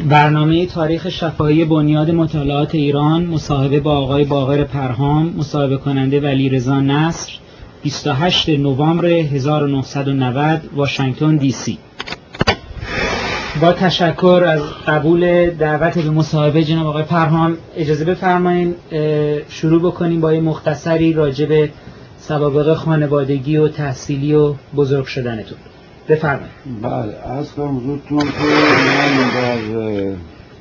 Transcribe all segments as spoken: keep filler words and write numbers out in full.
برنامه تاریخ شفاهی بنیاد مطالعات ایران، مصاحبه با آقای باقر پرهام، مصاحبه کننده ولیرضا نصر، بیست و هشتم نوامبر هزار و نهصد و نود، واشنگتن دی سی. با تشکر از قبول دعوت به مصاحبه جناب آقای پرهام، اجازه بفرمایید شروع بکنیم با یه مختصری راجع به سوابق خانوادگی و تحصیلی و بزرگ شدنتون. بفرمایید. بله، از کنم حضورتون که من در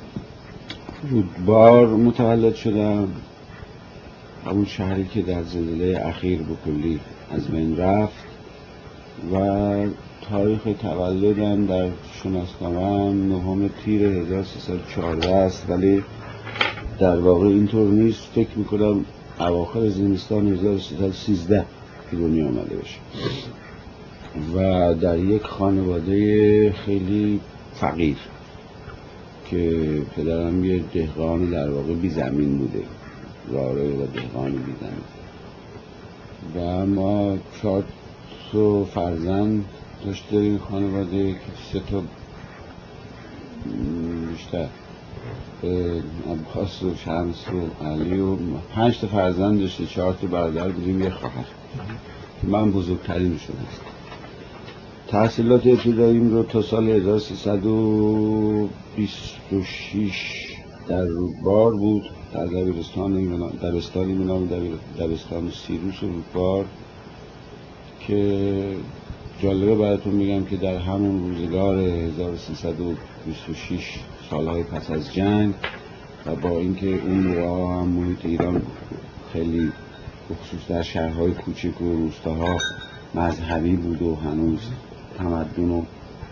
رودبار متولد شدم، همون شهری که در زلزله اخیر به کلی از بین رفت، و تاریخ تولدم در شناسنامه‌ام نهم تیر هزار و سیصد و چهارده است، ولی در واقع اینطور نیست. فکر میکنم اواخر زمستان هزار و سیصد و سیزده که دنیا آمده باشه، و در یک خانواده خیلی فقیر که پدرم یه دهقان در واقع بی زمین بوده، راره و دهقان بی زمین، و ما چهار تا فرزند داشته این خانواده که سه تا بیشتر عباس و شمس و علی و پنج تا فرزند داشته، چهار تا برادر بودیم، یه خواهر. من بزرگترینشون هستم. تحصیلات ابتداییم رو تا سال هزار و سیصد و بیست و شش در رودبار بود، در دبیرستان دبستانی به نام دبستان سیروس رودبار، که جالبه براتون میگم که در همون روزگار هزار و سیصد و بیست و شش، سالهای پس از جنگ، و با اینکه اون موقع هم محیط ایران خیلی بخصوص در شهرهای کوچک و روستاها مذهبی بود و هنوز تمدن و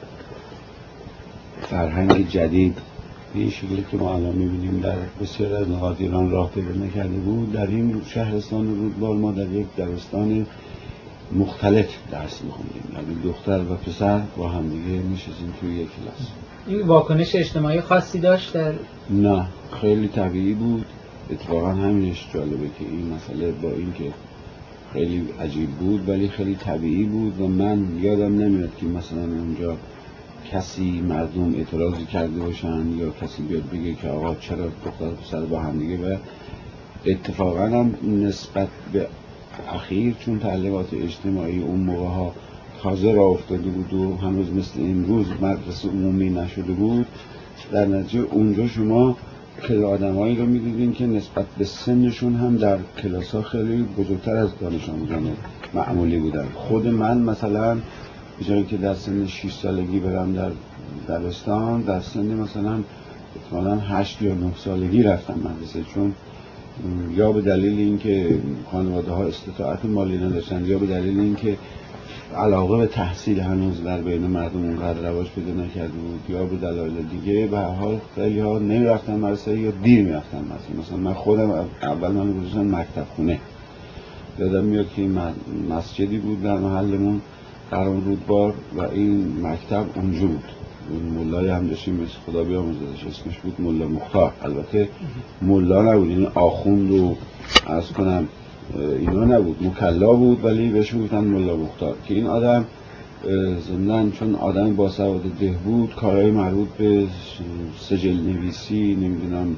فرهنگ جدید به این شکلی که ما الان می‌بینیم در بسیار از نقاط ایران راه پیدا نکرده بود، در این شهرستان رودبار ما در یک دبستان مختلف درس می‌خوندیم، یعنی دختر و پسر با هم دیگه می‌شستیم توی یک کلاس. این واکنش اجتماعی خاصی داشت در؟ نه، خیلی طبیعی بود. اتفاقا همینش جالبه که این مسئله با این که خیلی عجیب بود ولی خیلی طبیعی بود، و من یادم نمیاد که مثلا اونجا کسی مردم اعتراضی کرده باشن یا کسی بیاد بگه که آقا چرا دختر و پسر با هم دیگه. و اتفاقا هم نسبت به اخیر، چون تعلیمات اجتماعی اون موقع ها تازه راه افتاده بود و هنوز مثل امروز مدرسه عمومی نشده بود، در نتیجه اونجا شما که آدمایی رو می‌دیدین که نسبت به سنشون هم در کلاس‌ها خیلی بزرگتر از دانش آموزان معمولی بودن. خود من مثلا به جایی که در سن شش سالگی برم در دبستان، در سن مثلا احتمالاً هشت یا نه سالگی رفتم مدرسه، چون یا به دلیل اینکه خانواده‌ها استطاعت مالی نداشتن، یا به دلیل اینکه علاقه به تحصیل هنوز در بین مردم اونقدر رواج پیدا نکرده بود، یا به دلایل دیگه به هر حال خیلی ها نمیرفتن مدرسه یا دیر میرفتن مدرسه. مثلا من خودم اول من گذاشتم مکتب خونه، یادم میاد که این مسجدی بود در محلمون در اون رودبار و این مکتب اونجا بود. اون مولای هم داشتیم مثل خدا بیامرزدش، اسمش بود ملا مختار. البته ملا نبود، این آخوند و عرض کنم اینا نبود، مکلا بود، ولی بهش گفتن ملا مختار. که این آدم ضمناً چون آدم با سواد ده بود، کارهای مربوط به سجل نویسی، نمیدونم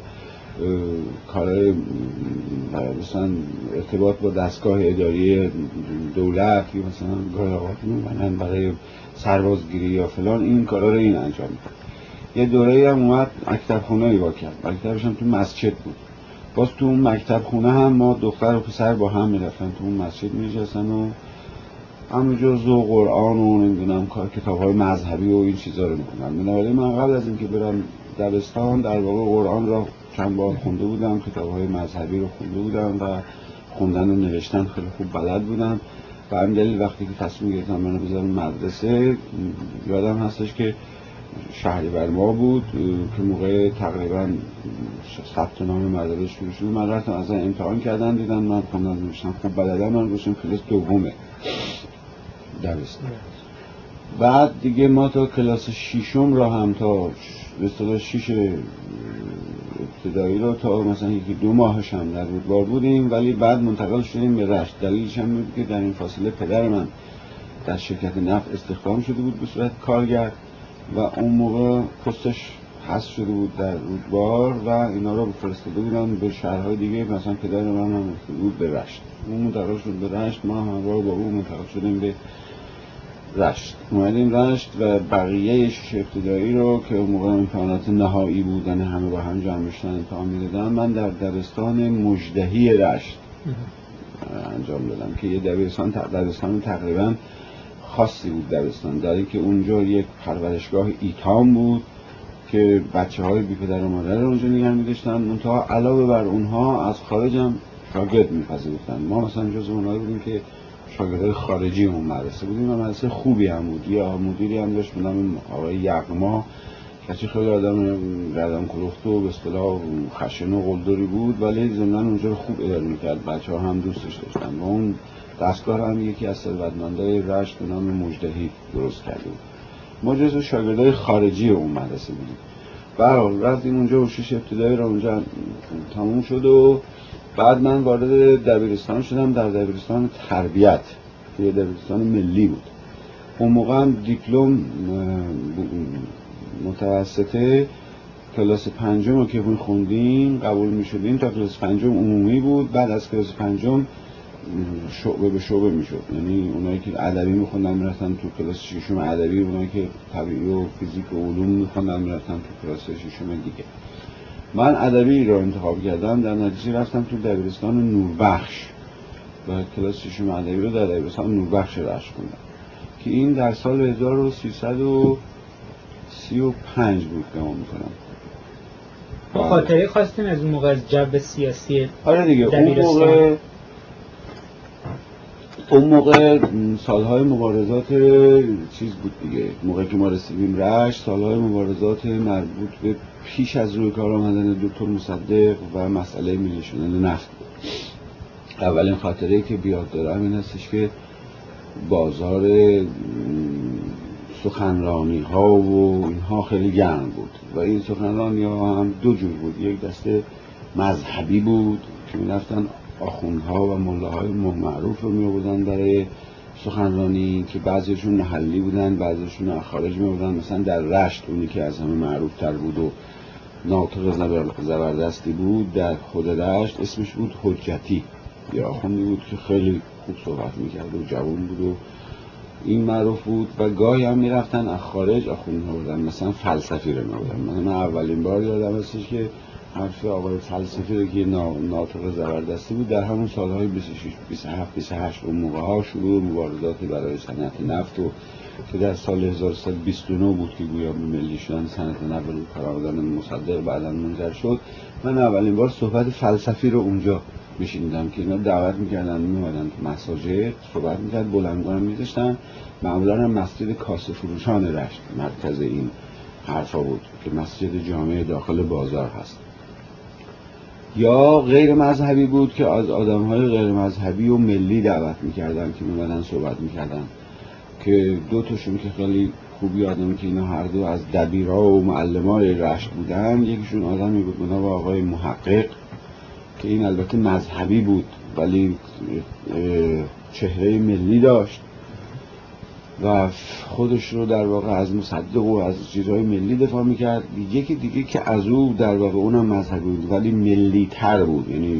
کارهای مثلا ارتباط با دستگاه اداری دولت یا مثلا گاهی می‌مونن برای سربازگیری یا فلان، این کارا رو این انجام می‌داد. یه دوره‌ای هم اومد مکتب خونه ایوا کرد، مکتبش هم تو مسجد بود. باز تو اون مکتب خونه هم ما دختر و پسر با هم میرفتن تو اون مسجد می‌نشستن و همونجا ذوق قرآن و نمیدونم کار کتاب‌های مذهبی و این چیزا رو می‌خوندن. بنابراین من قبل از اینکه برم دبستان در واقع قرآن را چند بار خونده بودم، کتاب‌های مذهبی رو خونده بودم و خوندن و نوشتن خیلی خوب بلد بودم. و همین دلیل وقتی که تصمیم گرفتم منو بذارم مدرسه، یادم هستش که شهریور ماه بود که موقع تقریبا ثبت نام مدرسه شروع شد. من رفتم از امتحان کردن، دیدن من خوندن نوشتن خوب بلدم، من گفتم کلاس دومه دبستان. بعد دیگه ما تا کلاس ششم را هم تا به اصطلاح شش ابتدایی رو تا مثلا یکی دو ماهش هم در رودبار بودیم، ولی بعد منتقل شدیم به رشت. دلیلش هم بود که در این فاصله پدر من در شرکت نفت استخدام شده بود به صورت کارگر و اون موقع پستش حذف شده بود در رودبار و اینا رو فرستاده بودن به شهرهای دیگه. مثلا پدر من هم رفته بود به رشت، اون منتقل شد به رشت، ما همراه با اون منتقل شدیم به رشت. اومدیم رشت و بقیه شش ابتدایی رو که اون موقع امتحانات نهایی بودن همه با هم جمع میشدن امتحان میدادن، من در دبستان مژدهی رشت انجام دادم که یه دبستان دبستان تقریبا خاصی بود. دبستان داری که اونجا یک پرورشگاه ایتام بود که بچه های بی پدر و مادر رو اونجا نگه می‌داشتن، منتها علاوه بر اونها از خارج هم شاگرد می‌پذیرفتن. ما مثلا جز اونایی بودیم که شاگردای خارجی اون مدرسه بودیم و مدرسه خوبی هم بود. یه مدیری هم داشت به نام آقای یغما که خیلی آدم گردن کلفت و به اصطلاح خشن و قلدری بود، ولی ضمناً اونجا رو خوب اداره می‌کرد، بچه‌ها هم دوستش داشتن. و اون دستگاه هم یکی از ثروتمندای رشت به نام مژدهی درست کرده بود. ما جزو شاگردای خارجی اون مدرسه بودیم. به هر حال رفتیم اونجا و شش ابتدایی رو اونجا تموم شد و بعد من وارد دبیرستان شدم، در دبیرستان تربیت که یه دبیرستان ملی بود. اون موقع هم دیپلم متوسطه کلاس پنجم رو که خوندیم قبول می شدیم تا کلاس پنجم عمومی بود، بعد از کلاس پنجم شعبه به شعبه می شد. یعنی اونایی که ادبی می خوندن می رفتن تو کلاس ششم ادبی، اونایی که طبیعی و فیزیک و علوم می خوندن می رفتن تو کلاس ششم دیگه. من ادبی رو انتخاب کردم، در نتیجه رفتم تو دبیرستان نوربخش و کلاس ششم ادبی رو در دبیرستان نوربخش رشت خوندم که این در سال هزار و سیصد و سی و پنج بود گمان میکنم. خاطره خواستین از اون موقع از جو سیاسی؟ آره دیگه، اون موقع اون موقع سالهای مبارزات چیز بود دیگه، موقعی که ما رسیدیم رشت سالهای مبارزات مربوط به پیش از روی کار آمدن دکتر مصدق و مسئله ملی شدن نفت بود. اولین خاطره که بیاد دارم این هستش که بازار سخنرانی ها و اینها خیلی گرم بود و این سخنرانی ها هم دو جور بود. یک دسته مذهبی بود که می رفتن آخوندها و ملاهای معروف رو می آوردن برای سخنرانی که بعضیشون محلی بودن، بعضیشون از خارج می آوردن. مثلا در رشت اونی که از همه معروف تر بود و ناطق زبردستی بود در خود رشت اسمش بود حجتی، یا آخوندی بود که خیلی خوب صحبت می کرد و جوان بود و این معروف بود. و گاهی هم می رفتن از خارج آخوندها بودن، مثلا فلسفی رو می آوردن. من اولین بار یادم هستش که حرف آقای فلسفی رو که ناطق زبردستی بود در همون سالهای بیست و شش بیست و هفت بیست و هشت اون موقع ها شروع مبارزات برای صنعت نفت و که در سال هزار و سیصد و بیست و نه بود که گویا به ملی شدن صنعت نفت رو کار آمدن مصدق بعداً منجر شد. من اولین بار صحبت فلسفی رو اونجا میشنیدم که اینا دعوت میکردن میومدن تو مساجد صحبت میکرد، بلندگوها میذاشتن، معمولا هم مسجد کاسه فروشان رشت مرکز این حرفا بود که مسجد جامع داخل بازار هست. یا غیر مذهبی بود که از آدم‌های غیر مذهبی و ملی دعوت می‌کردن که می‌اومدن صحبت می‌کردن که دو تاشون که خیلی خوب یادم که اینا هر دو از دبیرا و معلمای رشت بودن. یکیشون آدمی بود به نام آقای محقق که این البته مذهبی بود ولی چهره ملی داشت و خودش رو در واقع از مصدق و از چیزهای ملی دفاع میکرد. یکی دیگه که از او در واقع اونم مذهبی بود ولی ملی تر بود، یعنی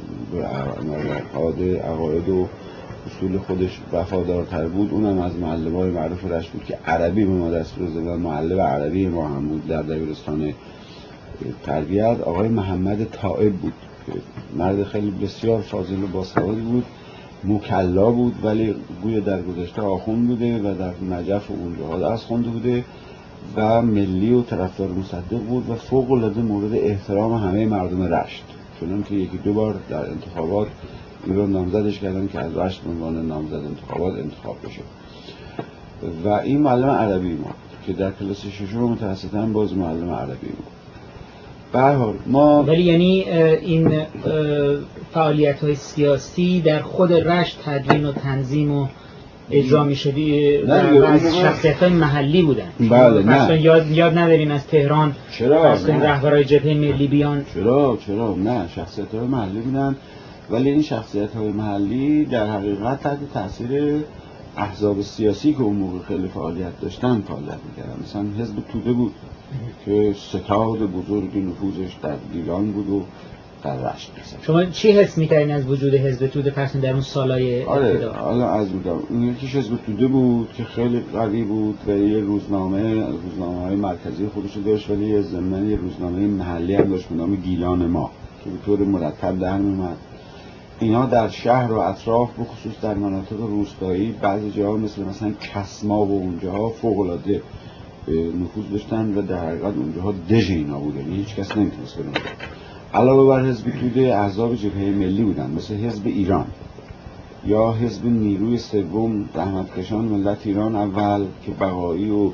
به عقاید و اصول خودش وفادارتر بود. اونم از معلمای معروف رشت بود که عربی به ما دستور دادن، معلم عربی ما هم بود در دبیرستان تربیت. آقای محمد طائب بود که مرد خیلی بسیار فاضل و باسوادی بود، مکلا بود ولی گویا در گذشته آخوند بوده و در نجف و اونجاها درس خونده بوده و ملی و طرفدار مصدق بود و فوق العاده مورد احترام همه مردم رشت، چون که یکی دو بار در انتخابات ایران نامزدش کردن که از رشت به عنوان نامزد انتخابات انتخاب بشه. و این معلم عربی ما که در کلاس ششم متوسطاً باز معلم عربی ما. به هر حال ما ولی یعنی این فعالیت‌های سیاسی در خود رشت تدوین و تنظیم و اجرا می‌شدی و از شخصیت‌های محلی بودن. بله نه اصلا یاد یاد ندارین از تهران چرا اصلا رهبرای جبهه ملی بیان؟ چرا چرا نه شخصیت‌های محلی بودن ولی این شخصیت‌های محلی در حقیقت تحت تاثیر احزاب سیاسی که اون موقع خیلی فعالیت داشتن فعالیت میکردن. مثلا حزب توده بود که ستاد بزرگی نفوذش در گیلان بود و در رشت. شما چی حس میکردین از وجود حزب توده پس در اون سالهای ابتدا؟ آره حالا از میگم این یکیش حزب توده بود که خیلی قوی بود و یه روزنامه روزنامه‌های مرکزی خودش داشت، ولی یه ضمن یه روزنامه محلی هم داشت به نام گیلان ما که به طور مرتب در میومد. اینا در شهر و اطراف به خصوص در مناطق روستایی بعضی جاها مثل مثلا کسما و اونجاها فوق‌العاده نفوذ داشتن و در حقیقت اونجاها دژ اینا بود، یعنی هیچ کس نمیتونست برون. علاوه بر حزب توده احزاب جبهه ملی بودن مثل حزب ایران یا حزب نیروی سوم زحمتکشان ملت ایران اول که بقایی و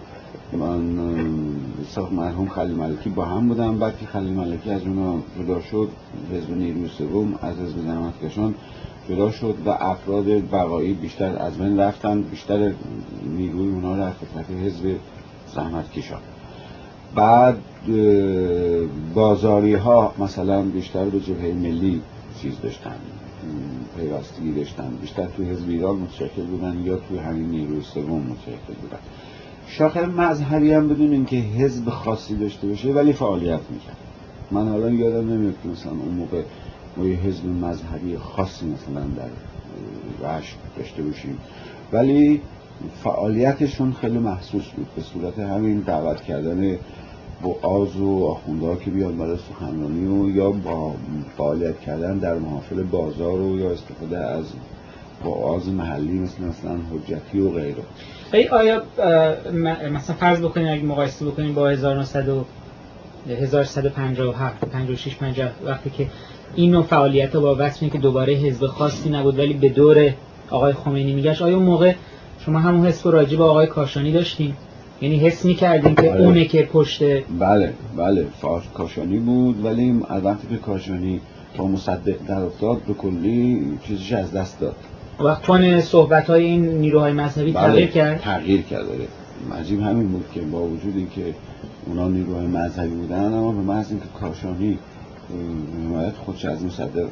ساخت مرحوم خلیل ملکی با هم بودن. بعد که خلیل ملکی از اونا جدا شد حزب نیروی سوم از حزب زحمتکشان جدا شد و افراد بقایی بیشتر از بین رفتن، بیشتر نیروی اونا رفت به حزب زحمتکشان. بعد بازاری ها مثلا بیشتر به جبهه ملی چیز داشتن، پیوستگی داشتن، بیشتر توی حزب ایران متشکل بودن یا توی همین نیروی سوم متشکل بودن. شاخه مذهبی هم بدون اینکه حزب خاصی داشته باشه ولی فعالیت میکرد. من حالا یادم نمیاد که مثلا اون موقع ما یه حزب مذهبی خاصی مثلا در رشت داشته باشیم، ولی فعالیتشون خیلی محسوس بود به صورت همین دعوت کردن وعاظ و آخوندها که بیان برای سخنرانی و یا با فعالیت کردن در محافل بازار و یا استفاده از وعاظ محلی مثل مثلا حجتی و غیره. ای آیا مثلا فرض بکنیم اگه مقایسه بکنیم با هزار و نهصد و هزار و سیصد و پنجاه و هفت پنجاه و شش پنجاه وقتی که این نوع فعالیت با وصف که دوباره حزب خاصی نبود ولی به دور آقای خمینی میگشت، آیا اون موقع شما همون حس رو راجع به آقای کاشانی داشتین؟ یعنی حس می‌کردین که بله. اونه که پشت بله بله فارس کاشانی بود، ولی از وقتی که کاشانی تا مصدق در افتاد به کلی چیزش از دست داد. وقت تون صحبت‌های این نیروهای مذهبی بله. تغییر کرد؟ تغییر کرد. عجیب همین بود که با وجودی که اونا نیروهای مذهبی بودن اما به محض اینکه کاشانی حمایت خودش از مصدق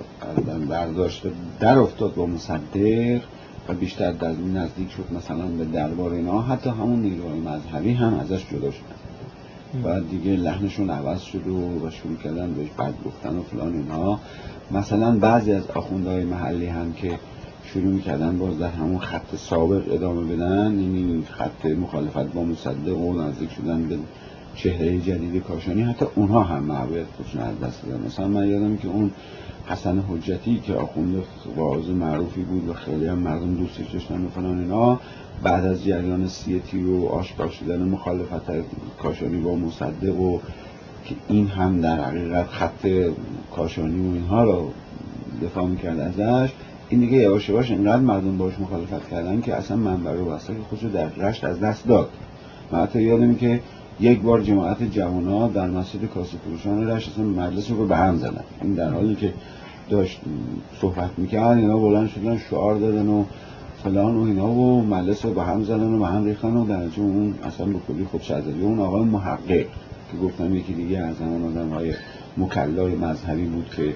برداشت در افتاد با مصدق و بیشتر در نزدیک شد مثلا به دربار اینا، حتی همون نیروهای مذهبی هم ازش جدا شدن و دیگه لحنشون عوض شد و شروع کردن بهش بد گفتن و فلان اینها. مثلا بعضی از آخوندهای محلی هم که شروع می‌کردن باز در همون خط سابق ادامه بدن، یعنی خط مخالفت با مصدق و نزدیک شدن به چهره جدید کاشانی، حتی اونها هم محبوبیت خودشون از دست دادن. مثلا من یادم که اون حسن حجتی که آخوند واعظ معروفی بود و خیلی هم مردم دوستش داشتن و فلان اینا، بعد از جریان سی تیر و آشکار شدن مخالفت کاشانی با مصدق و که این هم در حقیقت خط کاشانی و اینها رو دفاع می‌کرد ازش، این دیگه یواش یواش اینقدر مردم باش مخالفت کردن که اصلا منبر و وسایل خودش رو در رشت از دست داد. من حتی یادم که یک بار جماعت جوان‌ها در مسجد کاسه فروشان رشت اصلا مجلس رو به هم زدن. این در حالی که داشت صحبت می‌کرد اینا بلند شدن شعار دادن و فلان و اینا و مجلس رو به هم زدن و به هم ریختن و در نتیجه اون اصلا به کلی خودش از داد. اون آقای محقق که گفتم یکی دیگه از همون آدم‌های مکلای مذهبی بود که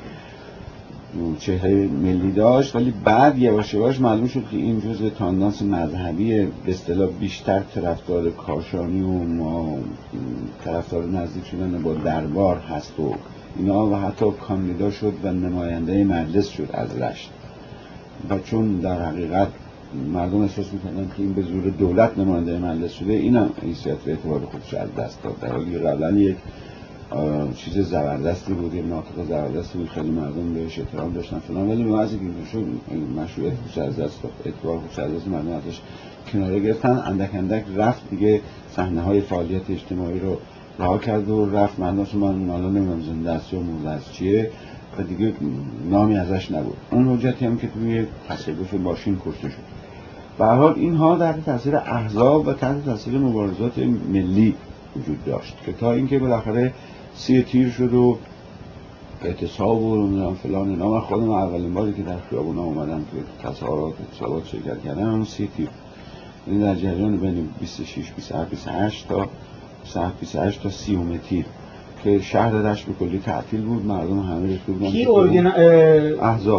چهره ملی داشت، ولی بعد یواش یواش معلوم شد که این جزء تاندانس مذهبی به اصطلاح بیشتر طرفدار کاشانی و ما طرفدار نزدیک شدن با دربار هست و اینا و حتی کاندیدا شد و نماینده مجلس شد از رشت و چون در حقیقت مردم احساس می‌کردن که این به زور دولت نماینده مجلس شده، اینم حیثیت و اعتبار خودش از دست داد، در حالی که قبلا یک چیز زبردستی بود، یه ناطق زبردستی بود، خیلی مردم بهش احترام داشتن فلان، ولی به محض اینکه شد مشروعیت خودش از دست داد، اعتبار خودش از دست مردم ازش کناره گرفتن، اندک اندک رفت دیگه صحنه‌های فعالیت اجتماعی رو رها کرد و رفت. مردم من حالا نمیدونم زنده است یا مرده است چیه و دیگه نامی ازش نبود. اون حجتی هم که توی تصادف ماشین کشته شد. به هر حال اینها در تاثیر احزاب و تحت تاثیر مبارزات ملی وجود داشت که تا اینکه بالاخره سی تیر شد و اعتصاب و نمیدونم فلان اینا. من خودم اولین باری که در خیابونا اومدم که تظاهرات اعتصابات شرکت کردم همون سی تیر، این در جریان بین بیست و شش بیست و هفت بیست و هشت تا بیست و هشت تا سی تیر که شهر رشت به کلی تعطیل بود، مردم همه ریخته بودن. کی ارگنا... احزاب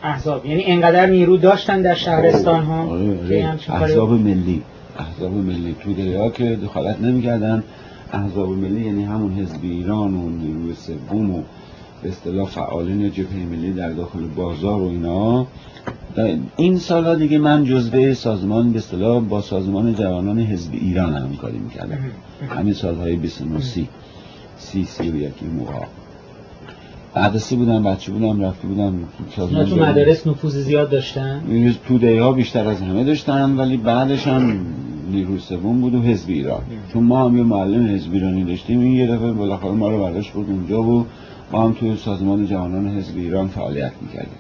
احزاب، یعنی انقدر نیرو داشتن در شهرستان ها. آره آره. احزاب ملی، احزاب ملی توده ها که دخالت نمی‌کردن. احزاب ملی یعنی همون حزب ایران و نیروی سوم و به اصطلاح فعالین جبهه ملی در داخل بازار و اینا. این سالا دیگه من جزء سازمان به اصطلاح با سازمان جوانان حزب ایران همکاری می‌کردم. همین سالهای بیست و نه سی سی سی و یکی موقع مدرسه بودم، بچه بودم، رفته بودم سازمان. تو مدارس نفوذ زیاد داشتن؟ توده ها بیشتر از همه داشتن، ولی بعدش هم نیروی سوم بود و حزب ایران. چون ما هم یه معلم حزب ایرانی داشتیم، این یه دفعه بالاخره ما رو برداشت بود اونجا و ما هم توی سازمان جوانان حزب ایران فعالیت میکردیم.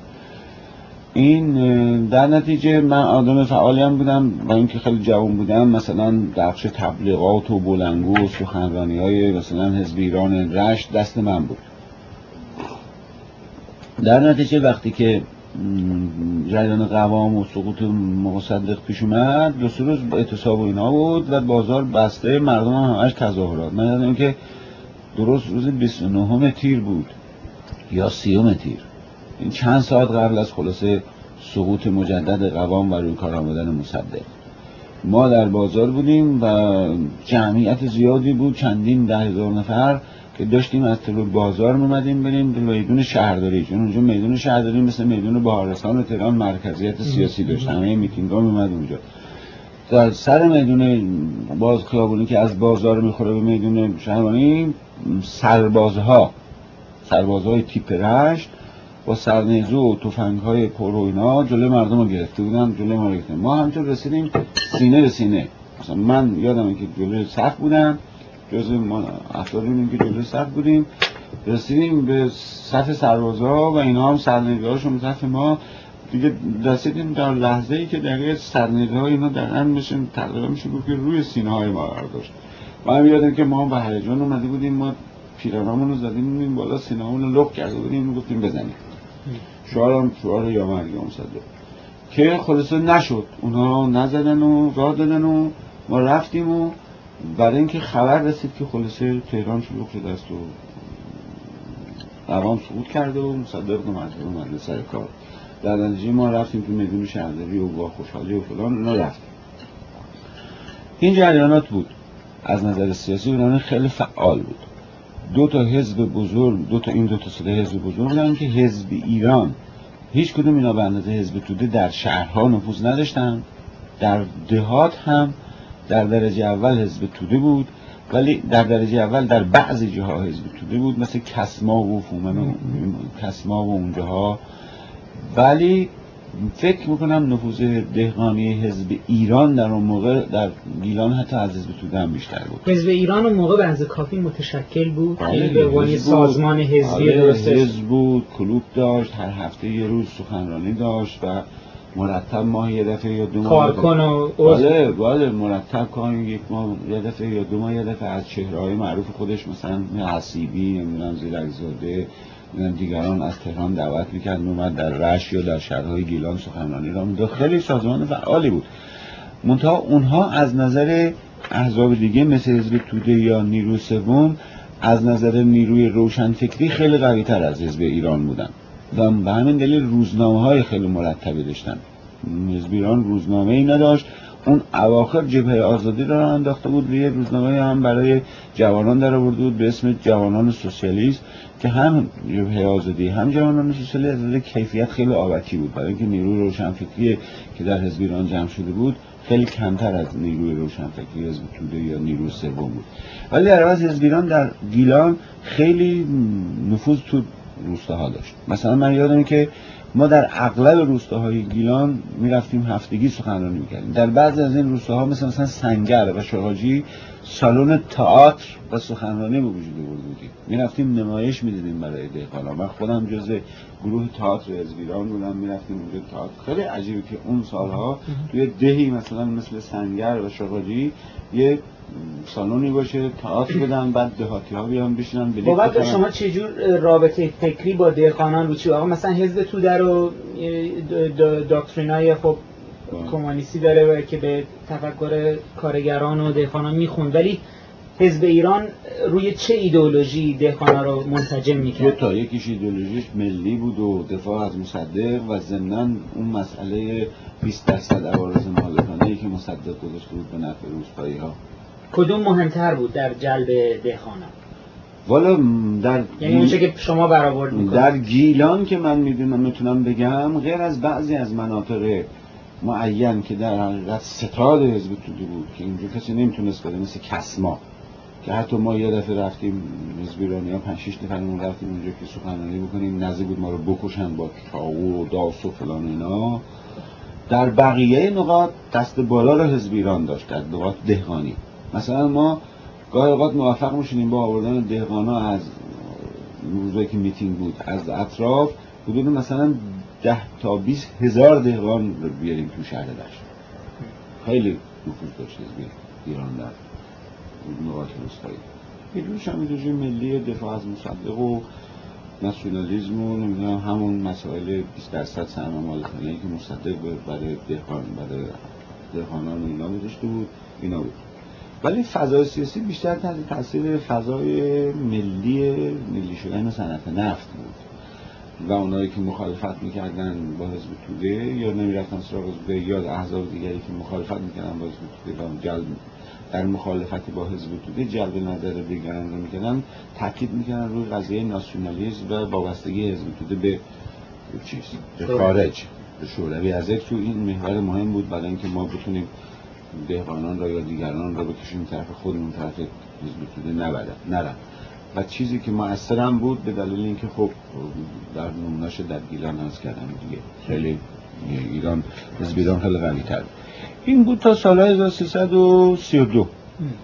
این در نتیجه من آدم فعالی هم بودم و اینکه خیلی جوان بودم. مثلا در بخش تبلیغات و بلندگو و سخنرانی‌های مثلا حزب ایران رشت دست من بود. در نتیجه وقتی که جریان قوام و سقوط مصدق پیش اومد، دو سه روز اعتصاب و اینا بود و بازار بسته، مردم هم همش تظاهرات. من یادم که درست روز بیست و نهم تیر بود یا سیوم تیر، این چند ساعت قبل از خلاصه سقوط مجدد قوام و روی کار آمدن مصدق، ما در بازار بودیم و جمعیت زیادی بود، چندین ده هزار نفر که داشتیم از طول بازار می‌اومدیم بریم به میدون شهرداری. چون اونجا میدون شهرداری مثل میدون بهارستان و تهران مرکزیت سیاسی داشت، همه میتینگ‌ها می‌اومد اونجا. در سر میدون باز خیابونی که از بازار میخوره به میدون شهربانی، سربازها سربازهای تیپ رشت با سرنیزه و تفنگ‌های پر و اینا جلوی مردم رو گرفته بودن، جلوی ما گرفتن. ما همینطور رسیدیم سینه به سینه. مثلا من یادمه که جلوی صف بودم، جزء ما افرادی بودیم که جلوی صف بودیم، رسیدیم به صف سربازها و اینا هم سرنیزه‌هاشون به صف ما دیگه. رسیدیم در لحظه‌ای که دقیقاً سرنیزه‌ها اینا دقیقاً میشه تقریبا میشه گفت که روی سینه‌های ما قرار داشت. ما هم یادم که ما به هیجان اومده بودیم، ما پیرامون رو زدیم بودیم بالا، سینه‌مون رو لق کرده بودیم، میگفتیم بزنید. شعارم شعار یا مرگ یا مصدق که خلاصه نشد. اونها نزدن و راه دادن و ما رفتیم و برای اینکه خبر رسید که خلاصه تهران شلوغ شده است و قوام سقوط کرده و مصدق رو مجبور اومد سر کار. در نتیجه ما رفتیم تو میدون شهرداری و با خوشحالی و فلان اونا رفتیم. این جریانات بود. از نظر سیاسی ایران خیلی فعال بود. دو تا حزب بزرگ، دو تا این دو تا سده حزب بزرگ بودن که حزب ایران هیچ کدوم اینا به اندازه حزب توده در شهرها نفوذ نداشتن. در دهات هم در درجه اول حزب توده بود، ولی در درجه اول در بعضی جاها حزب توده بود، مثل کسما و فومن و کسما و اونجاها. ولی فکر میکنم نفوذ دهقانی حزب ایران در اون موقع در گیلان حتی از حزب توده هم بیشتر بود. حزب ایران اون موقع به اندازه کافی متشکل بود، به عنوان سازمان حزبی درست حزب بود، کلوب داشت، هر هفته یه روز سخنرانی داشت و مرتب ماه یه دفعه یا دو ماه کارکن و بله بله مرتب کار یک ماه یه دفعه یا دو ماه یه دفعه از چهره‌های معروف خودش مثلا حسیبی، نمیدونم زیرک‌زاده، دیگران از تهران دعوت میکرد اومد در رشت یا در شهرهای گیلان سخنرانی را می‌داد. خیلی سازمان فعالی بود. منتها اونها از نظر احزاب دیگه مثل حزب توده یا نیروی سوم از نظر نیروی روشنفکری خیلی قوی‌تر از حزب ایران بودن و به همین دلیل روزنامه‌های خیلی مرتبی داشتن. حزب ایران روزنامه‌ای نداشت. اون اواخر جبهه آزادی را انداخته بود، یه روزنامه هم برای جوانان در آورده بود به اسم جوانان سوسیالیست که هم جبهه آزادی هم جوانان سوسیالیست از کیفیت خیلی آبکی بود، برای اینکه نیروی روشنفکری که در حزب ایران جمع شده بود خیلی کمتر از نیروی روشنفکری حزب توده یا نیروی سوم بود. ولی در عوض حزب ایران در گیلان خیلی نفوذ تو روستاها داشت. مثلا من یادمه که ما در اغلب روستاهای گیلان میرفتیم هفتگی سخنرانی میکردیم. در بعضی از این روستاها مثل مثلا سنگر و شاهاجی سالن تئاتر و سخنرانی به وجود آورده بودیم. میرفتیم نمایش میدیدیم برای دهقانا. من خودم جزء گروه تئاتر حزب ایران بودم، میرفتیم اونجا تئاتر. خیلی عجیبه که اون سالها توی دهی مثلا مثل سنگر و شاهاجی یه سالونی باشه تئاتر بدن، بعد دهاتی ها بیان بشینن بلیط بابت بکنن. شما چه جور رابطه فکری با دهقانان رو چی؟ آقا مثلا حزب توده رو داکترینای خب کمونیستی داره و که به تفکر کارگران و دهقانان میخوند، ولی حزب ایران روی چه ایدئولوژی دهقانا رو منسجم می‌کرد؟ دو تا، یکیش ایدئولوژیش ملی بود و دفاع از مصدق و ضمناً اون مسئله بیست درصد عوارض مالکانه‌ای که مصدق گذاشته بود به نفع روسپایی‌ها. کدوم مهمتر بود در جلب دهقانا؟ والا در یعنی اونچه که شما برآورد می‌کنید در گیلان که من میدونم میتونم بگم، غیر از بعضی از مناطق معین که در حقیقت ستاد حزب توده بود که اینجا کسی نمیتونست بده، مثل کسما که حتی ما یه دفعه رفتیم حزب ایرانی‌ها پنج شش نفرمون رفتیم اونجا که سخنرانی بکنیم، نزدیک بود ما رو بکشن با چاقو و داس و فلان اینا. در بقیه نقاط دست بالا رو حزب ایران داشت، در نقاط دهقانی. مثلا ما گاهی اوقات موفق میشونیم با آوردن دهقانا از روزایی که میتینگ بود از اطراف حدود مثلا ده تا بیست هزار دهقان رو بیاریم تو شهر دشت. خیلی نفوذ داشت حزب ایران در نقاط روستایی. یه جورش هم ایدئولوژی ملی دفاع از مصدق و ناسیونالیسم و نمیدونم همون مسائل بیست درصد سهم مالکانه‌ای که مصدق برای دهقان برای دهقانان اینا گذاشته بود اینا بود. ولی فضای سیاسی بیشتر تحت تاثیر فضای ملی ملی شدن صنعت نفت بود و اونایی که مخالفت میکردن با حزب توده یا نمیرفتن سراغ حزب توده یا احزاب دیگری که مخالفت میکردن با حزب توده و جلب در مخالفتی با حزب توده جلب نظر دیگران رو میکردن، تاکید میکردن روی قضیه ناسیونالیسم و وابستگی حزب توده به چیز به خارج به شوروی از یک تو. این محور مهم بود برای اینکه ما بتونیم دهقانان را یا دیگران را بکشیم طرف خودمون، طرف حزب توده نبرن نرن. و چیزی که مؤثر هم بود به دلیل اینکه خب در نمونه‌اش در گیلان هست کردن دیگه خیلی ایران حزب ایران خیلی قوی تر این بود تا سال هزار و سیصد و سی و دو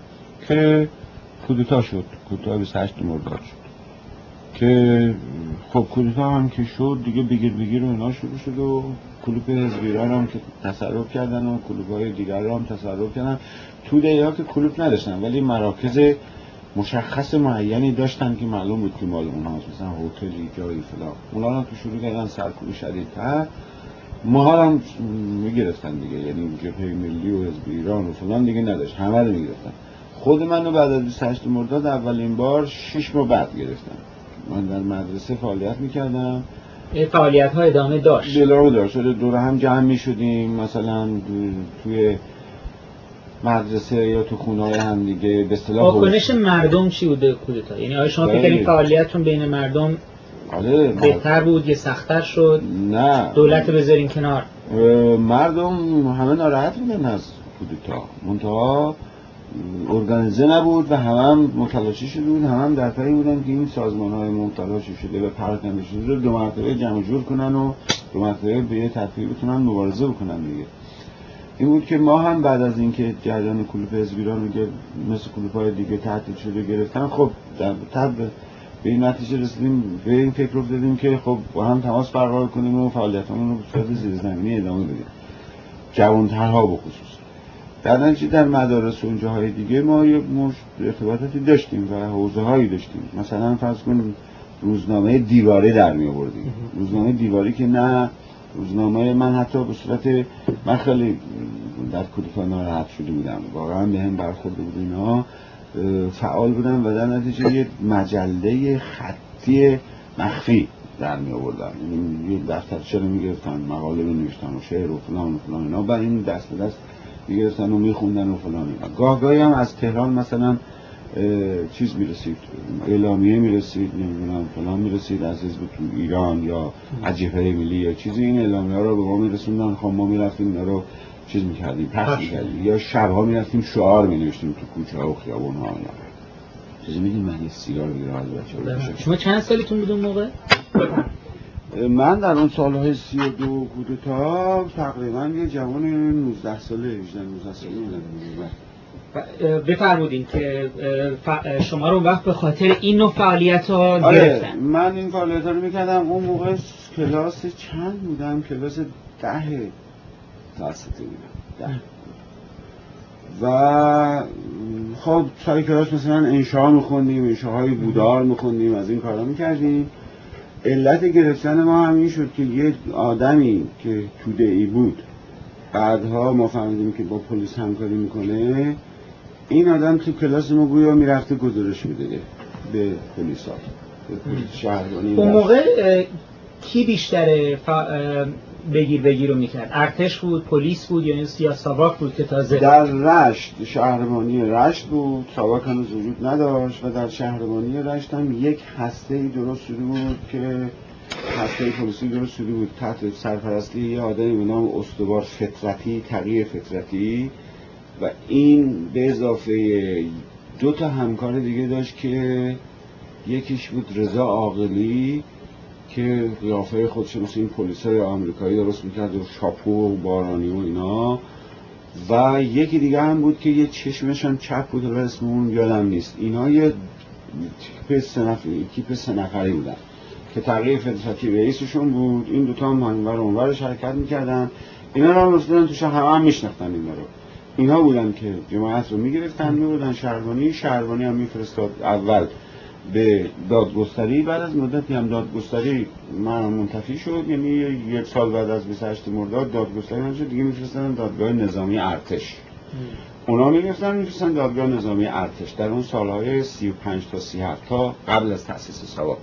که کودتا شد، کودتا بیست و هشت مرداد شد که خب کودتا هم که شد دیگه بگیر بگیر و اینا شروع شد و کلوپ حزب ایران هم که تصرف کردن و کلوپ‌های دیگر رو هم تصرف کردن. توده ها که کلوپ نداشتن ولی مراکز مشخص معینی داشتن که معلوم بود که مال اونهاست، مثلا هتلی جایی فلان. اونا هم که شروع کردن سرکوب شدیدتر ما هم میگرفتن دیگه، یعنی جبهه ملی و حزب ایران و فلان دیگه نداشت، همه رو میگرفتن. خود منو بعد از بیست و هشت مرداد اولین بار شش ماه بعد گرفتن. من در مدرسه فعالیت میکردم. این فعالیت ها ادامه داشت؟ ادامه داشت. دور هم جمع میشدیم مثلا توی مدرسه یا تو خونه‌های هم دیگه. به اصطلاح واکنش مردم چی بوده کودتا؟ یعنی آیا شما فکر کنید فعالیتتون بین مردم آره بهتر بود یا سخت‌تر شد؟ نه، دولت بذارین کنار. مردم همه ناراحت بودن از کودتا، منتها ارگانیزه نبود و همه هم متلاشی شده بود، همه هم در پی بودن که این سازمان‌های متلاشی شده و پراکنده شده رو دو مرتبه جمع جور کنن و دو مرتبه به یه ترتیب بتونن مبارزه بکنن دیگه. این بود که ما هم بعد از اینکه جریان کلوپ حزب ایران رو مثل کلوپ‌های دیگه تعطیل شده گرفتن، خب در طب به این نتیجه رسیدیم، به این فکر افتادیم که خب با هم تماس برقرار کنیم و فعالیتمون رو به صورت زیرزمینی ادامه بدیم، جوان‌ترها بخصوص. در نتیجه در مدارس و جاهای دیگه ما یه مش ارتباطاتی داشتیم و حوزه‌هایی داشتیم. مثلا فرض کن روزنامه دیواری در می آوردیم. روزنامه دیواری که نه روزنامه من حتی به صورت من خیلی در کودتا ناراحت شده بودم، واقعا به هم برخورده بود اینا، فعال بودم و در نتیجه یه مجله خطی مخفی در می آوردن، یه دفترچه رو می گرفتن، مقاله رو نوشتن و شعر و فلان و فلان اینا، بعد این دست به دست می گرفتن و می خوندن و فلان اینا. گاه گاهی هم از تهران مثلا چیز می رسید، اعلامیه می رسید، نمیدونم فلان می رسید از حزب تو ایران یا از جبهه ملی یا چیزی، این اعلامیه ها رو به ما می رسوندن، خب ما می رفتیم اینا رو چیز می کردیم، پخش می کردیم، یا شبها می رفتیم شعار می نوشتیم تو کوچه ها و خیابون ها اینا. چیزی میگیم من یه سیگار بگیرم از بچه ها رو. شما چند سالتون بود اون موقع؟ من در اون سالهای سی و دو کودتا تقریبا یه جوان نوزده ساله هجده نوزده ساله بودم. بفرمودین که شما رو وقت به خاطر این نوع فعالیت ها گرفتن. آره من این فعالیت ها رو میکردم. اون موقع کلاس چند بودم؟ کلاس ده متوسطه بودم، ده. و خب سای کلاس مثلا انشاء میخوندیم، انشاءهای بودار میخوندیم، از این کارا میکردیم. علت گرفتن ما هم این شد که یک آدمی که توده‌ای بود بعدها ما فهمیدیم که با پلیس همکاری میکنه، این آدم تو کلاس ما گویا میرفته گزارش میداده به پلیسا، به پلیس شهربانی. اون موقع کی بیشتر فا... بگیر بگیر رو میکرد؟ ارتش بود، پلیس بود یا یا ساواک بود که تازه؟ در رشت شهربانی رشت بود، ساواک هنوز وجود نداشت و در شهربانی رشت هم یک هسته‌ای درست شده بود که هسته پلیسی درست شده بود تحت سرپرستی یه آدمی به نام استوار فطرتی، تقی فطرتی، و این به اضافه دو تا همکار دیگه داشت که یکیش بود رضا عاقلی که قیافه خودش مثل این پلیسای آمریکایی درست میکرد و شاپو و بارانی و اینا، و یکی دیگه هم بود که یه چشمش هم چپ بود و اسم اون یادم نیست. اینا یه تیپ سه نفری تیپ سه نفری بودن که تقی فطرتی رئیسشون بود. این دوتا هم اونور اونور شرکت میکردن. اینا رو هم رسیدن توش، همه هم میشناختن اینا رو. اینا بودن که جماعت رو میگرفتن میبودن شهربانی. شهربانی هم میفرستاد اول به دادگستری، بعد از مدتی هم دادگستری من منتفی شد، یعنی یک سال بعد از بیست و هشت مرداد دادگستری هم شد دیگه، میفرستن دادگاه نظامی ارتش. اونا میگفتن میفرستن دادگاه نظامی ارتش در اون سالهای سی و پنج تا سی و هفت تا قبل از تأسیس ساواک.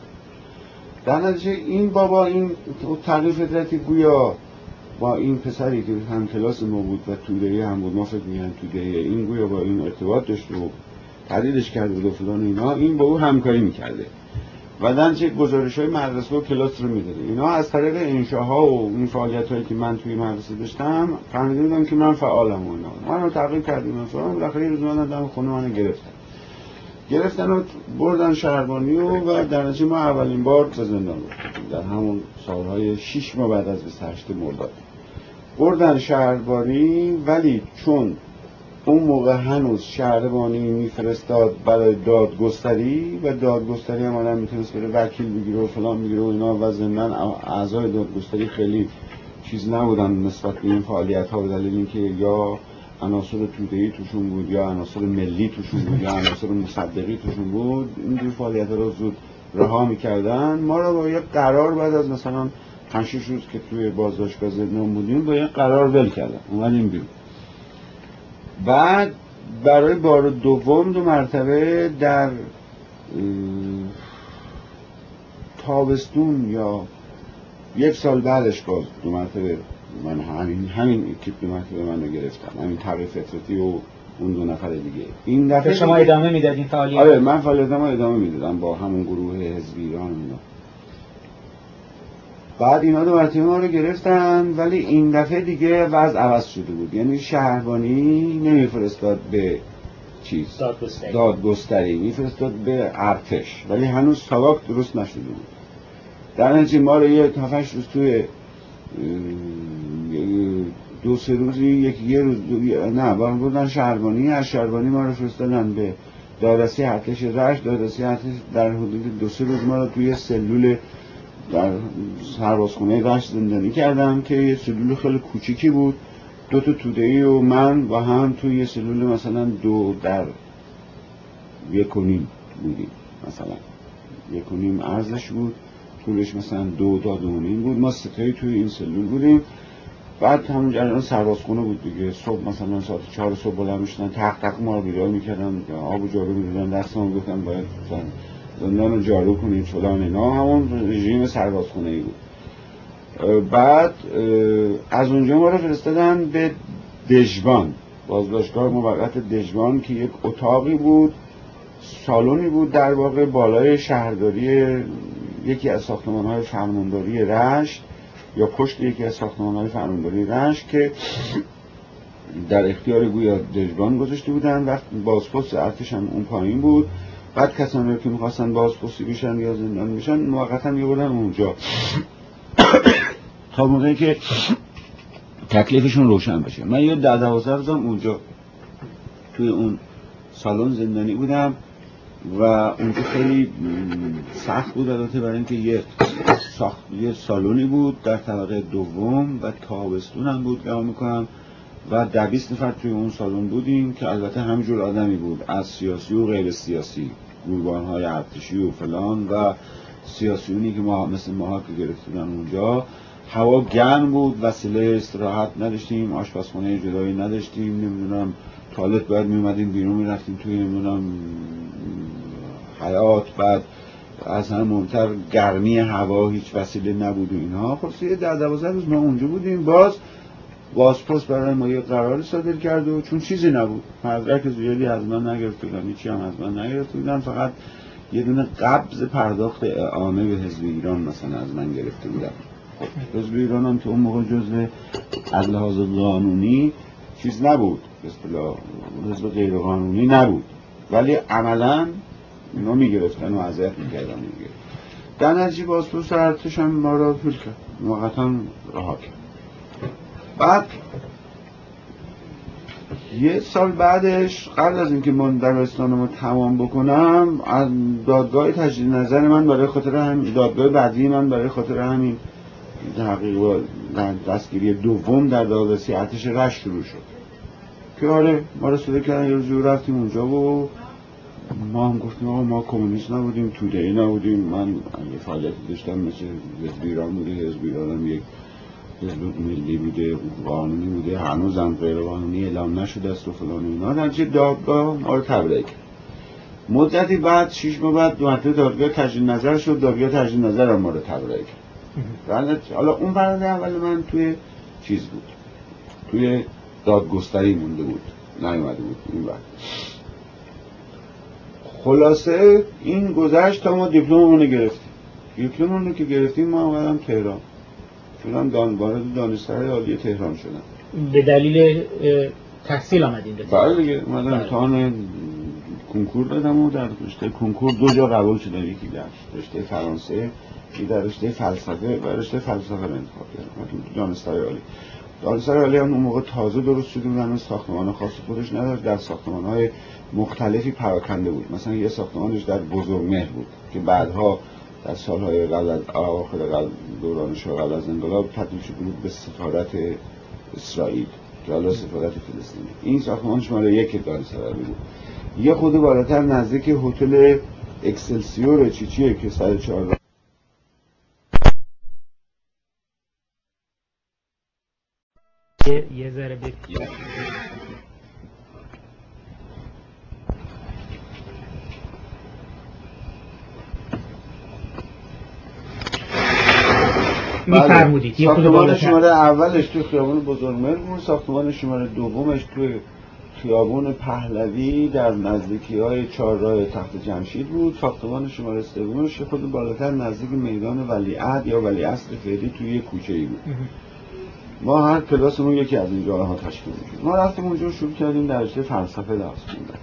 در نتیجه این بابا این تقی فطرتی گویا با این پسری که هم کلاس ما بود و توده‌ای هم بود، ما فکر می‌کنیم توده‌ای، این گویا با این ارتباط داشت و تدریدش کرده بود و فلان اینا، این با او همکاری می‌کرده و در چه گزارش‌های مدرسه و کلاس رو می‌داده. اینا از طریق انشاها و این فعالیت‌هایی که من توی مدرسه داشتم فهمیده بودم که من فعالم و اینا. منو تعقیب کردیم مثلا، بالاخره روز من دم خونه منو گرفتن. گرفتن و بردن شهربانی و و در نتیجه ما اولین بار به زندان رفتیم در همون سالهای شش ماه بعد از بیست و هشت مرداد. بردن شهربانی، ولی چون اون موقع هنوز شهربانی میفرستاد برای دادگستری و دادگستری هم آدم میتونست بره وکیل بگیره و فلان بگیره و اینا، و ضمن اعضای دادگستری خیلی چیز نبودن نسبت به این فعالیت ها، به دلیل اینکه یا عناصر توده‌ای توشون بود یا عناصر ملی توشون بود یا عناصر مصدقی توشون بود، این دو فعالیت ها رو زود رها میکردن. ما رو با یک قرار بعد از مثلا پنج شش روز که توی بازداشتگاه زندان بودیم با یک قرار ول کردن، اومدیم بیرون. بعد برای بار دوم دو مرتبه در تابستون یا یک سال بعدش باز دو مرتبه من همین همین اکیپ دو مرتبه منو گرفتن، همین تقی فطرتی و اون دو نفر دیگه. این دفعه شما ادامه میدادین فعالیت؟ آره من فعالیتمو ادامه میدادم با همون گروه حزبی ایران اینا. بعد اینا دو مرتبه ما رو گرفتن، ولی این دفعه دیگه وضع عوض شده بود. یعنی شهربانی نمیفرستاد به چیز دادگستری, دادگستری میفرستاد به ارتش، ولی هنوز ساواک درست نشده بود. در نتیجه ما رو یه هفت روز توی دو سه روزی یک یه روز دو نه بار بودن شهربانی، از شهربانی ما رو فرستادن به دادرسی ارتش رشت. دادرسی ارتش در حدود دو سه روز ما رو توی سلول در سربازخونه رشت زندانی کردم که یه سلول خیلی کوچیکی بود، دو تا توده‌ای و من و هم توی یه سلول مثلا دو در یک و نیم بودیم، مثلا یک و نیم عرضش بود، طولش مثلا دو تا دو و نیم بود. ما ستایی توی این سلول بودیم. بعد همون جریان سربازخونه بود دیگه. صبح مثلا ساعت چهار صبح بلند میشدن، تق تق ما رو بیدار میکردن، آب و جارو میدادن دستمون، گفتن باید زندان رو جارو کنید فلان اینا. همون رژیم سربازخونه ای بود. بعد از اونجا ما رو فرستادن به دژبان، بازداشتگاه موقت دژبان که یک اتاقی بود، سالونی بود در واقع بالای شهرداری یکی از ساختمان‌های فرمانداری رشت یا پشت یکی از ساختمان‌های فرمانداری رشت که در اختیار گویا دژبان گذاشته بودن. وقت بازپست ارتش هم اون پایین بود. بعد کسانی که می‌خواستن بازپستی بشن یا زندانی بشن موقتاً می‌بردن اونجا تا موقعی که تکلیفشون روشن بشه. من یه ده دوازده روزم اونجا توی اون سالن زندانی بودم و اونجا خیلی سخت بود البته، برای اینکه یه ساخت یه سالونی بود در طبقه دوم و تابستون هم بود که میکنم و دویست نفر توی اون سالن بودیم که البته همینجور آدمی بود، از سیاسی و غیر سیاسی، گروگان‌های ارتشی و فلان و سیاسیونی که ما مثل ماها که گرفتن اونجا هوا گرم بود، وسیله استراحت نداشتیم، آشپزخانه جدایی نداشتیم، نمیدونم توالت باید میومدیم بیرون میرفتیم توی نمیدونم حیاط، بعد از همه مهمتر گرمی هوا، هیچ وسیله نبود و اینها. خب سه در دوازده روز ما اونجا بودیم. باز بازپرس برای ما یه قراری صادر کرد و چون چیزی نبود، مدرک زیادی از من نگرفته بودن، هیچی هم از من نگرفته بودن، فقط یه دونه قبض پرداخت اعانه به حزب ایران مثلا از من گرفته بودن. خب حزب ایران هم تو اون موقع جزء از لحاظ قانونی چیز نبود، به اصطلاح حزب غیر قانونی نبود، ولی عملاً اینا میگرفتن و اذیت میکردن میگه. در نتیجه بازپرس ارتش هم ما را فیل کرد، موقتا رها کرد. بعد یه سال بعدش قبل از اینکه من دبیرستانمو تمام بکنم، از دادگاه تجدید نظر من برای خاطر همین، دادگاه بعدی من برای خاطر همین تحقیق دستگیری دوم در دادرسی ارتش رشت شروع شد که آره ما رو صدا کردن. یه روزی رفتیم اونجا و ما هم گفتیم آقا ما کمونیست نبودیم، توده‌ای نبودیم، من یه فعالیتی داشتم مثل حزب ایران بوده، حزب ایران هم یک حزب ملی بوده، قانونی بوده، هنوز هم غیر قانونی اعلام نشده است و فلان اینا. در چه دادگاه ما رو تبرئه کرد. مدتی بعد شش ماه بعد دو هفته دادگاه تجدید نظر شد، دادگاه تجدید نظر هم ما رو تبرئه کرد. حالا اون پرونده اول من توی چیز بود، توی دادگستری مونده بود، نیومده بود این وقت. خلاصه این گذشت تا ما دیپلممون رو گرفتیم. دیپلممون رو که گرفتیم ما اومدم تهران، شدم دان وارد دانشگاه عالی تهران شدم. به دلیل تحصیل آمدیم به تهران؟ بله دیگه، اومدم امتحان کنکور دادم و در رشته کنکور دو جا قبول شدم، یکی در رشته فرانسه، یکی در رشته فلسفه و رشته فلسفه رو انتخاب کردم تو دانشگاه عالی. دانشگاه عالی هم اون موقع تازه درست شده بود، هنوز ساختمان خاص خودش نداشت، در ساختمان‌های مختلفی پراکنده بود. مثلا یه ساختمانش در بزرگمهر بود که بعدها در سالهای قبل از آخر قبل دوران شاه قبل از انقلاب تبدیل شده بود به سفارت اسرائیل که حالا سفارت فلسطین. این ساختمان شماره یک دانشگاه بود. یه خود بالاتر نزدیک هتل اکسلسیور چیچیه که صد و چهار یه ذره بپید می‌فرمودید. یه ساختمان شماره اولش توی خیابون بزرگمهر بود، ساختمان شماره دومش توی خیابون پهلوی در نزدیکی‌های چهارراه تخت جمشید بود، ساختمان شماره سومش خود بالاتر نزدیک میدان ولیعهد یا ولیعصر فعلی توی یک کوچه‌ای بود. ما هر کلاسمون یکی از این جاها تشکیل می‌شد. ما رفتیم اونجا شروع کردیم در رشته فلسفه درس خوندن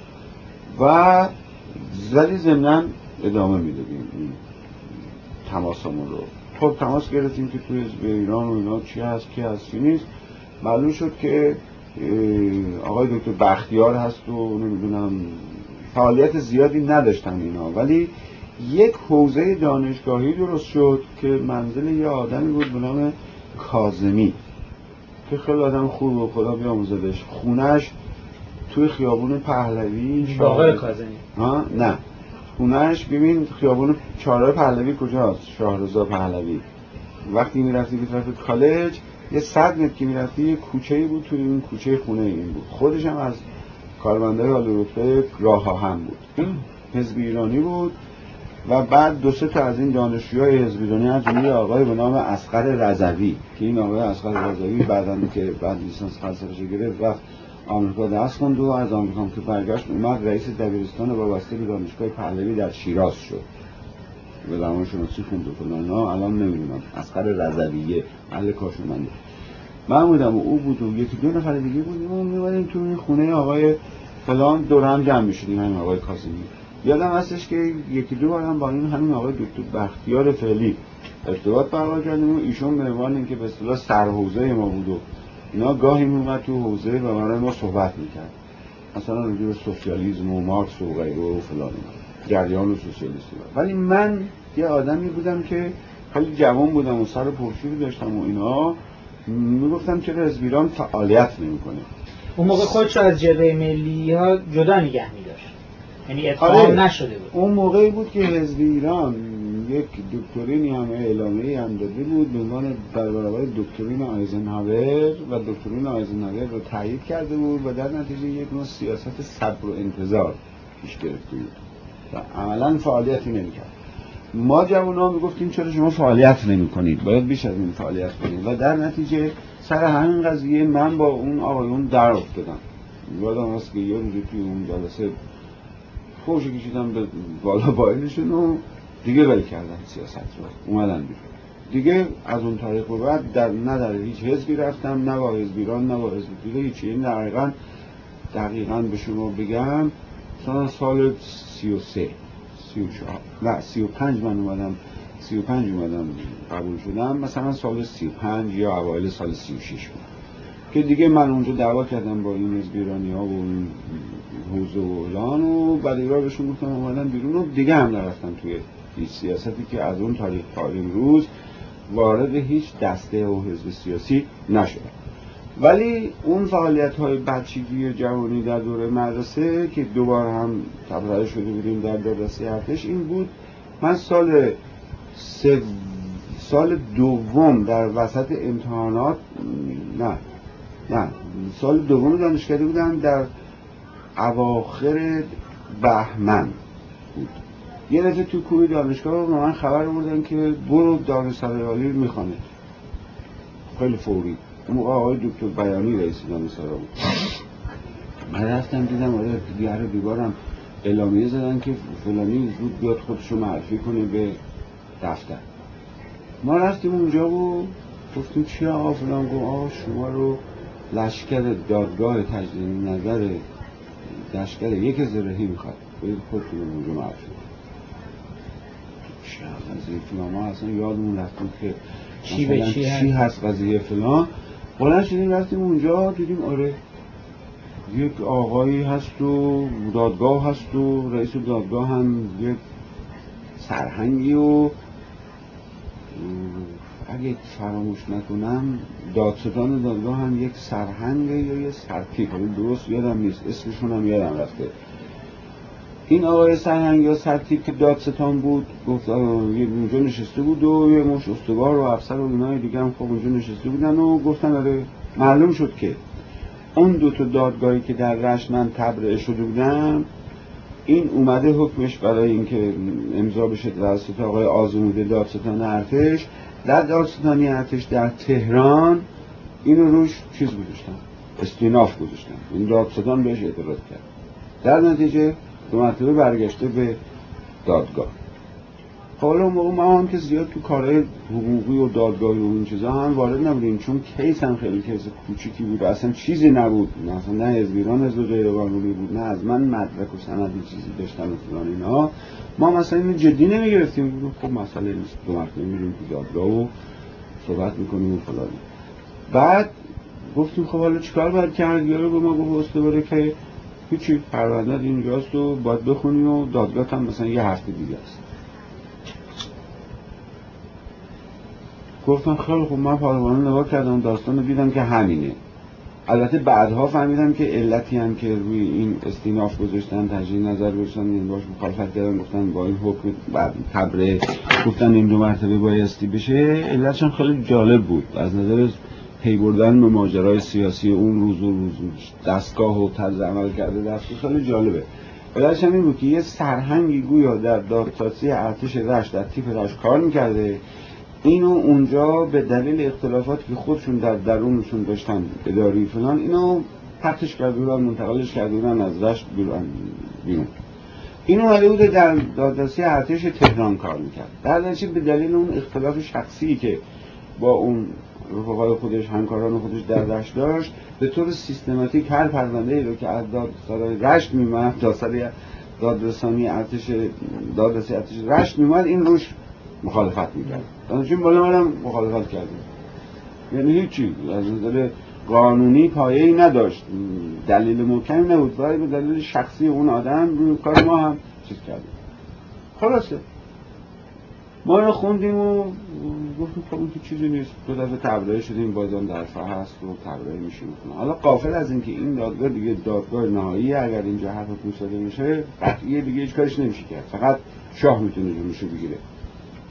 و ولی ضمناً ادامه میدادیم این تماسمون رو. خب تماس گرفتیم که توی حزب ایران و اینا چی هست کی هست چی نیست. معلوم شد که آقای دکتر بختیار هست و نمیدونم فعالیت زیادی نداشتن اینا، ولی یک حوزه دانشگاهی درست شد که منزل یه آدمی بود به نام کاظمی که خیلی آدم خوب و خدا بیاموزدش. خونش توی خیابون پهلوی باقر کاظمی. ها نه خونش ببین خیابون چهارراه پهلوی کجاست؟ شاهرضا پهلوی. وقتی میرفتی به طرف کالج یه صد متر که میرفتی یه کوچه‌ای بود، توی این کوچه خونه این بود. خودش هم از کارمندای عالی رتبه راه آهن بود. این حزب ایرانی بود و بعد دو سه تا از این دانشجوهای حزب ایرانی از جمله آقای به نام اصغر رضوی که این آقای اصغر رضوی بعداً که بعد لیسانس فلسفه‌اش گرفت رفت آمریکا درس خوند و از آمریکا که برگشت اومد رئیس دبیرستان وابسته به دانشگاه پهلوی در شیراز شد. به زبان شناسی خوند و فلان ها. الان نمیدونم اصغر رضویه اهل کاشاننده. من بودم و او بود و یکی دو نفر دیگه بودیم و می‌اومدیم تو این خونه آقای فلان دور هم جمع می‌شدیم، همین آقای کاظمی. یادم هستش که یکی دو بارم با این همین آقای دکتر بختیار فعلی ارتباط برقرار کردیم و ایشون به عنوان اینکه به اصطلاح سرحوزه ما بود و اینا گاهی میومد تو حوزه و برای ما صحبت میکرد، مثلا راجع به سوسیالیسم و مارکس و غیره و فلان جریان و سوسیالیسم. ولی من یه آدمی بودم که خیلی جوان بودم و سر پرشوری داشتم و اینا، میگفتم چرا حزب ایران فعالیت نمیکنه. اون موقع خودش از جبهه ملی ها جدا نگه می‌داشت، یعنی ادغام آره. نشده بود. اون موقعی بود که حزب ایران یک دکترینی هم اعلامیه‌ای هم داده بود به عنوان در برابر دکترین آیزنهاور و دکترین آیزنهاور رو تایید کرده بود و در نتیجه یک نوع سیاست صبر و انتظار پیش گرفته بود و عملاً فعالیتی نمی‌کرد. ما جوان‌ها میگفتیم چرا شما فعالیت نمی‌کنید؟ باید بیش از این فعالیت کنید و در نتیجه سر همین قضیه من با اون آقایون در افتادم. یادم هست که یه روزی توی اون جلسه خوش کشیدم به بالا بایلشون و دیگه ول کردن سیاست رو، اومدن بیرون. دیگه از اون تاریخ به بعد در نه در هیچ حزبی رفتم، نه با حزبیران نه با حزب دیگه هیچی. این دقیقاً دقیقاً به شما بگم مثلا سال سی و سه سی و چهار نه سی و پنج من اومدم سی و پنج اومدم قبول شدم، مثلا سال سی و پنج یا اوایل سال سی و شش بود که دیگه من اونجا دعوا کردم با این حزبیرانی ها و این حوزه و اعلان و بعد ایرا بهشون گفتم اومدن بیرون و دیگه هم نرفتم توی هیچ سیاستی که از اون تاریخ تا امروز وارد هیچ دسته و حزب سیاسی نشدم. ولی اون فعالیت های بچگی و جوانی در دوره مدرسه که دوباره هم تبرئه شده بودیم در دادرسی ارتش این بود. من سال سه سال دوم در وسط امتحانات نه نه سال دوم دانشگاهی بودم، در اواخر بهمن بود. یه دفعه تو کوی دانشگاه به من خبر آوردن که برو دانشسرای عالی میخوانه، خیلی فوری. اون موقع آقای دکتر بیانی رئیس دانشسرا بود. من رفتم دیدم آره دیگه دیوارم اعلامیه زدن که فلانی زود بیاد خودشو معرفی کنه به دفتر. ما رفتیم اونجا و گفتیم چی آقا فلان؟ گفت آقا شما رو لشکر دادگاه تجدید نظر لشکر یک زرهی میخواد، باید خودتون رو اونجا معرفی کنید. چی قضیه فلان؟ ما اصلا یادمون رفتیم که چی به چی, چی هست قضیه فلان. بلند شدیم رفتیم اونجا دیدیم آره یک آقایی هست و دادگاه هست و رئیس دادگاه هم یک سرهنگی و اگه فراموش نکنم دادستان دادگاه هم یک سرهنگه یا یک سرتیپ، درست یادم نیست، اسمشون هم یادم رفته. این آقای سرهنگ یا سرتیپ که دادستان بود گفت اونجا نشسته بود و یه مش استوار و افسر و اینای دیگه هم خب اونجا نشسته بودن و گفتن آره معلوم شد که اون دو تا دادگاهی که در رشت من تبرئه شده بودم این اومده حکمش برای اینکه امضا بشه توسط آقای آزموده دادستان ارتش در دادستانی ارتش در تهران اینو روش چیز گذاشتن، استیناف گذاشتن. این دادستان بهش اعتراض کرد، در نتیجه دو مرتبه برگشته به دادگاه. حالا موقع ما هم که زیاد تو کارهای حقوقی و دادگاهی و این چیزا هم وارد نبودیم چون کیس هم خیلی کیس کوچیکی بود، اصلا چیزی نبود، مثلا نه حزبیران حزب غیرقانونی بود، نه از من مدرک و سندی چیزی داشتن و فلان اینا. ما مثلا اینو جدی نمیگرفتیم، خب مسئله نیست، دو مرتبه میریم تو دادگاه و صحبت میکنیم و فلان. بعد گفتیم خب حالا چیکار باید کرد؟ یارو به ما گفت استواره که هیچی، پرونده اینجاست و باید بخونی و دادگاه هم مثلا یه هفته دیگه است. گفتم خیلی خوب، من پروانه نگاه کردم داستان رو دیدم که همینه. البته بعدها فهمیدم که علتی هم که روی این استیناف گذاشتن، تجدید نظر گذاشتن، این باش مخالفت کردن، گفتن با این حکم بعد تبرئه گفتن این دو مرتبه بایستی بشه، علتشون خیلی جالب بود از نظر پی بردن به ماجرای سیاسی اون روز و روز دستگاه و طرز عمل کرده دستگاه خیلی جالبه. علتش هم این بود که یه سرهنگی گویا در دادسازی ارتش رشت در تیپ رشت کار میکرده، اینو اونجا به دلیل اختلافاتی که خودشون در درونشون داشتن اداری فلان اینو پرتش کردن، منتقلش کردن از رشت بیرون. اینو اومده بوده در دادرسی ارتش تهران کار میکرد، در نتیجه به دلیل اون اختلاف شخصی که با اون رفقای خودش همکاران خودش در رشت داشت به طور سیستماتیک هر پرونده‌ای رو که از دادسرای رشت میومد، دادسرای دادرسانی ارتش دادرسی ارتش رشت میومد این روش مخالفت میکرد. دانشجویان بالا منم مخالفت کردیم، یعنی هیچی از نظر قانونی پایه‌ای نداشت، دلیل محکمی نبود، ولی به دلیل شخصی اون آدم روی کار ما هم چیز کردیم. خلاصه ما رو خوندیم و گفتیم خب این که چیزی نیست، دو دفعه تبرئه شدیم، بازم درفعه هست و تبرئه میشیم. حالا غافل از اینکه این دادگاه دیگه دادگاه نهاییه، اگر اینجا حرف حکم صادر میشه قطعیه دیگه هیچ کارش نمیشه کرد، فقط شاه میتونه جلوشو بگیره.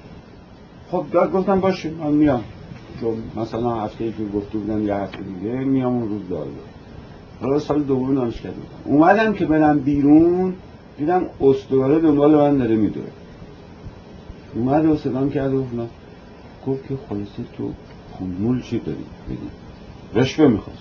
خب داد گفتم باشه من میام، چون مثلا هفته ای که گفته بودن یه هفته دیگه میام اون روز داره. حالا سال دوم دانشگاه بودم، اومدم که برم بیرون دیدم استواره دنبال من داره میدوره. اومد و صدام کرد و گفتم گفت که خلاصه تو پولمول چی داری بدی؟ رشوه میخواست.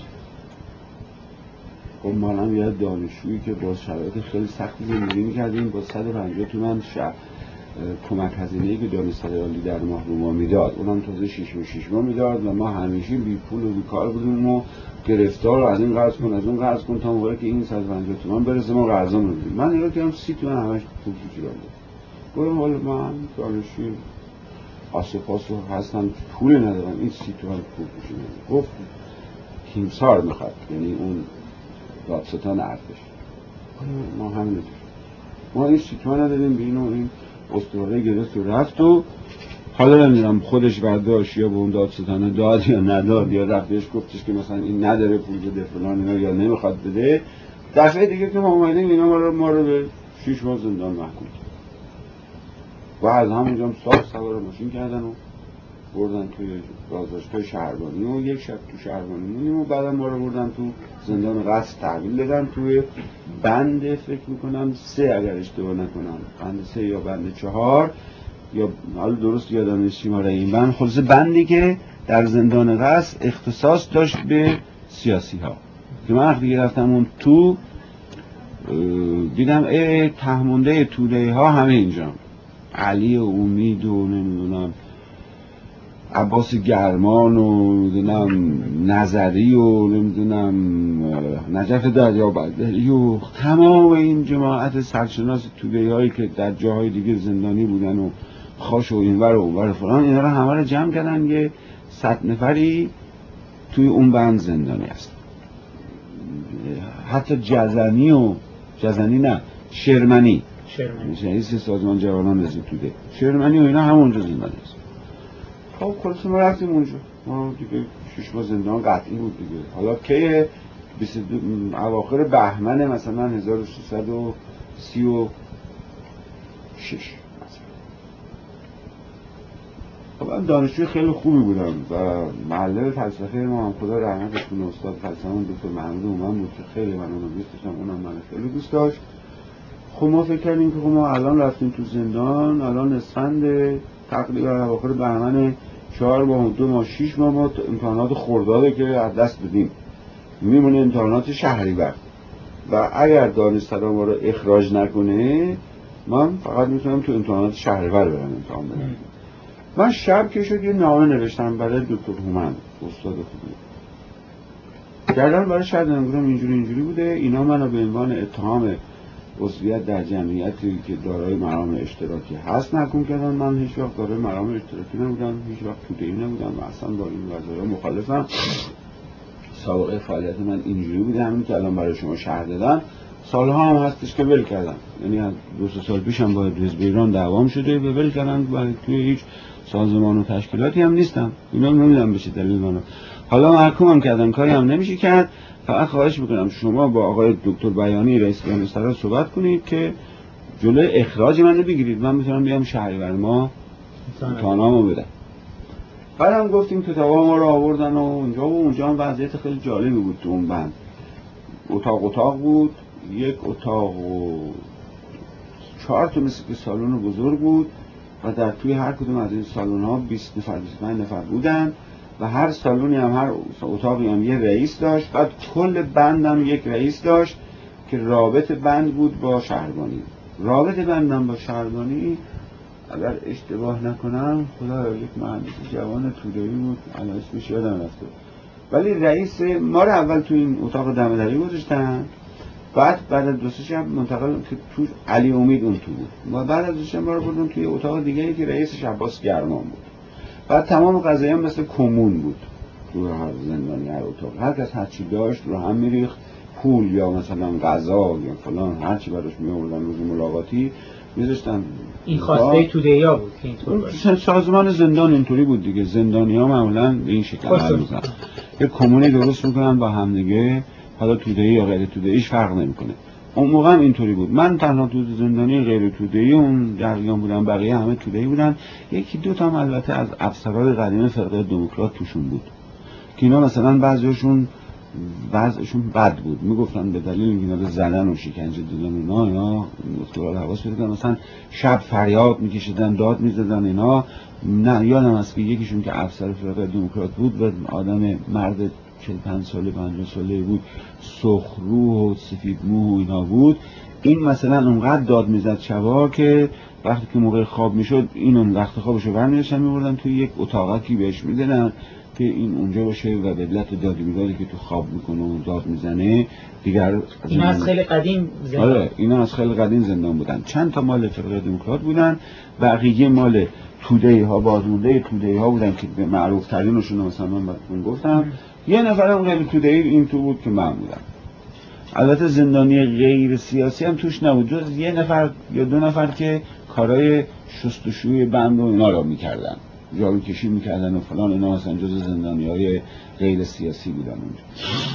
خب منم یه دانشجویی که با شرایط خیلی سختی زندگی میکردیم، با صد و پنجاه تومن شهر کمک هزینه‌ای که دانشگاه عالی در ماه رو ما میداد، اونم تازه شش و شش ماه میداد و ما همیشه بی پول و بی کار بودیم و گرفتار و از این قرض کن از اون قرض کن تا موقعی که این صد و پنجاه تومن برسه ما قرضا میدیم. من نگاه کردم سی تومن همش پول تو جیبم بود. گفتم حالا من دانشجوی آسپاسو هستم پول ندارم، این سی تومن پول تو جیبم. گفت تیمسار میخواد، یعنی اون دادستان ارتش. ما همین داشت. ما این سی تومن نداریم بین و این استواره گرفت و رفت و حالا نمیدونم خودش برداشت یا به اون دادستانه داد یا نداد یا رفتش گفتش که مثلا این نداره پول بده فلان اینا یا نمیخواد بده. دفعه دیگه که ما اومدیم اینا ما رو, ما رو به شش ماه زندان محکوم کرد و از همونجا هم صاف سوار ماشین کردن و بردن توی بازداشتگاه شهربانی و یک شب تو شهربانی موندیم و بعدم ما رو بردن تو زندان قصر تحویل دادن توی بند فکر میکنم سه اگر اشتباه نکنم، بند سه یا بند چهار یا حالا درست یادم نیست شماره این بند، خلاصه بندی که در زندان قصر اختصاص داشت به سیاسی ها که من وقتی رفتم اون تو دیدم ای تهمونده توده ها همه اینجا، علی و امید و نمیدونم عباس گرمان و نمیدونم نظری و نمیدونم نجف دریابندری و تمام این جماعت سرشناس توده هایی که در جاهای دیگه زندانی بودن و خاش و اینور و اونور فلان، اینا رو همه رو جمع کردن یه صد نفری توی اون بند زندانی هست. حتی جزنی و جزنی نه شرمنی شرمنی رئیس سازمان جوانان رضا توده شرمنی و اینا همونجا زندانی هست. خب خلاص ما رفتیم اونجا، ما دیگه شش ماه زندان قطعی بود دیگه. حالا که اواخر بهمن مثلا هزار و سیصد و سی و شش خب من دانشجوی خیلی خوبی بودم و معلم فلسفه ما هم خدا رحمتش کنه استاد فلسفه‌مون دکتر محمود اومن بود که خیلی من اونو دوست داشتم، اونم من خیلی دوست داشت. خب ما فکر کردیم که خب ما الان رفتیم تو زندان، الان اسفند تقریبا اواخر بهمن چهار ماه دو ماه شش ماه ما امتحانات خرداده که از دست بدیم، میمونه امتحانات شهریور و اگر دانشسرا ما رو اخراج نکنه من فقط میتونم تو امتحانات شهریور برم امتحان بدم. من شب که شد یه نامه نوشتم برای دکتر هومن استاد خوبی گردن برای شهر نگرم اینجوری اینجوری بوده، اینا منو به عنوان اتهام عضویت در جمعیتی که دارای مرام اشتراکی هست محکوم کردن. من هیچ وقت دارای مرام اشتراکی نبودم، هیچ وقت توده‌ای نبودم و اصلا با این وضعیت مخالفم. سابقه فعالیت من اینجوری بوده، همین که الان برای شما شهر دادم سالها هم هستش که ول کردم، یعنی از دو سه سال پیش هم با حزب ایران دعوام شده و ول کردن و توی هیچ سازمان و تشکیلاتی هم نیستم. اینا نمیدونم بشه دلیل منو حالا محکومم کردن، کاری هم نمیشه کرد. فقط خواهش میکنم شما با آقای دکتر بیانی رئیس دانشگاه صحبت کنید که جلوی اخراج منو بگیرید، من میتونم بیام شهریور ما امتحانامو بدم. بعدم گفتیم کتابا ما رو آوردن و اونجا و اونجا هم وضعیت خیلی جالبی بود. تو اون بند اتاق اتاق بود، یک اتاق و چهار تا مثل که سالن بزرگ بود و در توی هر کدوم از این سالن ها بیست نفر بیست و پنج نفر بودن و هر سالونی هم هر اتاقی هم یه رئیس داشت. بعد کل بندم یک رئیس داشت که رابط بند بود با شهربانی. رابط بندم با شهربانی اگر اشتباه نکنم خدا یک مهندس جوان توده‌ای بود، الان اسمش یادم رفته، ولی رئیس ما رو اول تو این اتاق دم دری گذاشتن، بعد بعد از دو سه شب منتقل که تو علی امید اون تو بود و بعد از دو سه شب ما رو بردن توی اتاق دیگه‌ای که رئیسش عباس گرمان بود. بعد تمام قضایا مثل کمون بود تو هر زندانی هر اتاق، هر کس هر چی داشت رو هم میریخت، پول یا مثلا غذا یا فلان هر چی براش میآوردن روز ملاقاتی میذاشتن. این خواسته توده‌یا بود که اینطور باشه. سازمان زندان اینطوری بود دیگه، زندانی‌ها معمولاً به این شکل عمل می‌کنن، یه کمونی درست می‌کنن با هم دیگه، حالا توده‌ای یا غیر توده‌ایش فرق نمی‌کنه. اون موقع اینطوری بود. من تنها تو زندانی غیر توده‌ای اون جریان بودم، بقیه همه توده‌ای بودن. یکی دو تا البته از افسرهای قدیم فرقه دموکرات توشون بود که اینا مثلا بعضیشون وضعشون بد بود، میگفتن به دلیل اینا رو زدن و شکنجه دادن اینا اینا دکترها حواس پیدا کردن، مثلا شب فریاد میکشیدن، داد میزدن اینا. نه یادم هست که یکیشون که افسر فرقه دموکرات بود و آدم مرد چهل و پنج ساله پنجاه ساله بود، سرخرو و سفید مو و اینا بود. این مثلا اونقدر داد میزد شبا که وقتی که موقع خواب میشد اینو وقت خوابشو برمی‌داشتن میبردن توی یک اتاقکی بهش میدادن که این اونجا باشه و به علت دادی میدادی که تو خواب میکنه و داد میزنه دیگر. اینا از خیلی قدیم زندان. آره اینا از خیلی قدیم زندان بودن. چند تا مال فرقه دموکرات بودن، بقیه مال توده‌ای ها، بازمونده توده‌ای ها بودن که به معروف ترینشون مثلا من براتون گفتم. یه نفر اون غیر توده‌ای این تو بود که من بودم. البته زندانی غیر سیاسی هم توش نبود جز یه نفر یا دو نفر که کارهای شستشوی بند و اینا را میکردن، جارو کشی میکردن و فلان. اینا مثلا جز زندانی‌های غیر سیاسی بودن اونجا.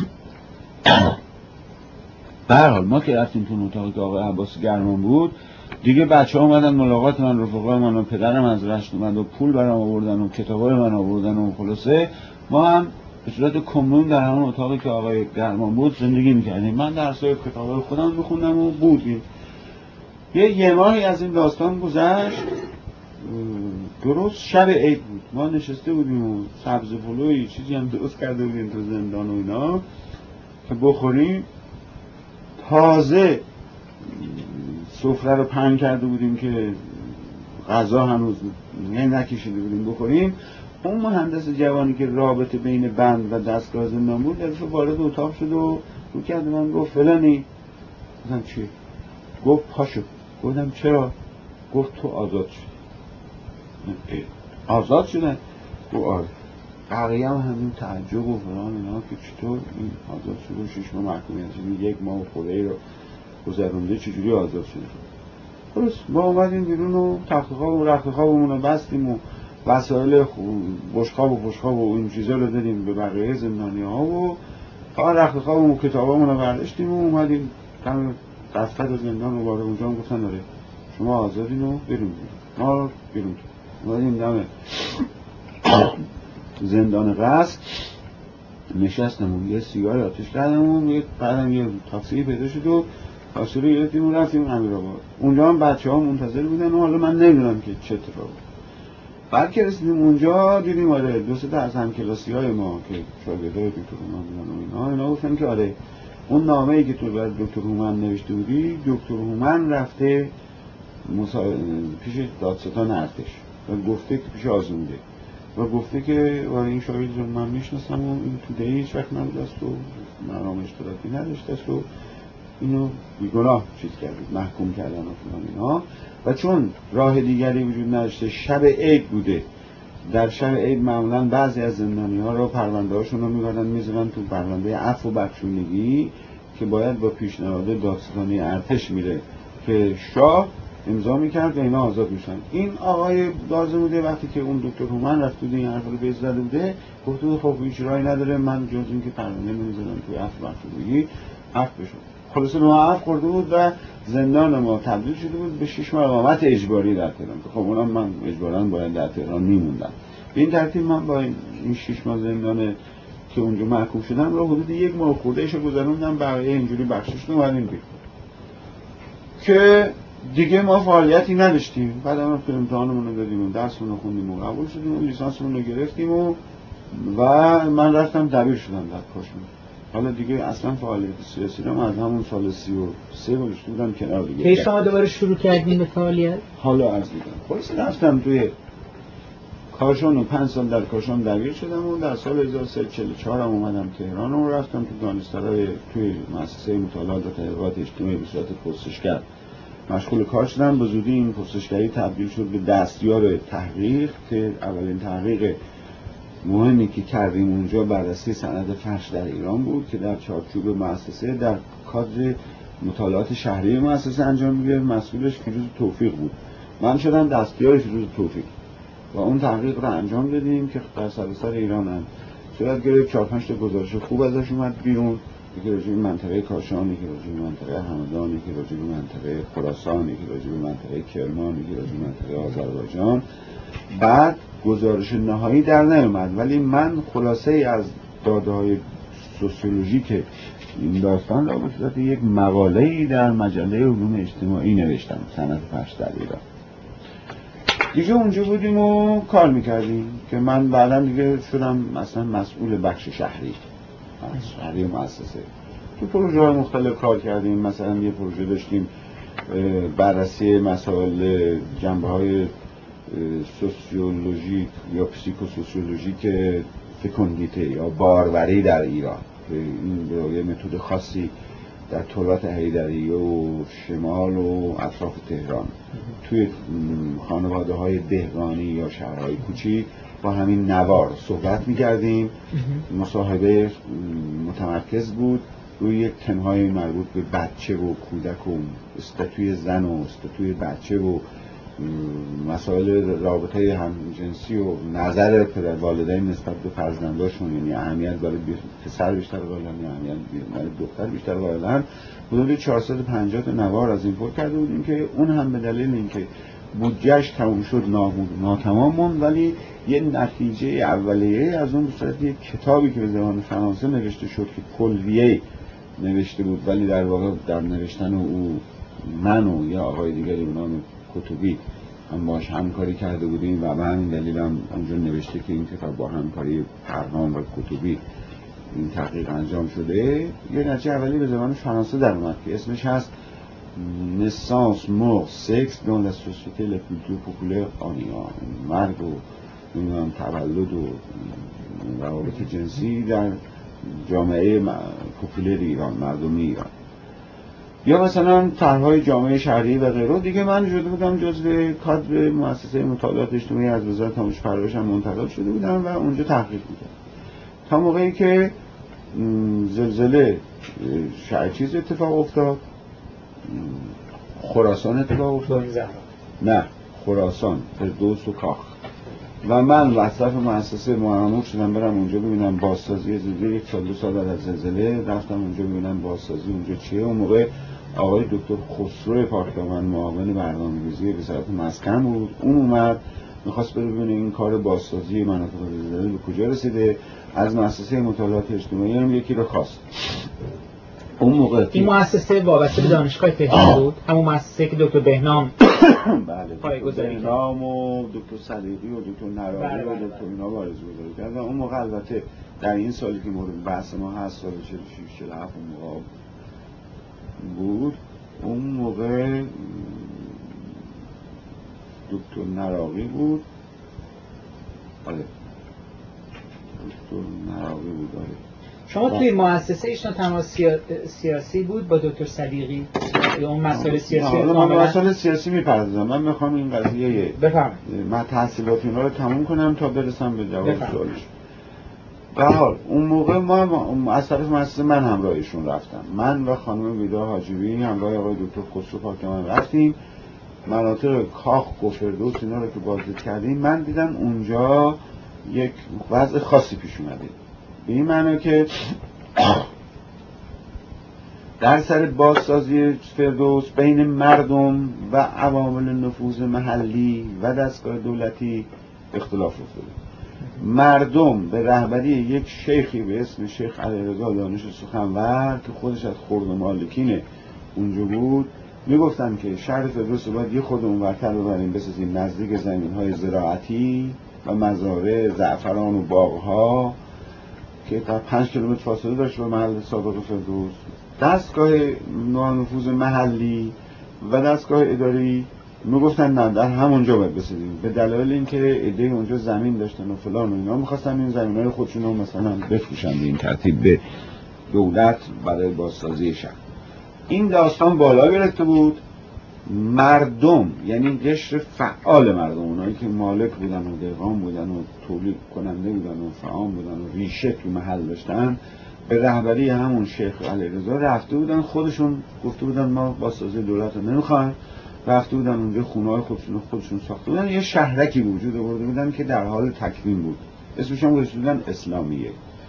به هر حال ما که رفتیم تو اتاقی که آقای عباس گرمان بود دیگه، بچه‌ها اومدن ملاقات من، رفقای من و پدرم از رشت اومد و پول برام آوردن و کتابای من آوردن و خلاصه ما هم به صورت کمون در همون اتاقی که آقای گرمان بود زندگی میکردیم. من درسای کتابای خودم میخوندم و بودیم. یه یه ماهی از این داستان گذشت، درست شب عید بود. ما نشسته بودیم و سبز پلوی چیزی هم درست کرده بودیم تو زندان و اینا که بخوریم. تازه سفره رو پهن کرده بودیم که غذا هنوز نکشیده بودیم بخوریم. اون مهندس جوانی که رابطه بین بند و دستگاه زندان بود درش وارد اتاق شد و رو کرد من گفت فلانی. گفتم چی؟ گفت پاشو. گفتم چرا؟ گفت تو آزاد شد. آزاد شدن؟ گفت آره. بقیه هم همین تعجب و فلان اینا که چطور این آزاد شد و شش ماه محکومیت شد، یک ماه خورده رو گذرونده چجوری آزاد شد. خلاص ما اومدیم بیرون و تخت خواب و رخت خوابمون رو بستیم و وسایل بشخواب و پشخواب و این چیزا رو دادیم به بقیه زندانی‌ها و تا رخت خوابمون و کتابامون رو برداشتیم و اومدیم دم دفتر زندان رو وارد اونجا هم گفتن آره شما آزادین و بریم. ما بیرون اومدیم دم زندان قصر نشستم، یه سیگار آتش کردم و بعدم یه تاکسی پیدا شد و تاکسی رو گرفتیم و رفتیم امیرآباد. اونجا هم بچه ها منتظر بودن و حالا من نمیدونم که چه اتفاقی. بعد که رسیدیم اونجا دیدیم آره دو سه تا از همکلاسی های ما که شاگردای دکتر هومن بودن و اینا اینا گفتن که آره اون نامه‌ای که تو برای دکتر هومن نوشته بودی دکتر هومن رفته مسا... پیش دادستان ارتش و گفته که پیش آزموده و گفته که ولی این شاگرد رو من میشناسم و این توده هیچ وقت نبوده است و مرام اشتراکی نداشته است و اینو بیگناه چیز کردید محکوم کردن و فلان اینا. و چون راه دیگری وجود نداشته شب عید بوده، در شب عید معمولا بعضی از زندانی ها رو پرونده هاشون رو میبردن میذارن تو پرونده عفو و بخشودگی که باید با پیشنهاد دادستانی ارتش میره که شاه امضا میکرد و اینا آزاد میشن. این آقای دازموده وقتی که اون دکتر هومن رفت بود این حرف رو بهش زده بوده گفته خب هیچ راهی نداره من جز این که پرونده میذارم توی عفو و بخشودگی عفو بشم. خلاصه به ما عفو خورده بود و زندان ما تبدیل شده بود به شش ماه اقامت اجباری در تهران. خب اونم من اجباراً باید در تهران میموندم. به این ترتیب من با این شش ماه زندان که اونجا محکوم شدم رو حدود یک ماه خورده ایشو گذروندم، بقیه اینجوری بخشش رو اومدیم بیرون که دیگه ما فعالیتی نداشتیم. بعد هم که امتحانمون رو دادیم و درسمون رو خوندیم و قبول شدیم و لیسانسمون رو گرفتیم و و من رفتم دبیر شدم در کاشان. حالا دیگه اصلا فعالیت سیاسی رو از همون سال سی و سه گذاشته بودم کنار دیگه. کی شما دوباره شروع کردین به فعالیت؟ حالا از دیدم خلاص رفتم توی کاشان و پنج سال در کاشان دبیر شدم و در سال هزار و سیصد و چهل و چهار هم اومدم تهران و رفتم تو دانشسرای توی مؤسسه مطالعات و تحقیقات اجتماعی به صورت پرسشگر مشغول کار شدم. به زودی این پرسشگری تبدیل شد به دستیار تحقیق که اولین تحقیق مهمی که کردیم اونجا بررسی سند فرش در ایران بود که در چارچوب مؤسسه در کادر مطالعات شهری مؤسسه انجام میگرفت. مسئولش فیروز توفیق بود. من شدم دستیار فیروز توفیق و اون تحقیق رو انجام دادیم که در سراسر ایران هم صورت گرفت. چهار پنج تا گزارش خوب ازش اومد بیرون یکی راجع به منطقه کاشان، یکی راجع به منطقه همدان، یکی راجع به منطقه خراسان، یکی راجع به منطقه کرمان، یکی راجع به منطقه آذربایجان. بعد گزارش نهایی در نیومد، ولی من خلاصه ای از داده‌های سوسیولوژیک این داستان را به صورت یک مقاله‌ای در مجله علوم اجتماعی نوشتم، سند پخش در ایران. دیگه اونجا بودیم و کار میکردیم که من بعدا دیگه شدم مثلا مسئول بخش شهری شهری مؤسسه. تو پروژه های مختلف کار کردیم. مثلا یه پروژه داشتیم بررسی مسائل جنبه های سوسیولوژیک یا پسیکوسوسیولوژیک فکندیته یا باروری در ایران. این یه متد خاصی در تورات حیدریه و شمال و اطراف تهران توی خانواده های دهقانی یا شهرهای کوچیک با همین نوار صحبت می‌کردیم. مصاحبه متمرکز بود روی یک تمهای مربوط به بچه و کودک و استاتوی زن و استاتوی بچه و مسائل رابطه همجنسی و نظر پدر والدین نسبت به فرزنداشون، یعنی اهمیت برای پسر بیشتر قائلن یا اهمیت برای دختر بیشتر قائلن. حدود چهارصد و پنجاه تا نوار از این پر کرده بودیم که اون هم به دلیل اینکه بودجهش تموم شد ناتمام موند، ولی یه نتیجه اولیه از اون به صورت یک کتابی که به زبان فرانسه نوشته شد که کلویه نوشته بود، ولی در واقع در نوشتن او من و یا آقای دیگری به نام کتبی هم باش همکاری کرده بودیم و به همین دلیل هم اونجا نوشته که این کتاب با همکاری پرهام و کتبی این تحقیق انجام شده. یه نتیجه اولی به زبان فرانسه در اومد که اسمش هست نسانس مور سکس دون لا سوسیته لا کولتور پوپولر آن ایران، مرگ و نمیدونم تولد و روابط جنسی در جامعه پوپولر ایران، مردمی ایران. یا مثلا طرح‌های جامعه شهری و غیره. دیگه من شده بودم جزو کادر مؤسسه مطالعات اجتماعی از وزارت آموزش و پرورش هم منتقل شده بودم و اونجا تحقیق می‌کردم تا موقعی که زلزله شاید چیز اتفاق افتاد، خراسان اتفاق افتاد، نه خراسان، فردوس و کاخ، و من وسط مؤسسه مامور شدم برم اونجا ببینم بازسازی زلزله. یک سال دو سال بعد از زلزله رفتم اونجا ببینم بازسازی اونجا چیه. اون موقع آقای دکتر خسرو پاکدامن معاون برنامه‌ریزی وزارت مسکن بود. اون اومد میخواست بره ببینه این کار بازسازی مناطق زلزله به کجا رسیده. از مؤسسه مطالعات اجتماعی هم یکی رو خواست. اون موقع این مؤسسه وابسته به دانشگاه تهران بود، همون مؤسسه که دکتر بهنام بله پایه‌گذاری کرد، بهنام و دکتر صدیقی و دکتر نراقی و دکتر اینا وارد گذاری کردن. اون موقع البته در این سالی که مورد بحث ما هست، سال چهل و شش چهل و هفت اون موقع بود. اون موقع دکتر نراقی بود، آره دکتر نراقی بود. آره شما توی مؤسسه ایشون تماس سیاسی بود با دکتر صدیقی یا اون مسائل سیاسی؟ من مسائل سیاسی میپردازم. من میخوام این قضیه بفهمم، من تحصیلات اینا رو تموم کنم تا برسم به جواب سوالش. به هر حال اون موقع ما از طرف مؤسسه من همراهشون رفتم، من و خانم ویدا حاجبی همراه آقای دکتر خسرو پاکدامن رفتیم مناطق کاخ و فردوس اینا رو که بازدید کردیم. من دیدم اونجا یک وضع خاصی پیش اومده، به این معنی که در سر بازسازی فردوس بین مردم و عوامل نفوذ محلی و دستگاه دولتی اختلاف افتاده. مردم به رهبری یک شیخی به اسم شیخ علیرضا دانش سخنور که خودش از خرد مالکین اونجا بود میگفتن که شهر فردوس باید یه خود اونورتر ببریم بسازیم نزدیک زمین‌های زراعتی و مزارع زعفران و باغ‌ها که تا پنج کیلومتر فاصله داشت با محل سابق فردوس. دستگاه نفوذ محلی و دستگاه اداری میگفتن نه در همونجا باید بسازیم، به دلایل اینکه عده اونجا زمین داشتن و فلان و اینا میخواستن این زمینای خودشون رو مثلا بفروشن به این ترتیب به دولت برای بازسازی شهر. این داستان بالا گرفته بود. مردم یعنی قشر فعال مردم، اونایی که مالک بودن و دهقان بودن و تولید کننده بودن و فعال بودن و ریشه تو محل داشتن، به رهبری همون شیخ علیرضا رفته بودن. خودشون گفته بودن ما بازسازی دولت رو نمیخوایم. رفته بودن اونجا خونه‌های خودشون خودشون ساخته بودن. یه شهرکی وجود آورده بودن که در حال تکوین بود، اسمش هم گذاشته بودن اسلامیه.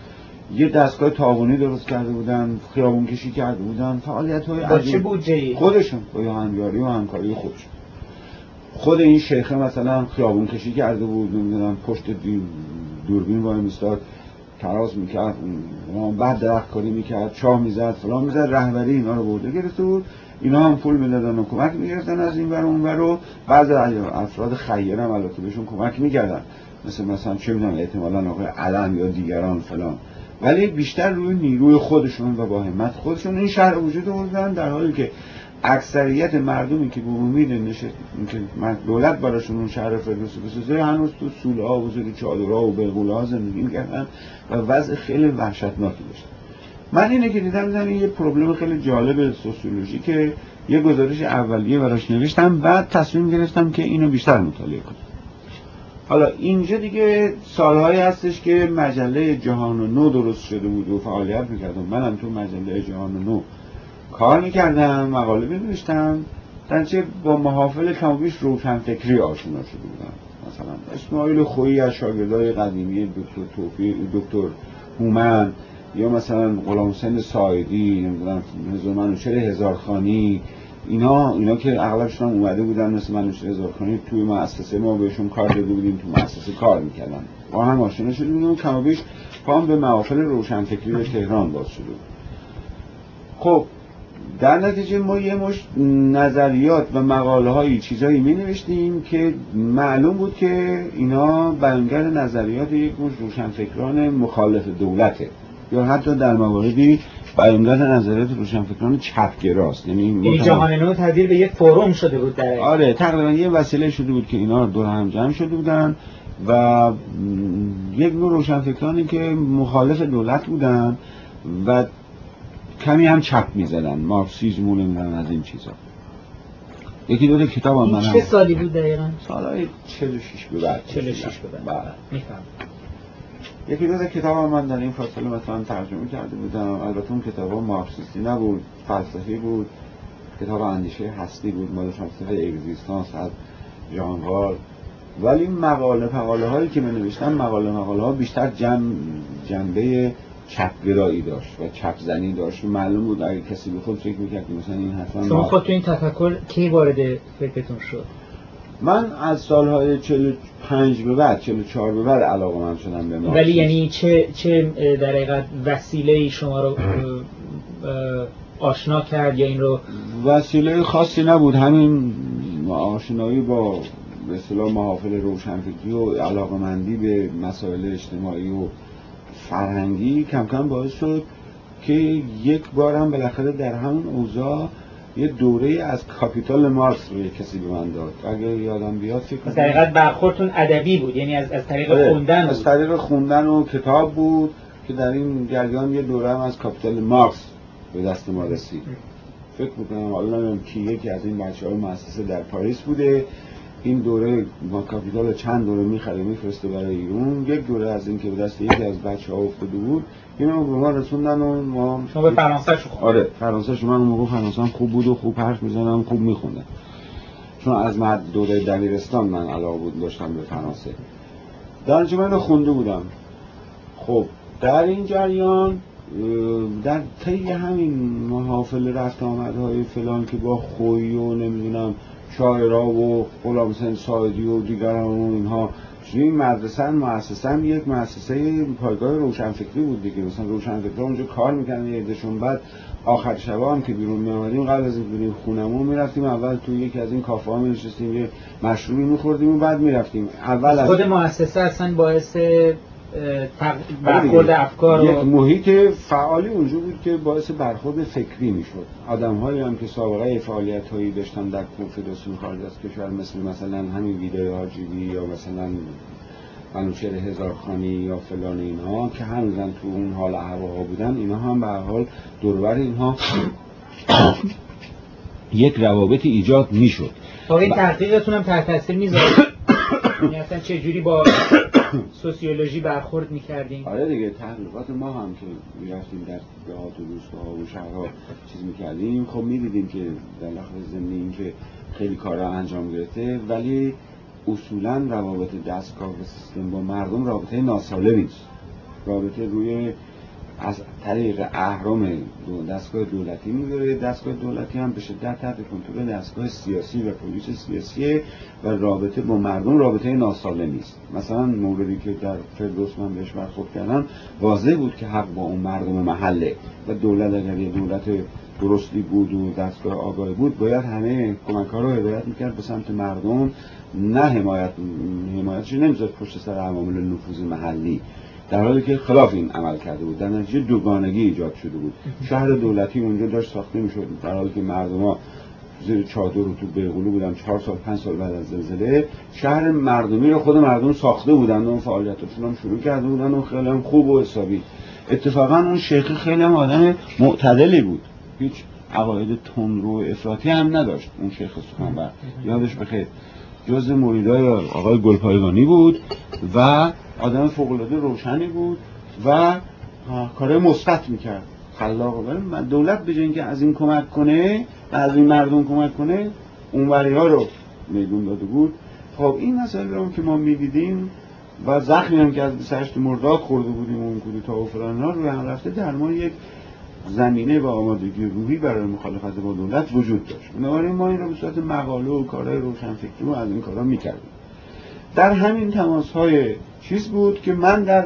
یه دستگاه تاوانی درست کرده بودن، خیابون کشی کرده بودن، فعالیت‌های با چه بودجه‌ای؟ خودشون با همکاری و همکاری خودشون. خود این شیخه مثلا خیابون کشی کرده بود، نمیدونم پشت دوربین وای میستاد تراز میکرد، بعد درخت کاری میکرد، چاه میزد، فلان میزد، رهبری اینا رو برده گرفته بود. اینا هم پول میدادن و کمک میگرفتن از این ور اون ور، و بعضی افراد خیر هم البته بهشون کمک میکردن، مثل مثلا چه میدونم احتمالاً آقای علم یا دیگران فلان، ولی بیشتر روی نیروی خودشون و با همت خودشون این شهر وجود آوردن، در حالی که اکثریت مردمی که به امید نشه که دولت براشون اون شهر فردوسی بسازه هنوز تو سوله‌ها و زیر چادرها و بلغوله‌ها زندگی می‌کردن و وضع خیلی وحشتناکی داشتن. من اینه که دیدم زن یه پروبلم خیلی جالب سوسیولوژی که یه گزارش اولیه براش نوشتم، بعد تصمیم گرفتم که اینو بیشتر مطالعه کنم. حالا اینجا دیگه سالهایی هستش که مجله جهان نو درست شده بود و فعالیت می‌کردم. منم تو مجله جهان نو کار می‌کردم، مقاله می‌نوشتم، درنچه با محافل کمابیش روشنفکری آشنا شده بودم. مثلا اسماعیل خویی از شاگردای قدیمی دکتر توفیق، دکتر هومن، یا مثلا غلامحسین ساعدی، نمیدونم منوچهر هزارخانی، اینا اینا که اغلبشون اومده بودن مثل منوچهر هزارخانی توی مؤسسه ما بهشون کار داده بودیم، تو مؤسسه کار میکردن، با هم آشنا شده بودیم، کم و بیش پام به محافل روشنفکری تهران باز شده. خب در نتیجه ما یه مش نظریات و مقاله هایی چیزایی می نوشتیم که معلوم بود که اینا بیانگر نظریات یک مش روشنفکران مخالف دولته، یا حتی در مواردی بیانگر نظریات روشنفکران چپگراست. یعنی جهان نو تبدیل به یک فروم شده بود در آره تقریبا یه وسیله شده بود که اینا دور هم جمع شده بودن و یک نوع روشنفکرانی که مخالف دولت بودن و کمی هم چپ می‌زدن، مارکسیسم و نمیدونم از این چیزا. یکی دو تا کتاب هم من چه سالی بود دقیقاً؟ سالهای چهل و شش به بعد. چهل و شش به بعد. میفهمم. یکی دو تا کتاب هم من در این فاصله مثلا ترجمه کرده بودم. البته اون کتابا مارکسیستی نبود، فلسفی بود. کتاب اندیشه هستی بود، مال فلسفه اگزیستانس از ژان رال. ولی مقاله مقاله هایی که من نوشتم مقاله مقاله ها بیشتر جنب جنبه چپگرایی داشت و چپزنی داشت. معلوم بود اگه کسی به خود فکر میکرد که مثلا این حتما شما خود تو این تفکر کی وارد فکرتون شد؟ من از سالهای چهل و پنج به بعد، چهل و چهار به بعد علاقه‌مند شدم به مارکسیسم. ولی یعنی چه چه در حقیقت وسیله‌ای شما رو آشنا کرد یا این رو؟ وسیله خاصی نبود، همین آشنایی با به اصطلاح محافل روشنفکری و علاقه‌مندی به مسائل اجتماعی و فرهنگی کم کم باعث شد که یک بارم بالاخره در همون اوضاع یه دوره از کاپیتال مارکس رو کسی به من داد. اگه یادم بیاد فکر کنم در حقیقت برخوردتون ادبی بود، یعنی از از طریق خوندن بود. از طریق خوندن و کتاب بود که در این جریان یه دوره هم از کاپیتال مارکس به دست ما رسید. فکر می‌کنم حالا نمیدونم کی یکی از این بچه‌های مؤسسه در پاریس بوده، این دوره ما کاپیتال چند دوره می‌خره می‌فرسته برای ایران. یک دوره از این که به دست یکی از بچه‌ها افتاده بود اینو به ما رسوندن و ما شما به فرانسه‌شو خوندید؟ آره فرانسه‌شو من اون موقع فرانسه‌ام خوب بود و خوب حرف می‌زدم، خوب می‌خوندم، چون از مد دوره دبیرستان من علاقه بود داشتم به فرانسه. در جمله من خونده بودم. خب در این جریان در طی همین محافل رفت آمدهای فلان که با خویی و نمیدونم شاعرها و غلامحسین ساعدی و دیگران و اینها این مدرسه مؤسسه یک مؤسسه پایگاه روشنفکری بود دیگه. مثلا روشنفکرها اونجا کار میکنن یه عدهشون، بعد آخر شبا هم که بیرون میامدیم قبل از اینکه بریم خونمون میرفتیم اول تو یکی از این کافه ها می‌نشستیم یه مشروبی می‌خوردیم و بعد میرفتیم. اول خود مؤسسه اصلا باعث برخورد افکار یک محیط فعالی اونجا بود که باعث برخورد فکری میشد. آدم‌هایی هم که سابقه فعالیت‌هایی داشتن در کنفدراسیون خارج از کشور، مثل مثلا همین ویدای حاجیبی یا مثلا منوچهر هزارخانی یا فلان اینها که هنوزن تو اون حال هواها بودن، اینا هم به هر حال دوربر اینها یک روابطی ایجاد میشد. واقعا تحقیقتون هم تحت تاثیر میذاره. یعنی اصلا چه جوری با سوسیولوژی برخورد میکردیم؟ آره دیگه، تحقیقات ما هم که میرفتیم در دهات و روستاها و شهرها چیز میکردیم، خب میدیدیم که در لحظه ضمن این که خیلی کارا انجام گرفته، ولی اصولا روابط دستگاه و سیستم با مردم رابطه ناسالمی است. رابطه روی از طریق اهرم دستگاه دولتی می‌گیره. دستگاه دولتی هم به شدت تحت کنترل دستگاه سیاسی و پلیس سیاسیه و رابطه با مردم رابطه ناسالمی است. مثلا موردی که در فردوس من بهش برخورد کردم، واضح بود که حق با اون مردم محله و دولت اگر یه دولت درستی بود و دستگاه آگاهی بود باید همه کمک‌ها رو هدایت می‌کرد به سمت مردم، نه حمایت حمایتش نمی‌ذاشت پشت سر عوامل نفوذ محلی، در حالی که خلاف این عمل کرده بود. در نتیجه دوگانگی ایجاد شده بود. شهر دولتی اونجا داشت ساخته میشد در حالی که مردم‌ها زیر چادر و تو بیغولو بودن. چهار سال پنج سال بعد از زلزله شهر مردمی رو خود مردم ساخته بودن و فعالیتاشون هم شروع کرده بودن و خیلی هم خوب و حسابی. اتفاقا اون شیخ خیلی هم آدم معتدلی بود، هیچ عقاید تندرو و افراطی هم نداشت. اون شیخ سخنور یادش بخیر جز مریدای آقای گلپایگانی بود و آدم فوق‌العاده روشنی بود و کار مثبت میکرد، خلاق. ولی دولت به جای اینکه از این کمک کنه و از این مردم کمک کنه اونوری‌ها رو میدون داده بود. خب این مسئله رو که ما میدیدیم و زخمی هم که از بیست و هشت مرداد خورده بودیم اون کودتا و فلان ها روی هم رفته، در ما یک زمینه و آمادگی روحی برای مخالفت با دولت وجود داشت. بنابراین ما این رو به صورت مقاله و کارهای روشنفکری و از این کارا میکردیم. در همین تماس‌های چیز بود که من در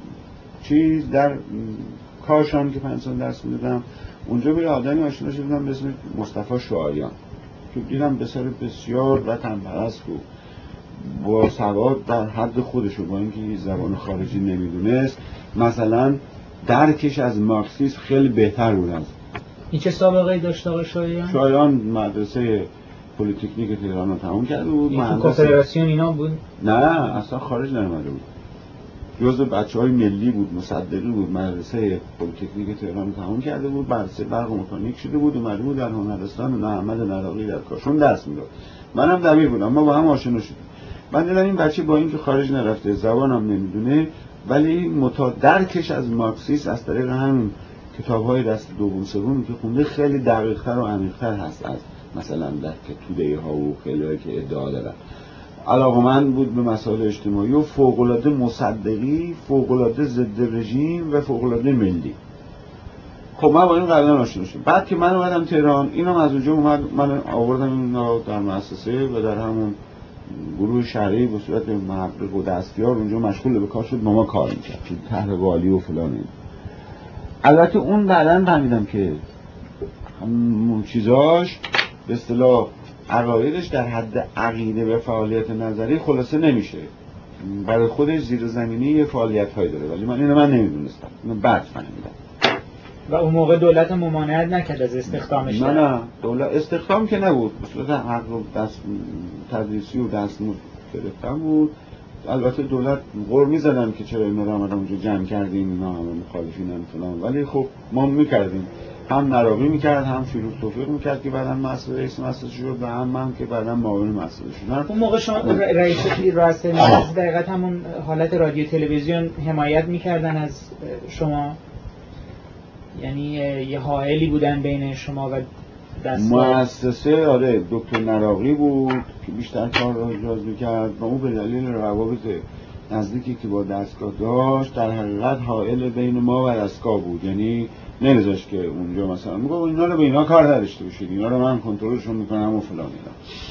چیز در کاشان که پنج سال درس می‌دادم اونجا به آدمی آشنا شدم به اسم مصطفی شعایان که دیدم بسیار بسیار وطن پرست و با سواد در حد خودش و با اینکه زبان خارجی نمیدونست مثلا درکش از مارکسیسم خیلی بهتر بود. از این چه سابقه‌ای داشت آقای شایان؟ شایان مدرسه پلیتکنیک تهران رو تمام کرده بود. این کنفدراسیون اینا بود؟ نه اصلا خارج نرمده بود، جزء بچه‌های ملی بود، مصدقی بود. مدرسه پلیتکنیک تهران رو تمام کرده بود، بررسی برق و مکانیک شده بود، اومده بود در هنرستان محمد نراقی در کاشان درس می‌داد. منم دبیر بودم، ما با هم آشنا شدیم. من دیدم این بچه با اینکه خارج نرفته، زبانم نمیدونه، ولی متدرکش از مارکسیسم از طریق همین کتاب‌های دست دوم سوم که خونده خیلی دقیق‌تر و عمیق‌تر هست از مثلا در توده‌ها و خیلی‌هایی که ادعا دارن. علاقه‌مند بود به مسائل اجتماعی و فوق‌العاده مصدقی، فوق‌العاده ضد رژیم و فوق‌العاده ملی. خب من با این قبلا آشنا شدم. بعد که من اومدم تهران، اینم از اونجا اومد، من آوردم اینا در مؤسسه و در همون گروه شهری به صورت محقق و دستیار اونجا مشغول به کار شد، با ما کار می‌کرد که طرح والی و فلان. البته اون بعداً فهمیدم که همون چیزاش به اصطلاح عقایدش در حد عقیده و فعالیت نظری خلاصه نمیشه، برای خودش زیر زمینی یه فعالیت‌هایی داره، ولی من اینو من نمیدونستم، اینو بعد فهمیدم. و اون موقع دولت ممانعت نکرد از استخدامش؟ نه نه دولت استخدام که نبود، به صورت حق و دست تدریسی و دست گرفتن بود. البته دولت غر می‌زدن که چرا اینا رو آمدن اونجا جمع کردیم، اینا همه مخالفینن فلان، ولی خب ما می‌کردیم. هم نراقی میکرد، هم فیروز توفیق میکرد که بعداً مسئول رئیس مؤسسه شد و هم من که بعداً معاون مؤسسه شدم. اون موقع شما رئیس رئیس مؤسسه دقیقاً همون حالت رادیو تلویزیون حمایت میکردن از شما؟ یعنی یه حائلی بودن بین شما و دستگاه مؤسسه؟ آره، دکتر نراقی بود که بیشتر کار را اجراز میکرد و اون به دلیل روابط نزدیکی که با دستگاه داشت در حقیقت حائل بین ما و دستگاه بود. یعنی نمیذاشت که اونجا مثلا میگه اینا رو به اینا کار نداشته باشید، اینا رو من کنترلشون میکنم و فلان اینا.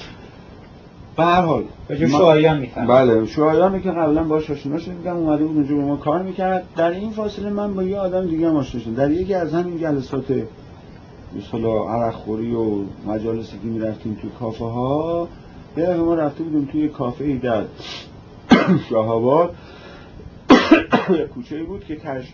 به هر حال جو شعایان میفهمم. بله شعایانی که قبلا باهاش آشنا شدم اومده بود اونجا با ما کار میکرد. در این فاصله من با یه آدم دیگه هم آشنا شدم در یکی از همین جلسات به اصطلاح عرق خوری و مجالسی که میرفتیم تو کافه ها. یه دفعه ما رفته بودیم توی کافه‌ای در شاه آباد، کوچه‌ای بود که تاش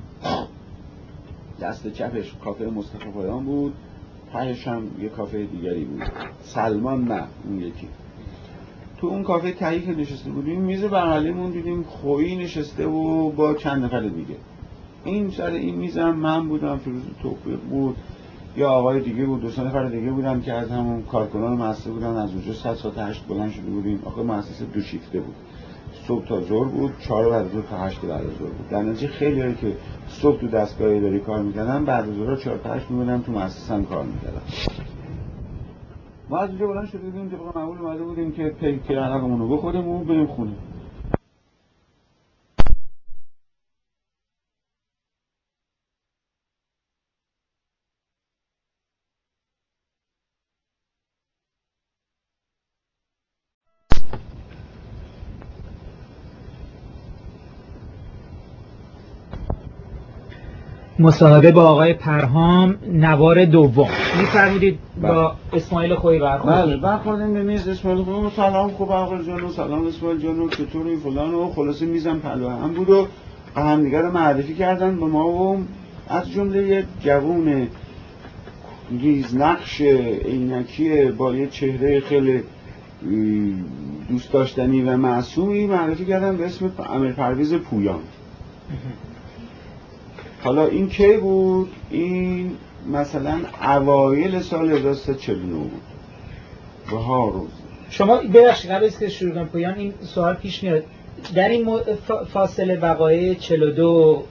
دست چپش کافه مصطفی پایان بود، تهش هم یه کافه دیگری بود، سلمان نه اون یکی. تو اون کافه تهی که نشسته بودیم میز بغلیمون دیدیم خویی نشسته و با چند نفر دیگه. این سر این میز هم من بودم، فیروز توفیق بود، یا آقای دیگه بود، دو سه نفر دیگه بودن که از همون کارکنان مؤسسه بودن. از اونجا صد ساعت هشت بلند شده بودیم. آخه مؤسسه دو شیفته بود، صبح تا ظهر بود، چهار بعد از ظهر تا هشت بعد از ظهر بود. در نتیجه خیلی هایی که صبح تو دستگاه اداری کار میکردن بعد از ظهر چهار تا هشت میبودن تو مؤسسه هم کار میکردن. ما از اونجا بلند شده بودیم، طبق معمول اومده بودیم که پیک عرقمون رو بخوریم و بریم خونه. مصاحبه با آقای پرهام نوار دوم. می‌فرمودید با اسماعیل خویی برخوردید؟ بله برخوردیم به میز اسماعیل خویی. سلام خوب آقا جان، سلام اسماعیل جان، چطوری فلان و خلاصه میزم پلو هم بود و همدیگه رو معرفی کردن به ما و از جمله یه جوون ریزنقش عینکی با یه چهره خیلی دوست داشتنی و معصومی معرفی کردن به اسم امیرپرویز پویان. حالا این کی بود؟ این مثلا اوایل سال هزار و سیصد و چهل و نه بود. بهار روز. شما ببخشید قبل از که شروع کنم پویان این سوال پیش میاد، در این فاصله وقایع چهل و دو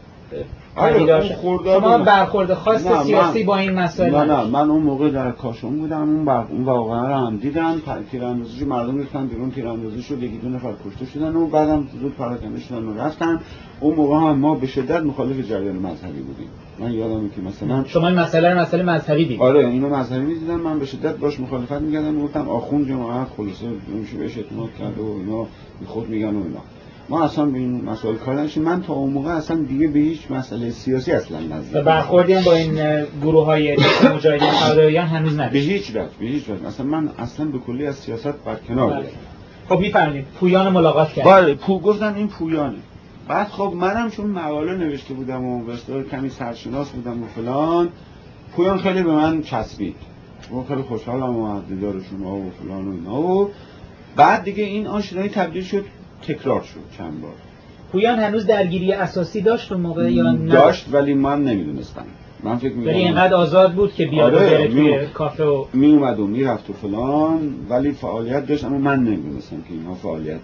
شما برخورد خاص سیاسی با این مسائل؟ نه نه من اون موقع در کاشان بودم، اون بر... اون واقعا رو هم دیدم. تیراندازیشو مردم ریختن بیرون، تیراندازی شد، یکی دو نفر کشته شدن و بعدم زود پراکنده شدن و رفتن. اون موقع هم ما به شدت مخالف جریان مذهبی بودیم. من یادمه که مثلا شما این مسئله رو مسئله مذهبی دیدید؟ آره اینو مذهبی دیدم، من به شدت باش مخالفت می‌کردم، گفتم آخوند جماعت خلاصه نمیشه بهش اعتماد کرد و اینا خود میگن و اینا. ما اصلا به این مسائل کار نداشتیم. من تا اون موقع اصلا دیگه به هیچ مسئله سیاسی اصلا نزدیک و برخوردی هم با این گروه‌های مجاهدین فداییان هنوز نداشت؟ به هیچ وجه به هیچ وجه اصلا من اصلا به کلی از سیاست برکنار بودم. خب می‌فرمایید پویان ملاقات کردید؟ بله پو گفتن این پویانه. بعد خب منم چون مقاله نوشته بودم و به اصطلاح کمی سرشناس بودم و فلان، پویان خیلی به من چسبید. من خیلی خوشحالم و دیدار شما و فلان و اینا و بعد دیگه این آشنایی تبدیل شد تکرار شد چند بار. پویان هنوز درگیری اساسی داشت اون موقع یا نه؟ داشت ولی من نمیدونستم. من فکر می‌کردم ولی اینقدر آزاد بود که بیاد آره بره توی کافه و می اومد و میرفت و فلان، ولی فعالیت داشت اما من نمیدونستم که اینها فعالیت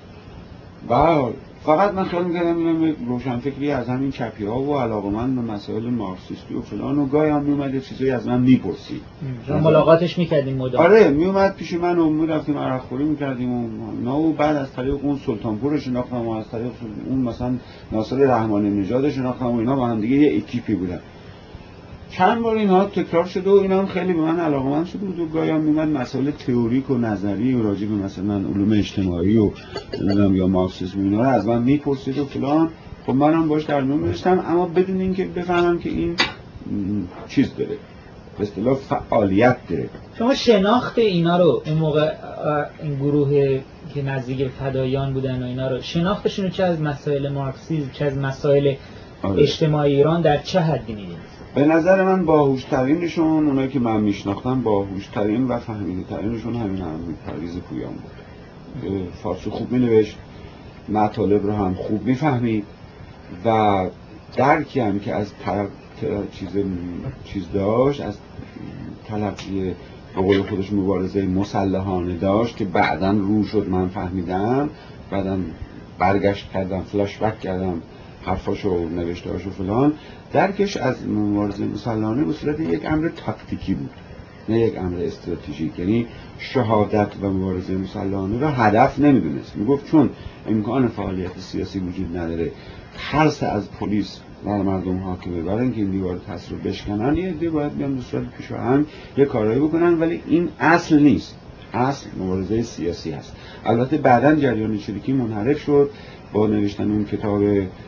داره. و فقط من خیال می‌کردم اینم روشنفکری از همین چپی‌ها و علاقه‌مند به مسائل مارکسیستی و فلان و گاهی هم میومد یه چیزایی از من میپرسید. شما ملاقاتش می‌کردین مدام؟ آره میومد پیش من و میرفتیم عرق خوری می‌کردیم و اینا و بعد از طریق اون سلطانپور رو شناختم و از طریق اون مثلا ناصر رحمانی نژاد رو شناختم و اینا با هم دیگه یه اکیپی بودن. چند بار اینها تکرار شده و اینا هم خیلی به من علاقه‌مند شده بود و گاهی هم میومد مسائل تئوریک و نظری و راجع به مثلا علوم اجتماعی و نمیدونم یا مارکسیسم اینا رو از من میپرسید و فلان. خب منم باش در میون می‌ذاشتم اما بدون اینکه بفهمم که این چیز داره، به اصطلاح فعالیت داره. شما شناخت اینا رو اون موقع این گروه که نزدیک فداییان بودن و اینا رو شناختشون رو چه از مسائل مارکسیسم چه از مسائل آره. اجتماعی ایران در چه حدی می‌دید؟ به نظر من باهوش‌ترینشون، اونایی که من میشناختم باهوش‌ترین و فهمیده‌ترینشون همین امیرپرویز پویان بود. فارسی خوب می‌نوشت، مطالب رو هم خوب می‌فهمید و درکی هم که از طرف چیز چیز داشت، از تلقی به قول خودش مبارزه مسلحانه داشت که بعداً رو شد من فهمیدم، بعداً برگشت کردم فلاش بک کردم حرفاشو نوشتهاشو فلان. درکش از مبارزه مسلحانه به صورت یک امر تاکتیکی بود نه یک امر استراتژیک، یعنی شهادت و مبارزه مسلحانه را هدف نمیدونست. میگفت چون امکان فعالیت سیاسی وجود نداره، ترس از پلیس بر مردم حاکمه، برای اینکه این دیوار ترس رو بشکنن یه عده باید بیان به صورت پیشاهنگ یه کارایی بکنن، ولی این اصل نیست. اصل مبارزه سیاسی هست. البته بعداً جریان چریکی منحرف شد با نوشتن اون کتاب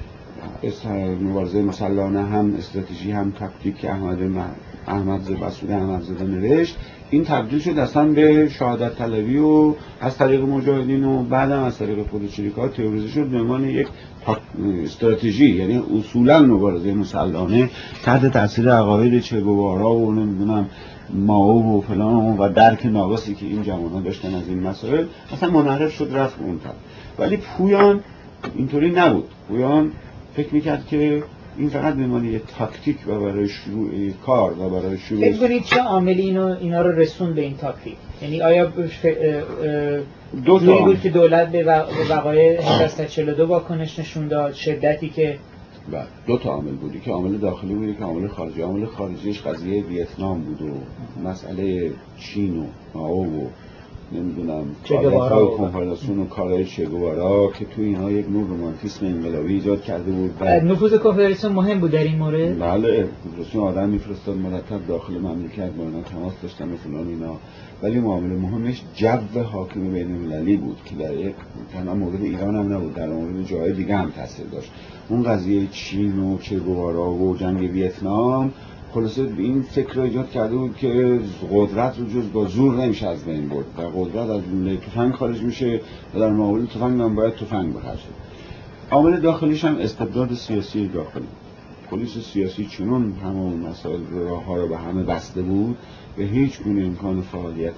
مبارزه مسلحانه، هم استراتژی هم تاکتیک که احمد احمد زبسود احمد زاده نوشت. این تبدیل شد اصلا به شهادت طلبی و از طریق مجاهدین و بعدم از طریق خود چریک‌ها تئوریزه شد به عنوان یک استراتژی، یعنی اصولا مبارزه مسلحانه تحت تاثیر عقاید چه گوارا و نمیدونم ماو و فلان و درک ناقصی که این جوان‌ها داشتن از این مسائل اصلا منحرف شد رفت اون طرف. ولی پویان اینطوری نبود. پویان فکر میکرد که این فقط به معنی یه تاکتیک و برای شروع کار و برای شروع فکر کنید چه عاملی اینو اینا رو رسون به این تاکتیک؟ یعنی آیا دو تا بود که دولت به وقایع هزار و سیصد و چهل و دو واکنش نشون داد، شدتی که بله دو تا عامل بودی که عامل داخلی بودی که عامل خارجی. عامل خارجیش قضیه ویتنام بود و مسئله چین و مائو و نمیدونم چگوارا و کنفدراسیون و کارهای چگوارا که تو اینها یک نوع رومانتیسم انقلابی ایجاد کرده بود. نفوذ کنفدراسیون مهم بود در این مورد؟ بله، کنفدراسیون آدم میفرستاد مرتب داخل مملکت با اینا تماس داشتن و فلان اینا، ولی معامله مهمش جو حاکم بین المللی بود که در یک تنها مورد ایران هم نبود، در مورد جای دیگه هم تاثیر داشت. اون قضیه چین و چگوارا و جنگ ویتنام خلاصه این فکر رو ایجاد کرده بود که قدرت رو جز با زور نمیشه از بین برد و قدرت از جمله تفنگ خارج میشه و در مقابل تفنگ هم باید تفنگ بخرشه. عامل داخلیش هم استبداد سیاسی داخلی. پلیس سیاسی چنون همون مسائل راه ها رو به همه بسته بود به هیچ گونه امکان فعالیت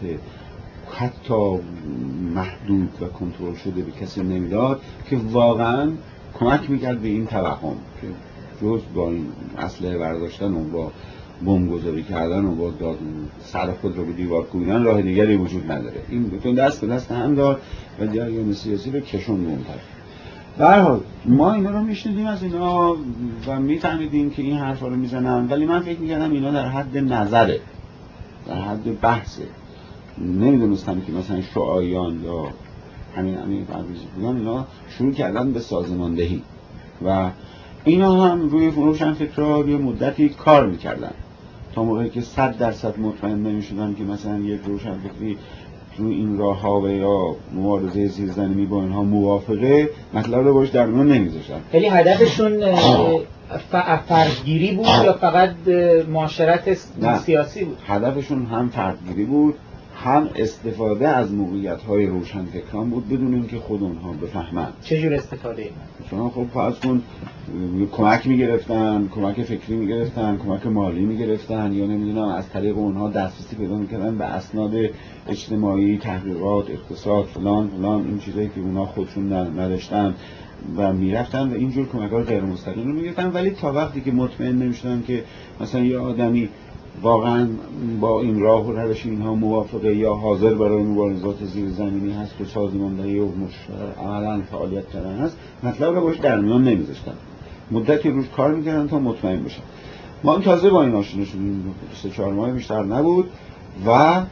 حتی محدود و کنترل شده به کسی نمیداد که واقعا کمک میکرد به این توهم که جز با این اسلحه برداشتن و با بمبگذاری کردن و با داد سر خود رو به دیوار کوبیدن راه دیگری وجود نداره. این بتون دست به دست هم داد و جریان سیاسی رو کشون بونتر. به هر حال ما اینا رو میشنیدیم از اینا و میفهمیدیم که این حرفا رو میزنن، ولی من فکر میکردم اینا در حد نظره، در حد بحثه. نمیدونستم که مثلا شعایان یا همین همین پرویزی بودن اینا شروع کردن به سازماندهی و اینا هم روی روشنفکرها روی مدتی کار میکردن تا موقعی که صد درصد مطمئن نمیشدن که مثلا یک روشنفکری روی این راه ها و یا مبارزه زیرزمینی با اینها موافقه مطلب رو باش در میون نمیذاشتن. ولی هدفشون فردگیری بود یا فقط معاشرت سیاسی بود؟ هدفشون هم فردگیری بود هم استفاده از موقعیت‌های روشنفکران بود بدون اینکه خود اونها بفهمند. چه جور استفاده؟ مثلا خب فرض کن کمک می‌گرفتن، کمک فکری می‌گرفتن، کمک مالی می‌گرفتن یا نمیدونم از طریق اونها دسترسی پیدا می‌کردن به اسناد اجتماعی، تحقیقات، اقتصاد، فلان فلان این چیزایی که اونها خودشون نداشتن و میرفتن و اینجور کمک‌ها غیر مستقیم رو می‌گرفتن. ولی تا وقتی که مطمئن نمی‌شدن که مثلا یه آدمی واقعا با این راه و روش اینها موافقه یا حاضر برای مبارزات زیرزمینی هست و سازماندهی و عملاً فعالیت کردن هست، مطلب رو باش در میان نمیذاشتن. مدتی روش کار میکردن تا مطمئن بشن. ما هم تازه با این آشنا شدیم، سه چهار ماه بیشتر نبود و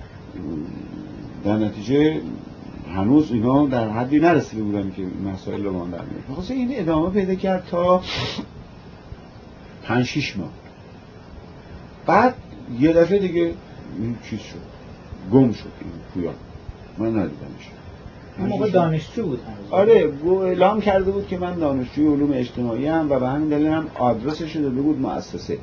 در نتیجه هنوز اینا در حدی نرسیده بودن که مسائل رو ما در میاد. خلاصه این ادامه پیدا کرد تا پنج شش ماه. بعد یه دفعه دیگه این چیز شد، گم شد این پویان، من ندیدمش. اون موقع دانشجو بود هنوز. آره، اعلام کرده بود که من دانشجوی علوم اجتماعی ام و به همین دلیل هم آدرسش داده بود مؤسسه.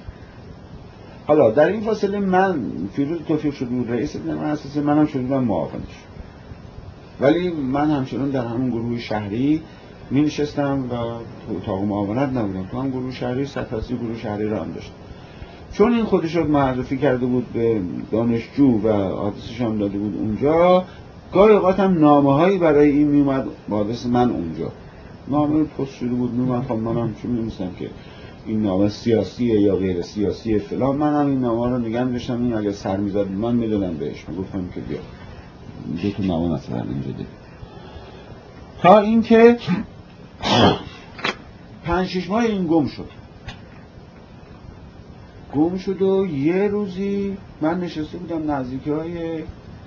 حالا در این فاصله من فیروز توفیق شده بود رئیس مؤسسه، منم شده بودم معاونش. ولی من همچنان در همون گروه شهری می نشستم و اتاق معاونت نبودم، تو هم گروه شهری سطحی گروه شهری را هم داشتم. چون این خودش رو معرفی کرده بود به دانشجو و آدرسش هم داده بود اونجا، گاهی اوقات هم نامه هایی برای این می اومد با آدرس من اونجا. نامه پست شده بود می اومد، خب منم چون می دونستم که این نامه سیاسیه یا غیر سیاسیه فلان، من هم این نامه رو نگه داشتم، این اگه سر میزد من میدادم بهش، میگفتم که بیا دو تا نامه مثلا اینجا ده. تا اینکه پنج شش ماه این گم شد. گم شد و یه روزی من نشسته بودم نزدیکی های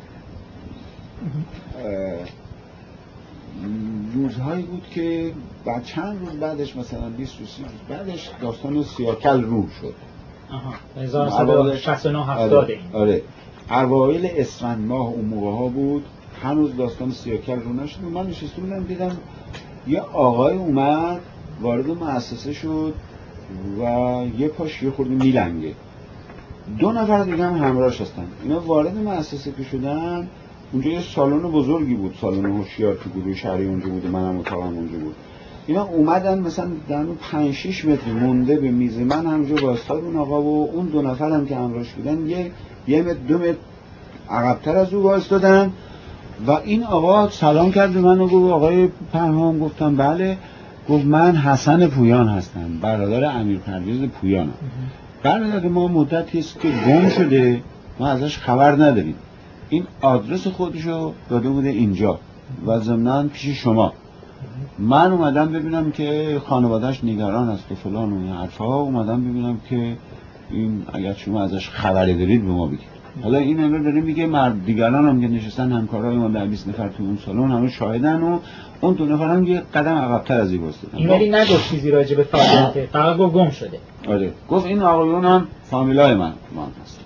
روزهایی بود که بعد چند روز بعدش مثلا بیست و سی روز بعدش داستان سیاکل رو شد. آها هزار و سیصد و شصت و نه هفتاد. آره اوایل اسفند ماه اون موقع ها بود، هنوز داستان سیاکل رو نشد. من نشسته بودم دیدم یه آقای اومد وارد مؤسسه شد و یه پاش یه خورده میلنگه. دو نفر دیگه هم همراهش هستن. اینا وارد مؤسسه که شدن، اونجا یه سالن بزرگی بود، سالن هوشیار که گروه شهری اونجا بود و منم اتاقم اونجا بود. اینا اومدن مثلا در پنج شش متر مونده به میز من همونجا واسطاد اون آقا و اون دو نفر هم که همراهش بودن یه یه متر دو متر عقب‌تر از او واسطادن و این آقا سلام کرد به من و گفت آقای پرهام. گفتم بله. گفت من حسن پویان هستم، برادر امیر پرویز پویانم. برادر ما مدتی است که گم شده، ما ازش خبر نداریم. این آدرس خودشو داده بوده اینجا و ضمناً پیش شما. من اومدم ببینم که خانواده‌اش نگران است و فلان و این حرفا، اومدم ببینم که این اگر شما ازش خبری دارید به ما بگید. حالا این امروز داره میگه مرد دیگران هم که نشستن همکارای ما در بیست نفر تو اون سالن همه شاهدن و اون دو نفر هم یه قدم عقب‌تر از این واسطن. این ولی نگفت چیزی راجع به فعالیت، فقط گفت گم شده. آره گفت این آقایون هم فامیلای من من هستن.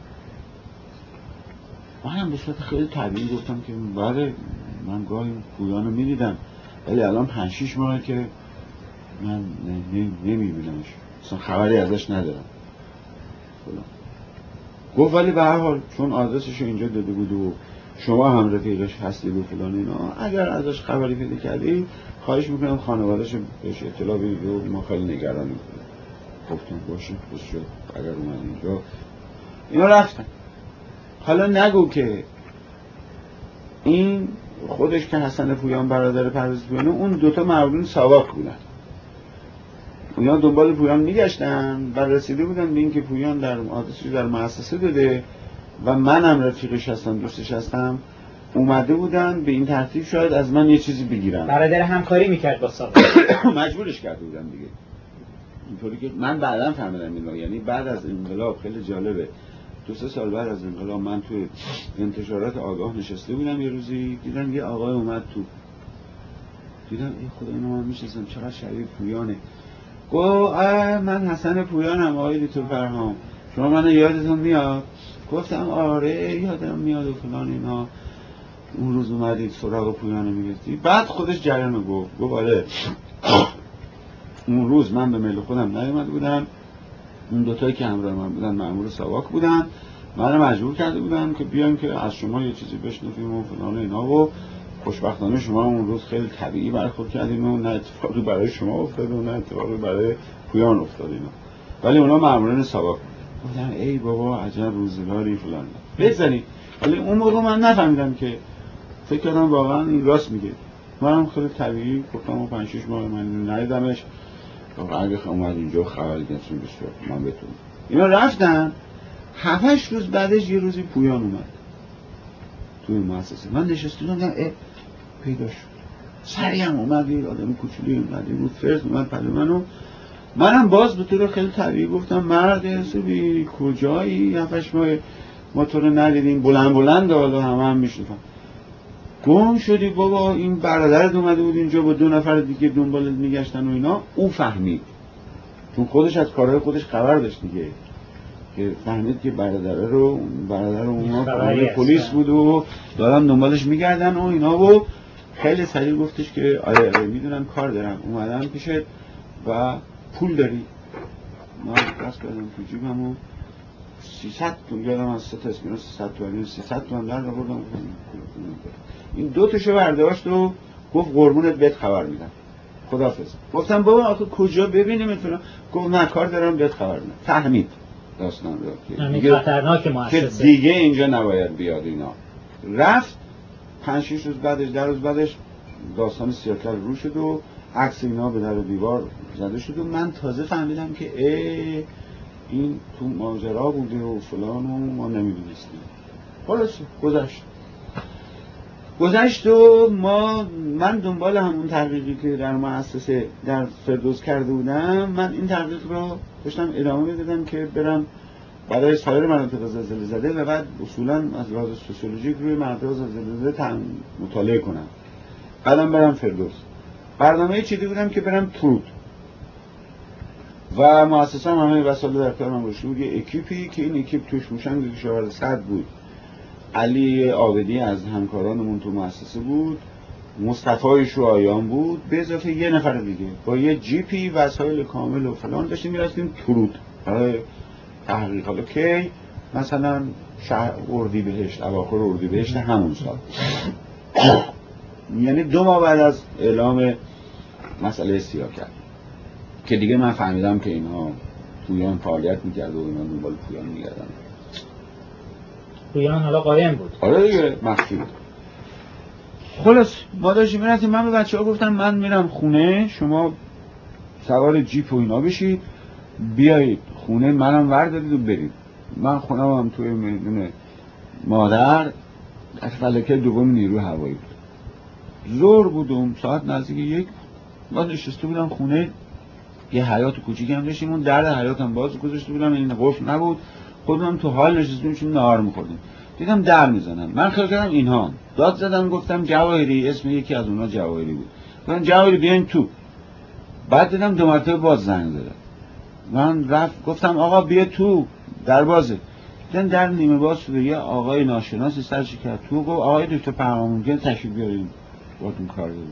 منم به صورت خیلی طبیعی گفتم که بله من گاهی پویانو میدیدم ولی الان پنج شیش ماهه که من نمیبینمش، اصلا خبری ازش ندارم. گفت ولی به هر حال چون آدرسشو اینجا داده بود و شما هم رفیقش هستید و فلان اینا، اگر ازش خبری پیدا کردی خواهش میکنم خانواده‌شو بهش اطلاع بدید و ما خیلی نگران میکنیم. گفتم باشه خوش شد اگر اومد اینجا. اینا رفتن. حالا نگو که این خودش که حسن پویان برادر پرویز پویانه اون دوتا مردون ساواک بودن. اونا دنبال پویان میگشتن و رسیده بودن به این که پویان در آدرسی در مؤسسه داده و منم رفیقش هستم دوستش هستم، اومده بودن به این ترتیب شاید از من یه چیزی بگیرن. برادر همکاری میکرد با ساواک. مجبورش کرده بودن دیگه. اینطوری که من بعداً فهمیدم اینو، یعنی بعد از انقلاب خیلی جالبه. دو سه سال بعد از انقلاب من توی انتشارات آگاه نشسته بودم یه روزی دیدم یه آقای اومد تو. دیدم ای خدا اینو من میشناسم چقدر شبیه پویانه. گفت من حسن پویانم آقای دکتر فرهام، شما منو یادتون میاد؟ گفتم آره یادم میاد و فلان اینا. اون روز اومدید سراغ پویانو میگفتی. بعد خودش جریانو گفت. گفت آره اون روز من به میل خودم نیومده بودم، اون دوتایی که همراه من بودن مأمور ساواک بودن، من مجبور کرده بودم که بیام که از شما یه چیزی بشنویم و فلان اینا و خوشبختانه شما اون روز خیلی طبیعی برخورد کردین و نه اتفاقی برای شما افتاد و نه اتفاقی برای پویان افتاد اینا. ولی اونا مأمورین ساواک بودن. ای بابا عجب روزگاری فلان بزنید. ولی اون موقع من نفهمیدم که فکر کردم واقعا این راست میگه. منم خیلی طبیعی گفتم و پنج شش ماه من ندیدمش. اگه اومد اینجا خبری گرفتیم بسیار من بتونم. اینا رفتن. هفتش روز بعدش یه روزی پویان اومد توی مؤسسه. من نشسته بودم اه پیدا شد. سریع هم اومد یه آدم کوچولی اومد بود فرض اومد پلو منو. منم باز به طور خیلی طبیعی گفتم مرد حسابی کجایی؟ هفتش ماه ما تو رو ندیدیم. بلند بلند حالا همه هم میشنفن. گم شدی بابا این برادرت اومده بود اینجا با دو نفر دیگه دنبالت میگشتن و اینا. او فهمید چون خودش از کارهای خودش خبر داشت دیگه که فهمید که برادره رو برادر اونا کارهای پلیس بود و دارن دنبالش میگردن و اینا و خیلی سریع گفتش که آره آره میدونم کار دارم اومدم پیشت و پول داری. من دست کردم تو جیبم و سیصد تومن یادم از سه تا اسکناس سیصد تومن سیصد تومن در آوردم. این دو تاشو برداشت و گفت قربونت بهت خبر میدم خداحافظ. گفتم بابا آخه کجا ببینیم فلان؟ گفت نه کار دارم بهت خبر میدم. فهمید داستان رو همین خطرناک مؤسسه که دیگه اینجا نباید بیاد. اینا رفت. پنج شش روز بعدش در روز بعدش داستان سیاکل رو شد و عکس اینا به در دیوار زده شد و من تازه فهمیدم که ای این تو ماجرا بوده و فلان و ما نمیدونستیم. خلاص گذشت گذشت و ما من دنبال همون تحقیقی که در مؤسسه در فردوس کرده بودم، من این تحقیق رو داشتم ادامه میدادم که برم برای سایر مناطق زلزله زده و بعد اصولا از لحاظ سوسیولوژیک روی مناطق زلزله زده مطالعه کنم. بعدم برم فردوس. برنامه چیدی بودم که برم ترود و مؤسسه هم همه وسایل در اختیار من گذاشته بود. یه اکیپی که این اکیپ توش موشنگ کشاورز صد بود، علی عابدی از همکارانمون تو مؤسسه بود، مصطفی شوایان بود، به اضافه یه نفر دیگه با یه جیپی وسایل کامل و فلان داشتیم میرفتیم ترود برای تحقیق. حالا کی مثلا شهر اردیبهشت، اواخر اردیبهشت همون سال یعنی دو ماه بعد از اعلام مسئله سیاکل که دیگه من فهمیدم که اینا پویان فعالیت میکرد و اینا دنبال پویان میگردن. پویان حالا قایم بود. آره دیگه مخفی بود. خلاص ما داشتیم میرفتیم. من به بچه ها گفتم من میرم خونه، شما سوار جیپ و اینا بشید بیایید خونه منم وردارید و برید. من خونم هم توی میدون مادر از فلکه دوم نیرو هوایی بود. زور بودم ساعت نزدیک یک. من نشسته بودم خونه یه حیاط کوچیکی هم داشتیم، اون در حیاط هم باز گذاشته بودم، این قفل نبود، خودم تو حال نشستیم چون نهار می‌خوردیم. دیدم در میزنن، من خیال کردم اینها، داد زدم گفتم جواهری، اسم یکی از اونها جواهری بود، گفتم جواهری بیاین تو. بعد دیدم دو مرتبه باز زنگ زدن، من رفت گفتم آقا بیا تو، در بازه. دیدم در نیمه باز شده، یه آقای ناشناسی سرش کرد تو، گفت آقای دکتر پرهام ممکنه تشریف بیاریم باهاتون کار داریم.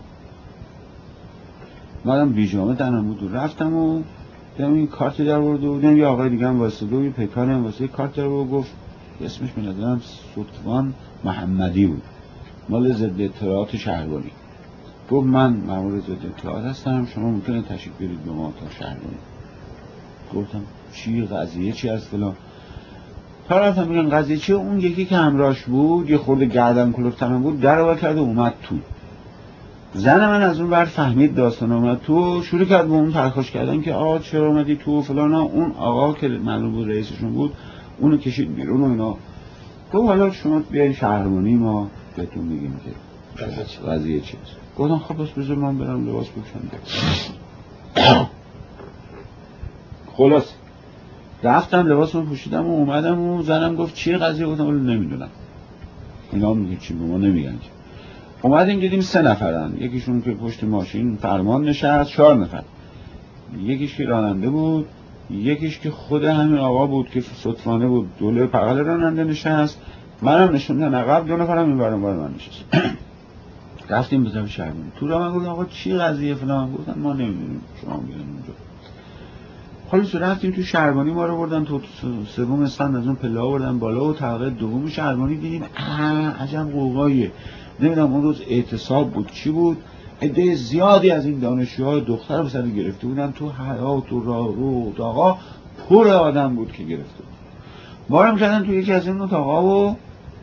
منم بیجامه تنم بود و رفتم و دیدم این کارت در آورده و دیدم یه آقای دیگه هم واسطه و یه پیکانی هم واسه کارت در آورد، گفت اسمش به نظرم سلطان محمدی بود، مال ضد اطلاعات شهربانی. گفت من مأمور ضد اطلاعات هستم، شما ممکنه تشریف بیارید به ما تا شهربانی. گفتم چی قضیه چی است فلان. تا رفتم میگن قضیه چیه، اون یکی که همراهش بود یه خورده گردن کلفترم بود، در رو کرد و اومد تو. زن من از اون ور فهمید داستان، اومد تو، شروع کرد به اون پرخاش کردن که آقا چرا اومدی تو فلان. اون آقا که معلوم بود رئیسشون بود اونو کشید بیرون و اینا. گفت حالا شما بیاین شهربانی ما بهتون میگیم که قضیه چیه. گفتم خب بس بذار من برم لباس بپوشم. خلاص رفتم لباسمو پوشیدم و اومدم و زنم گفت چیه قضیه، گفتم ولی نمیدونم، اینا میگه چی، به ما نمیگن که. اومدیم دیدیم سه نفرن، یکیشون که پشت ماشین فرمان نشست، چهار نفر، یکیش که راننده بود، یکیش که خود همین آقا بود که صدفانه بود دوله بغل راننده نشست، منم نشوندن عقب، دو نفرم این برام برام نشست. رفتیم به طرف شهربانی. تو را من گفتم آقا چی قضیه فلان، گفتن ما نمیدونیم، شما بیاین اونجا. خلاص رفتیم تو شهربانی، ما رو بردن تو سوم استند، از اون پله آوردن بالا و طبقه دوم شهربانی. دیدیم آ عجب قوقاییه، نمیدونم اون روز اعتصاب بود چی بود، عده زیادی از این دانشجوها دختر به سر گرفته بودن، تو حیاط و راه رو اتاقا پر آدم بود که گرفته بود. ما رو می‌کردن تو یکی از این اتاقا و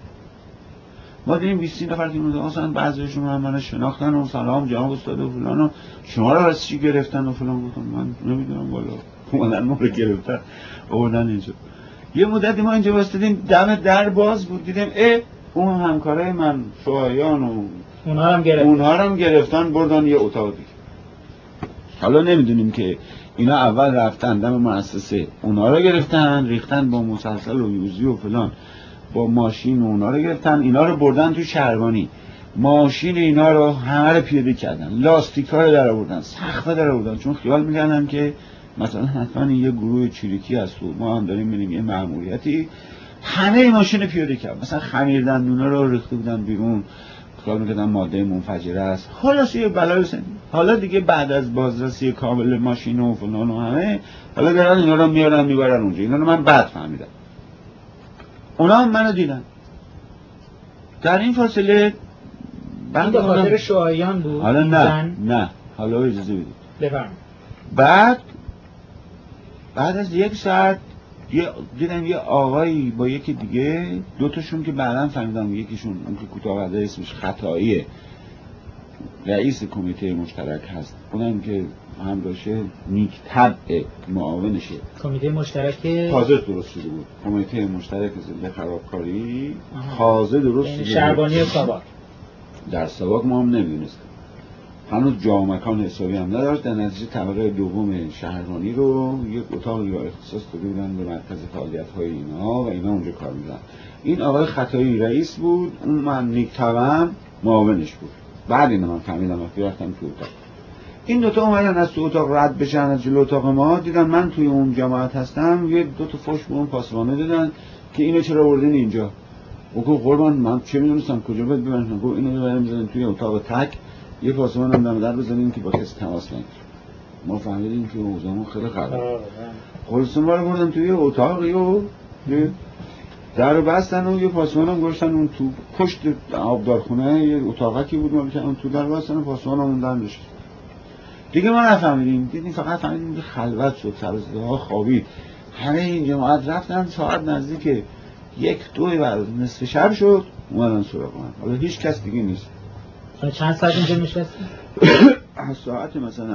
ما دیدیم بیست نفر که اون اتاقا، بعضیشون هم منو شناختن و سلام جناب استاد و فلان و شما رو از چی گرفتن و فلان. گفتم من نمیدونم والا، اومدن ما رو گرفتن آوردن اینجا. یه مدتی ما اینجا واسطیم، دم در باز بود، دیدیم اه اون همکارای من شوهایان و اونها هم گرفتن اونها هم گرفتن بردن یه اتاق دیگه. حالا نمیدونیم که اینا اول رفتن دم مؤسسه اونها رو گرفتن، ریختن با مسلسل و یوزی و فلان با ماشین و اونها رو گرفتن، اینا رو بردن تو شهربانی، ماشین اینا رو همه رو پیاده کردن، لاستیکا رو در آوردن، سقف در آوردن، چون خیال می‌کردن که مثلا حتما یه گروه چریکی هست و ما هم داریم می‌بینیم یه مأموریتی، همه ماشین پیاده کرد، مثلا خمیر دندونا رو ریخته بودن بیرون، خیال می‌کردن ماده منفجره است. خلاص یه بلای سن. حالا دیگه بعد از بازرسی کامل ماشین و فلان و همه، حالا دارن اینا رو میارن میبرن اونجا. اینا رو من بعد فهمیدم، اونا هم منو دیدن. در این فاصله بعد به خاطر شوهایان بود. حالا نه زن؟ نه حالا اجازه بدید بفرمایید. بعد بعد از یک ساعت دیدم یه آقایی با یکی دیگه، دوتاشون که بعداً فهمیدم یکیشون اون که کوتاه قده اسمش خطاییه، رئیس کمیته مشترک هست، اونم که هم باشه نیک طبع معاونشه. کمیته مشترک تازه درست شده بود، کمیته مشترک ضد خرابکاری تازه درست شده بود، شهربانی و ساواک. در ساواک ما هم نمیدونستیم، هنوز جا مکان حسابی هم نداشت. در نتیجه طبقه دوم شهربانی رو یک اتاقی رو اختصاص داده بودن به مرکز فعالیت‌های اینا و اینا اونجا کار می‌کردن. این آقای خطایی رئیس بود، اون من نیک طبعم معاونش بود. بعد اینا من فهمیدم وقتی رفتم تو اتاق، این دوتا اومدن از تو اتاق رد بشن از جلو اتاق ما، دیدن من توی اون جماعت هستم، یه دو تا فوش به اون پاسبانه دادن که اینو چرا آوردین اینجا. اوکو قربان من چه می‌دونستم کجا باید ببرن، گفت اینو ببریم بزنیم توی اتاق تک، یه پاسبان هم دم در بزنیم که با کسی تماس نگیره. ما فهمیدیم که اوضاعمون خیلی خرابه. خلاص ما رو بردن توی اتاقی و در رو بستن و یه پاسبان هم گذاشتن اون تو پشت آبدارخونه، یه اتاقکی بود ما می‌کنن تو در بستن و پاسبان هم موندن بشه. دیگه ما نفهمیدیم، دیدیم فقط فهمیدیم که خلوت شد، سر و صداها خوابید، همه این جماعت رفتن. ساعت نزدیک یک دو بعد نصف شب شد اومدن سراغ من. حالا هیچ کس دیگه نیست. چند ساعت اینجا نشستیم؟ از ساعت مثلا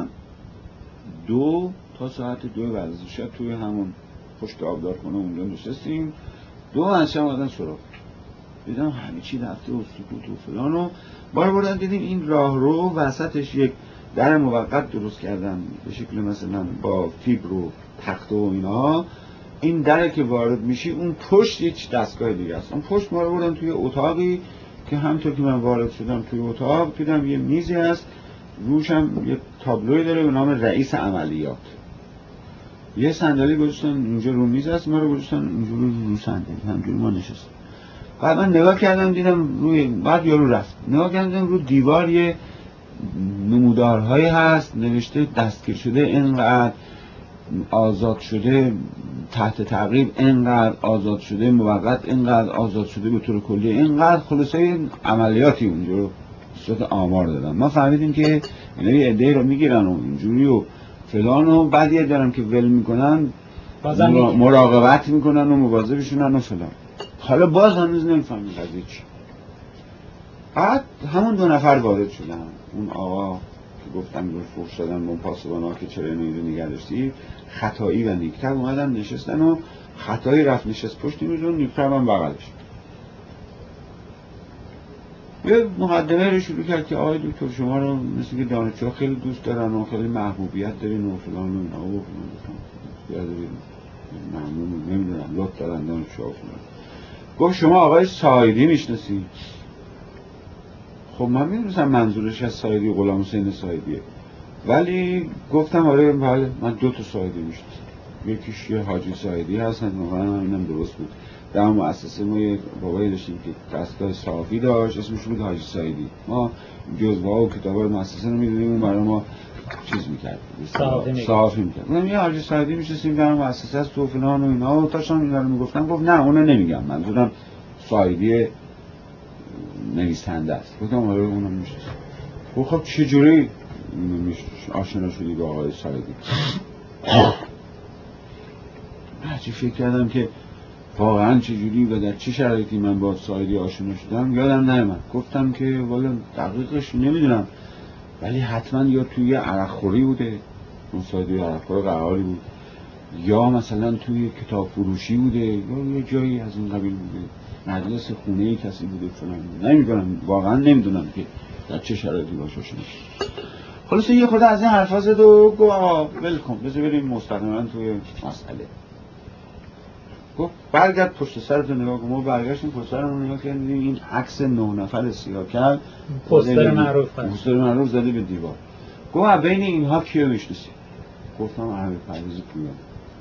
دو تا ساعت دو بعد از شب توی همون پشت آبدارخونه اونجا نشستیم. دو از شب اومدن سراغ، دیدم همه چی رفته و سکوت و فلان و بار بردن. دیدیم این راه رو وسطش یک در موقت درست کردن به شکل مثلا با فیبر و تخته و اینا. این در که وارد میشی اون پشت هیچ دستگاه دیگه است. اون پشت ما رو بردن توی اتاقی که همونطور که من وارد شدم توی اتاق دیدم یه میزی هست، روش هم یه تابلوی داره به نام رئیس عملیات. یه صندلی گذاشتن اینجا رو میز است، ما رو گذاشتن اینجوری رو صندلی، همینجوری ما نشستیم. بعد من نگاه کردم دیدم روی، بعد یارو رفت، نگاه کردم رو دیوار یه نمودارهایی هست نوشته دستگیر شده اینقدر، آزاد شده تحت تعقیب اینقدر، آزاد شده موقت اینقدر، آزاد شده به طور کلی اینقدر. خلاصه عملیاتی اونجا رو صورت آمار دادن. ما فهمیدیم که اینا یه عده‌ای رو میگیرن و اینجوری و فلان و بعد یه دارن که ول میکنن مراقبت میکنن و مواظبشونن و فلان. حالا باز هنوز نمیفهمیم قضیه چی. بعد همون دو نفر وارد شدن. اون آقا که گفتم رو فوش دادن به اون پاسبانا که چرا اینو نگه داشتی، خطایی و نیکتر اومدن نشستن و خطایی رفت نشست پشت میزون، نیکتر هم بغلش. یه مقدمه رو شروع کرد که آقای دکتر شما رو مثل که دانشجوها خیلی دوست دارن و خیلی محبوبیت دارین و فلان و اینا و فلان. ممنون، نمیدونم لطف دارن دانشجوها فلان. گفت شما آقای سایدی میشناسید؟ خب من میدونستم منظورش از سایدی غلام حسین سایدیه، ولی گفتم آره بله من دو تا سایدی میشناسم. یکیش یه حاجی سایدی هستن، واقعا اینم درست بود. در مؤسسه ما یه بابایی داشتیم که دستگاه صافی داشت، اسمش بود حاجی سایدی. ما جزوه‌ها و کتاب‌های مؤسسه رو می‌دیدیم، اون برای ما چیز می‌کرد، صافی می‌کرد. من یه حاجی سایدی می‌شستیم در مؤسسه از تو فلان و اینا و تاشون اینا رو میگفتن. گفت نه اونو نمیگم، منظورم سایدی نویسنده است. گفتم آره اونم می‌شناسم. گفت خب چه جوری آشنا شدی با آقای سایدی؟ چی فکر کردم که واقعا چجوری و در چه شرایطی من با سایدی آشنا شدم یادم نمیاد. گفتم که والا دقیقش نمیدونم، ولی حتما یا توی عرقخوری بوده، اون سایدی عرقخور قراری بود، یا مثلا توی کتاب فروشی بوده، یا یه جایی از این قبیل بوده، مجلس خونه کسی بوده فلان. نمیدونم، واقعا نمیدونم که در چه شرایطی باشه آشنا شدم. خلاص یه خود از این حرفا زد و گفت آقا ول کن بذار بریم مستقیما توی مسئله. گفت برگرد پشت سرت نگاه کن. ما برگشتیم پشت سرمون نگاه کردیم، این عکس نه نفر سیاه‌کل پوستر معروف پوستر معروف زده به دیوار. گفت بین اینها کیو میشناسی؟ گفتم امیر پرویز پویان.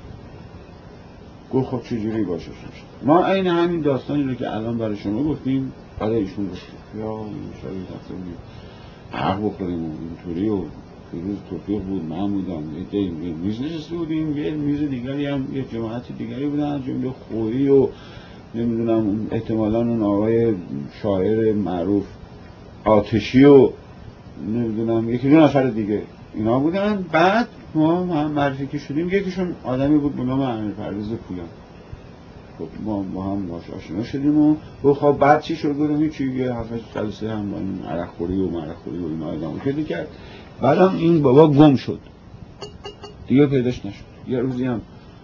گفت خب چه جوری باشه شد؟ ما عین همین داستانی رو که الان برای شما گفتیم برای ایشون گفتیم. یا ان شاء الله دفتر حق بخوریم و اینطوری و روز توفیق بود، من بودم، یه میز نشسته بودیم، یه میز دیگری هم یه جماعت دیگری بودن، جمله خوری و نمیدونم احتمالاً اون آقای شاعر معروف آتشی و نمیدونم یکی دو نفر دیگه اینا بودن. بعد ما هم معرفی که شدیم، یکیشون آدمی بود به نام امیر پرویز پویان. خب ما با هم باش آشنا شدیم و گفت خب بعد چی شد؟ گفتم هیچی، یه هفت جلسه هم با این عرقخوری و معرقخوری و اینا ادامه پیدا کرد. بعدم این بابا گم شد دیگه، پیداش نشد. یه روزی هم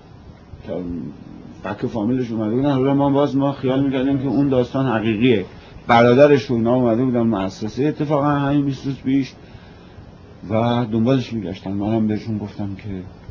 فک فامیلش اومده بودن، حالا ما باز ما خیال میکردیم که اون داستان حقیقیه. برادرش و اینا اومده بودن مؤسسه اتفاقا همین بیست روز پیش و دنبالش میگشتن. منم بهشون گفتم که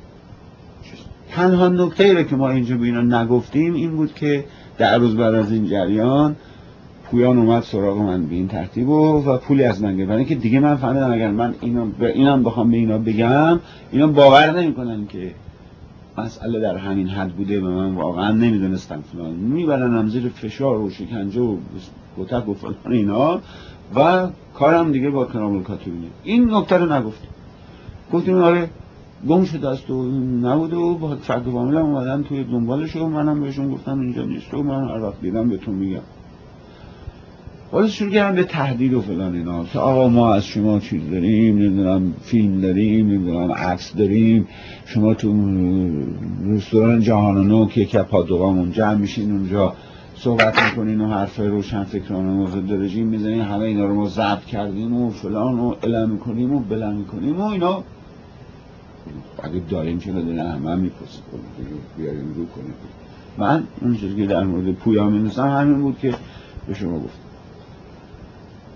تنها نکته‌ای رو که ما اینجا به اینا نگفتیم این بود که در روز بعد از این جریان پویان اومد سراغ من به این ترتیب و, و پولی از من گرفت. یعنی که دیگه من فهمیدم اگر من اینا به اینم بخوام به اینا بگم اینا باور نمی‌کنن که مسئله در همین حد بوده و من واقعا نمیدونستم فلان. میبرنم زیر فشار و شکنجه و کتک و فلان اینا و کارم دیگه با کرام الکاتبینه. این نکته رو نگفتیم. گفتیم آره گم شده است و نبوده و با فرد فامیل هم اومدن توی دنبالش و منم بهشون گفتم اینجا نیست و من هر وقت دیدم بهتون میگم. باید شروع کردم به تهدید و فلان اینا که آقا ما از شما چیز داریم، نمیدونم فیلم داریم، نمیدونم عکس داریم، شما تو رستوران جهان نو که یکی از پادوقامون جمع میشین اونجا صحبت میکنین و حرف روشن فکرانه موضوع درجیم میزنین، همه اینا رو ما ضبط کردیم و فلان و اعلام میکنیم و بلند میکنیم و اینا. اگه داریم که بدونه همه هم میپرسید بیاریم رو کنیم. من اون چیزی که در مورد پویا می‌نویسم همین بود که به شما گفتم.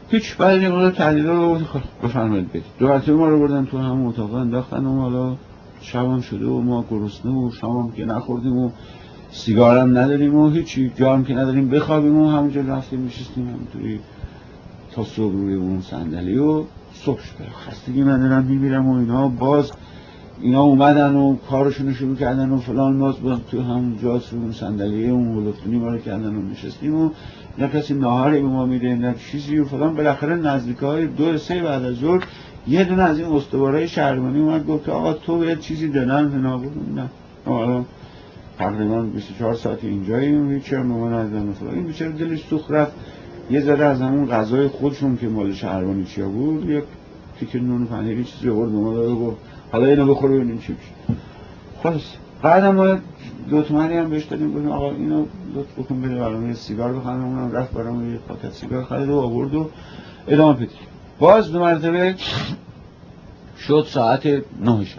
هیچ بعد یه مورد تحلیل رو بفرمایید بدید. دو مرتبه ما رو بردن تو همون اتاق انداختن و حالا شبم شده و ما گرسنه و شامم که نخوردیم و سیگارم نداریم و هیچی، جام که نداریم بخوابیم و همونجا رفتیم نشستیم همونطوری تا صبح روی اون صندلی و صبح شده خستگی من دارم میمیرم و اینا. باز اینا اومدن و کارشون شروع کردن و فلان، باز باز تو همون جا روی اون صندلی اون ولفتونی ما رو کردن و نشستیم و نه کسی ناهاری به ما میده نه چیزی و فلان. بالاخره نزدیکای دو سه بعد از ظهر یه دونه از این استوارای شهربانی اومد گفت آقا تو یه چیزی دادن فنا بود. نه حالا تقریبا بیست و چهار ساعت اینجاییم هیچ هم ما ندادن مثلا. این بیچاره دلش سوخت رفت یه ذره از همون غذای خودشون که مال شهربانی چیا بود یک تیکه نون و پنیری چیزی آورد به ما داد و گفت حالا اینو بخور ببینیم چی میشه. خلاص بعدم ما دو تومانی هم بهش دادیم گفتیم آقا اینو لطف بکن بده برام یه سیگار بخرم. اونم رفت برام یه پاکت سیگار خرید و آورد و ادامه پیدا. باز دو مرتبه شد ساعت نه شب.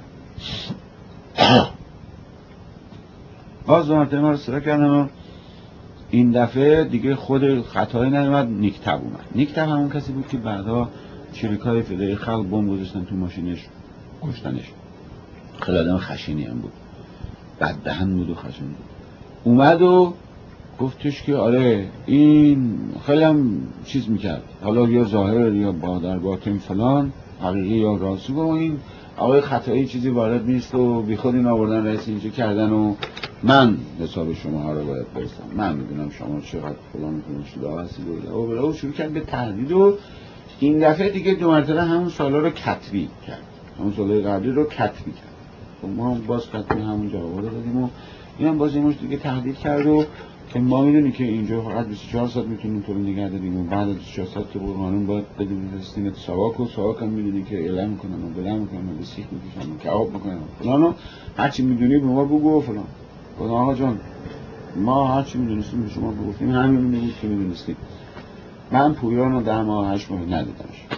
باز دو مرتبه ما رو صدا کردن و این دفعه دیگه خود خطایی نیومد، نیکتب اومد. نیکتب همون کسی بود که بعدا شریکای فدای خلق بمب گذاشتن تو ماشینش کشتنش. خیلی آدم خشنی هم بود، بددهن بود و خشن بود. اومد و گفتش که آره این خیلی هم چیز میکرد، حالا یا ظاهر یا با در باطن فلان حقیقی یا راستی، و این آقای خطایی چیزی وارد نیست و بی خود این آوردن رئیس اینجا کردن و من حساب شما ها رو باید برسم، من میدونم شما چقدر فلان میکنید شده هستی و بله و شروع کرد به تهدید. و این دفعه دیگه دو مرتبه همون سالا رو کتبی کرد، همون سالای قبلی رو کتبی کرد. ما هم باز کتبی همون جواب رو دادیم و این هم باز این مشت دیگه تهدید کرد و که ما میدونی که اینجا فقط بیست و چهار ساعت میتونیم تو رو نگه داریم و بعد از بیست و چهار ساعت که قانون باید بدیم رسیدیم سواک و سواک هم میدونی که اعلام میکنن و بلند میکنن و سیخ میکشن و کباب میکنن فلان و هرچی میدونی به ما بگو و فلان. گفتم آقا جان ما هرچی میدونستیم به شما بگفتیم، همین بود که میدونستیم. من پویان رو ده ماه هشت ماه ندیدمش.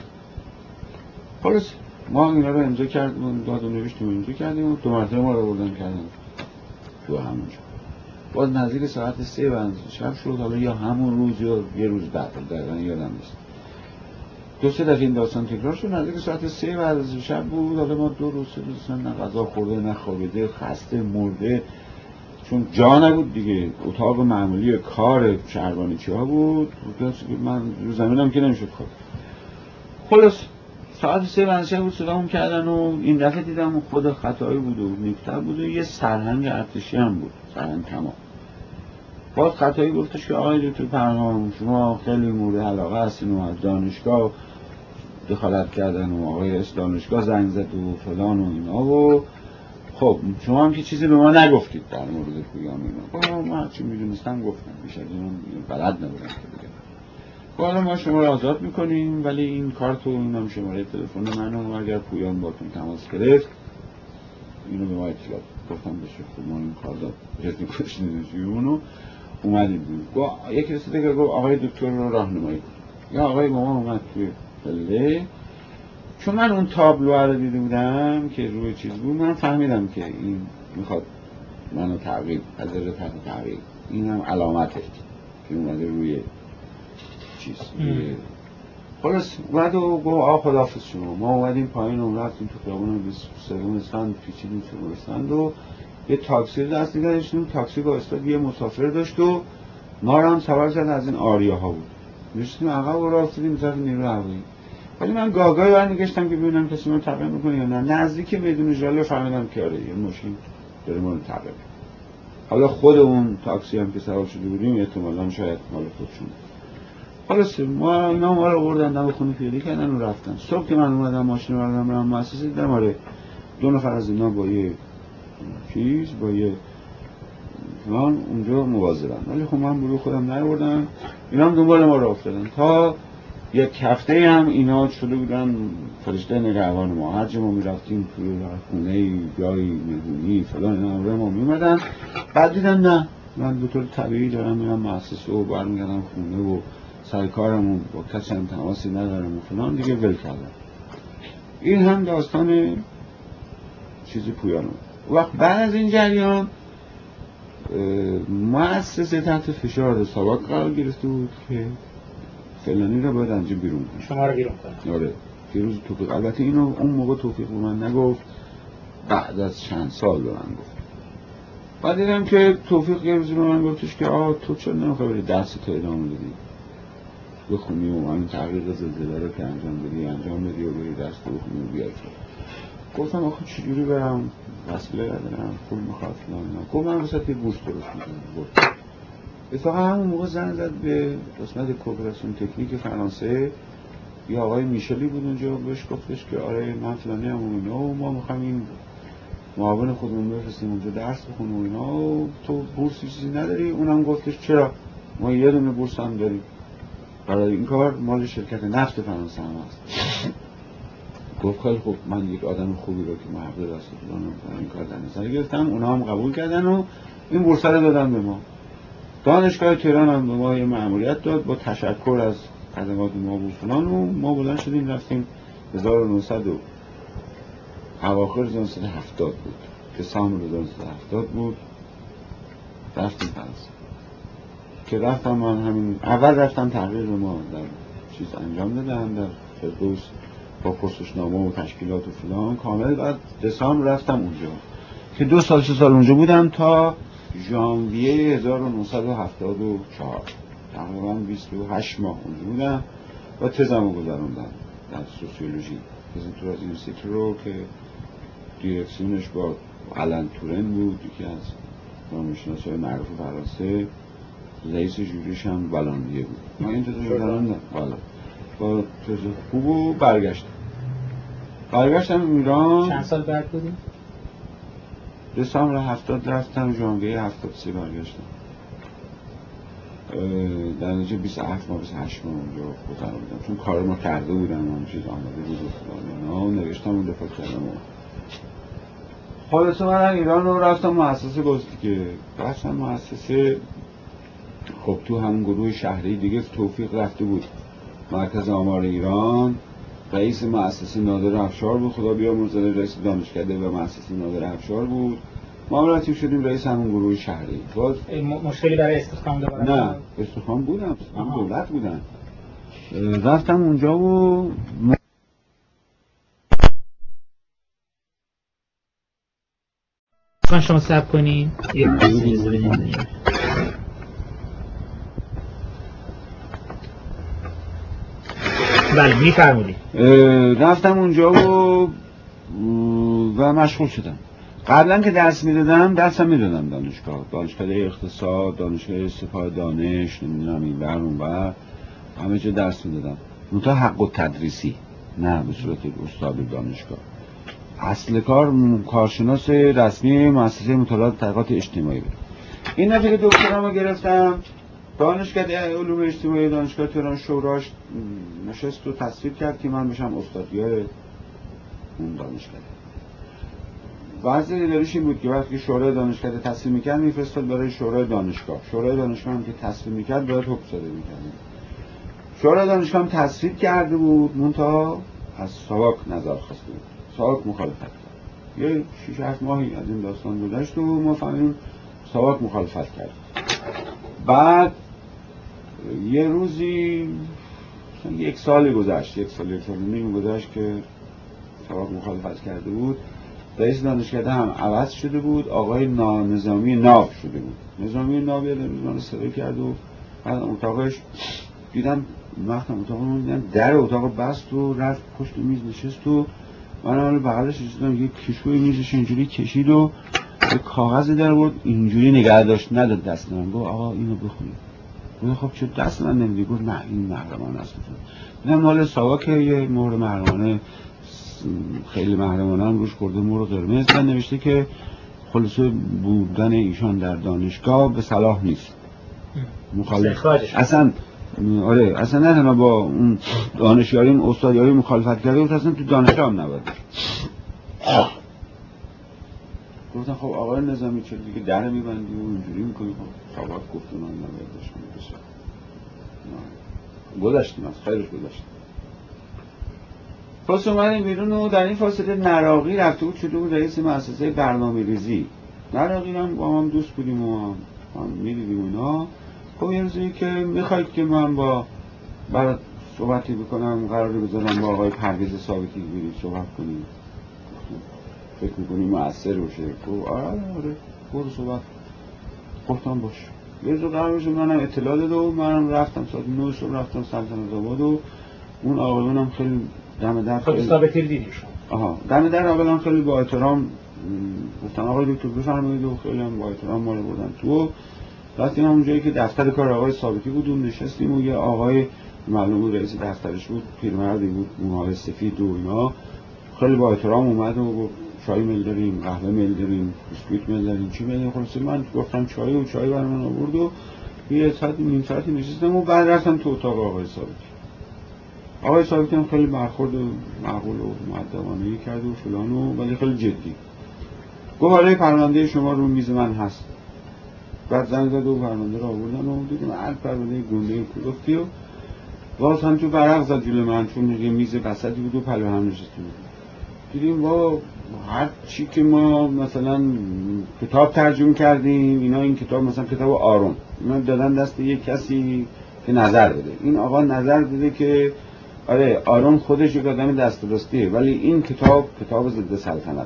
خلاص ما اینا رو امضا کردیم، داد و نوشتیم امضا کردیم و دو مرتبه ما رو بردن کردن تو همونجا. باز نزدیک ساعت سه بعد شب شد، حالا یا همون روز یا یه روز بعد دقیقاً یادم نیست. دو سه دفعه این داستان تکرار شد. نزدیک ساعت سه بعد از شب بود. حالا ما دو روز سه روز نه غذا خورده نه خوابیده، خسته مرده، چون جا نبود دیگه. اتاق معمولی کار شهربانیچی ها بود، من رو زمینم که نمیشد خواب. خلاص ساعت سه بعد شب بود صدامون کردن و این دفعه دیدم خود خطایی بود و نیکتر بود و یه سرهنگ ارتشی هم بود، سرهنگ تمام. باز خطایی گفتش که آقای دکتر پرهام شما خیلی مورد علاقه هستین و از دانشگاه دخالت کردن و آقای از دانشگاه زنگ زد و فلان و اینا و خب شما هم که چیزی به ما نگفتید در مورد پویان اینا. خب ما هرچی میدونستم گفتم، بیشتر من بلد نبودم که بگم. حالا ما شما رو آزاد میکنیم ولی این کارت و اینم شماره تلفن منو اگر پویان باتون تماس گرفت اینو به ما اطلاع گفتم بشه. خب ما این کار داد جدی کشنیدیم اونو اومدیم بود. یکی رسید که گفت آقای دکتر رو راهنمایی کنید. یا آقای مامان اومد توی پله، چون من اون تابلو رو دیده بودم که روی چیز بود، من فهمیدم که این میخواد منو تعقیب حضر تحت تعقیب. این هم علامته که اومده روی چیز روی خلاص اومد و گفت آقا خداحافظ شما. ما اومدیم پایین و رفتیم تو خیابون سوم اسفند پیچیدیم سوم اسفند و یه تاکسی رو دست نگه داشتیم. تاکسی با استاد یه مسافر داشت و ما رو هم سوار کرد، از این آریاها بود. نشستیم عقب و راستیدیم طرف نیروی هوایی. ولی من گاگای برمیگشتم که ببینم کسی من تعقیب میکنه یا نه. نزدیک میدون ژاله فهمیدم که آره یه ماشین داره ما رو تعقیب. حالا خود اون تاکسی هم که سوار شده بودیم احتمالاً شاید مال خودشون. خلاص ما اینا ما رو بردن دم خونه پیاده کردن و رفتن. صبح که من اومدم ماشین رو بردم برام مؤسسه دیدم آره دو نفر از اینا با یه چیز با یه فلان اونجا مواظبن. ولی خب من برو خودم نیاوردم، اینا هم دنبال ما رو افتادن. تا یک هفته هم اینا شده بودن فرشته نگهبان ما. هر جا ما میرفتیم توی خونه جایی مهمونی فلان اینا همراه ما میومدن. بعد دیدم نه من به طور طبیعی دارم میرم مؤسسه و برمیگردم خونه و سر کارم و با کسی هم تماسی ندارم و فلان دیگه ول کردم. این هم داستان چیزی پویانو. وقت بعد از این جریان مؤسسه تحت فشار ساواک قرار گرفته بود که فلانی رو باید اینجا بیرون کنیم، شما رو بیرون کنیم. آره فیروز توفیق. البته اینو اون موقع توفیق به من نگفت، بعد از چند سال به من گفت. بعد دیدم که توفیق یه روزی به من گفتش که آه تو چرا نمیخوای بری درس تو ادامه بدی بخونی و همین تحقیق زلزله رو که انجام بدی انجام بدی و بری درس تو بخونی و بیای. گفتم آخه چجوری برم، وسیله ندارم، پول میخواد فلان اینا. گفت من واسه یه بورس درست میکنم. اتفاقا همون موقع زنگ زد به قسمت کوپراسیون تکنیک فرانسه، یه آقای میشلی بود اونجا، بهش گفتش که آره من فلانی هم اینا و ما میخوایم این معاون خودمون بفرستیم اونجا درس بخونه و اینا و تو بورس چیزی نداری؟ اونم گفتش چرا؟ ما یه دونه بورس هم داریم برای این کار، مال شرکت نفت فرانسه هم هست. گفت خیلی خوب، من یک آدم خوبی رو که محقق راست فلان این کار در نظر گرفتم، اونا هم قبول کردن و این بورس رو دادن به ما. دانشگاه تهران هم به ما یه مأموریت داد با تشکر از خدمات ما بود فلان و ما بلند شدیم رفتیم هزار و نهصد و اواخر هزار و نهصد و هفتاد بود، دسامبر هزار و نهصد و هفتاد بود، رفتیم فرانسه. که رفتم من همین اول رفتم تحقیق ما در چیز انجام دادم در فردوس با پرسشنامه و تشکیلات و فلان کامل. بعد دسامبر رفتم اونجا که دو سال سه سال اونجا بودم تا ژانویه هزار و نهصد و هفتاد و چهار، تقریبا بیست و هشت ماه اونجا بودم و تزمو گذروندم در سوسیولوژی. تزم تو از یونیورسیتی رو که دیرکسیونش با آلن تورن بود، یکی از دانشجوهای معروف فرانسه، رئیس جوریش هم والانبیه بود. ما این تزم گذروندم بالا با تز خوب و برگشتم برگشتم ایران. چند سال بعد بودیم؟ دسامبر هفتاد رفتم، ژانویه هفتاد و سه برگشتم. در نتیجه بیست و هفت ماه بیست و هشت ماه اونجا گذرانده بودم، چون کار ما کرده بودم، اون چیز آماده بود و نوشتم اون دفعه کردم. خلاصه من ایران رو رفتم مؤسسه گفتی که رفتم مؤسسه. خب تو همون گروه شهری دیگه توفیق رفته بود مرکز آمار ایران، رئیس مؤسسه نادر افشار بود، خدا بیامرزه، رئیس دانشکده و مؤسسه نادر افشار بود. ما رفتیم شدیم رئیس همون گروه شهری. باز مشکلی برای استخدام داشتم؟ نه استخدام بودم، دولت بودن. رفتم اونجا و من شما صبر کنین یه بله میفرمودی. رفتم اونجا و و مشغول شدم. قبلا که درس میدادم درسم میدادم دانشگاه دانشگاه اقتصاد، دانشگاه سپاه دانش، نمیدونم این ور اون ور، همه جا درس میدادم، منتها حق التدریسی، نه به صورت استاد دانشگاه. اصل کار کارشناس رسمی مؤسسه مطالعات تحقیقات اجتماعی بود. این دفعه که دکترامو گرفتم دانشکده علوم اجتماعی دانشگاه تهران شوراش نشست و تصویب کرد که من بشم استادیار اون دانشکده. وضع اداریش این بود که وقتی شورای دانشکده تصویب میکرد میفرستاد برای شورای دانشگاه، شورای دانشگاه هم که تصویب میکرد باید حکم صادر میکرد. شورای دانشگاه هم تصویب کرده بود، منتها از ساواک نظر خواسته بود، ساواک مخالفت کرد. یه شش هفت ماهی از این داستان گذشت و ما فهمیدیم ساواک مخالفت کرد. بعد یه روزی یک سالی گذشت، یک سال یک سال نیم گذشت که ساواک مخالفت کرده بود. رئیس دانشکده هم عوض شده بود، آقای نظامی ناب شده بود. نظامی ناب یه روزمان صدا کرد و بعد اتاقش دیدم، وقتم اتاق رو دیدم در اتاق بست و رفت پشت میز نشست و من حالا بغلش نشستم، یک کشوی میزش اینجوری کشید و یک کاغذی در بود اینجوری نگه داشت، نداد دست من. گفت آقا اینو بخونید. گفتم خب چه دست من نمیدی؟ گفت نه این محرمانه است. دیدم مال ساواک، یه مهر محرمانه خیلی محرمانه هم روش کرده، مهر قرمز، من نوشته که خلاصه بودن ایشان در دانشگاه به صلاح نیست، مخالف اصلا. آره اصلا نه تنها با اون دانشیاری اون استادیاری مخالفت کرده بود، اصلا تو دانشگاه هم نباید. گفتن خب آقای نظامی چرا دیگه در میبندی و اینجوری میکنی؟ خب ساواک گفتن من نباید داشتم بسید گذاشتیم، از خیرش گذاشتیم. پس اومدیم بیرون و در این فاصله نراقی رفته بود شده بود رئیس مؤسسه برنامه ریزی. نراقی هم با هم دوست بودیم و هم میدیدیم اونا. خب یه روزی که میخواید که من با بعد صحبتی بکنم قراره بذارم با آقای پرویز ثابتی برید صحبت کنیم، فکر میکنی مؤثر باشه؟ گفت آره آره برو صحبت. گفتم باشه. یه روز قرار بشه منم اطلاع داده و منم رفتم ساعت نه صبح رفتم سلطنت آباد و اون آقایونم خیلی دم در خود ثابتی رو دیدید شما؟ آها دم در اولا خیلی با احترام گفتن آقای دکتر بفرمایید و خیلی هم با احترام ما رو بردن تو. رفتیم اونجایی که دفتر کار آقای ثابتی بود و نشستیم و یه آقای معلوم بود رئیس دفترش بود، پیرمردی بود، موهای سفید و اینا، خیلی با احترام اومد و گفت چای میل داریم، قهوه میل داریم، بسکویت میل داریم، چی میل؟ خلاص من گفتم چای و چای برای من آورد و یه ساعت نیم ساعتی نشستم و بعد رفتم تو اتاق آقای ثابتی. آقای ثابتی هم خیلی برخورد و معقول و مؤدبانه‌ای کرد و فلان و ولی خیلی جدی. گفت آره پرونده شما رو میز من هست. بعد زنگ زد و پرونده رو آوردن و دیدیم هر پرونده گنده کلفتی و باز هم تو برق زد جلوی من چون یه میز بسطی بود و پلو هم نشسته بود. دیدیم با هر چی که ما مثلا کتاب ترجمه کردیم اینا، این کتاب مثلا کتاب آرون اینا دادن دست یک کسی که نظر بده. این آقا نظر بده که آره آرون خودش یک آدم دست راستیه ولی این کتاب کتاب ضد سلطنته.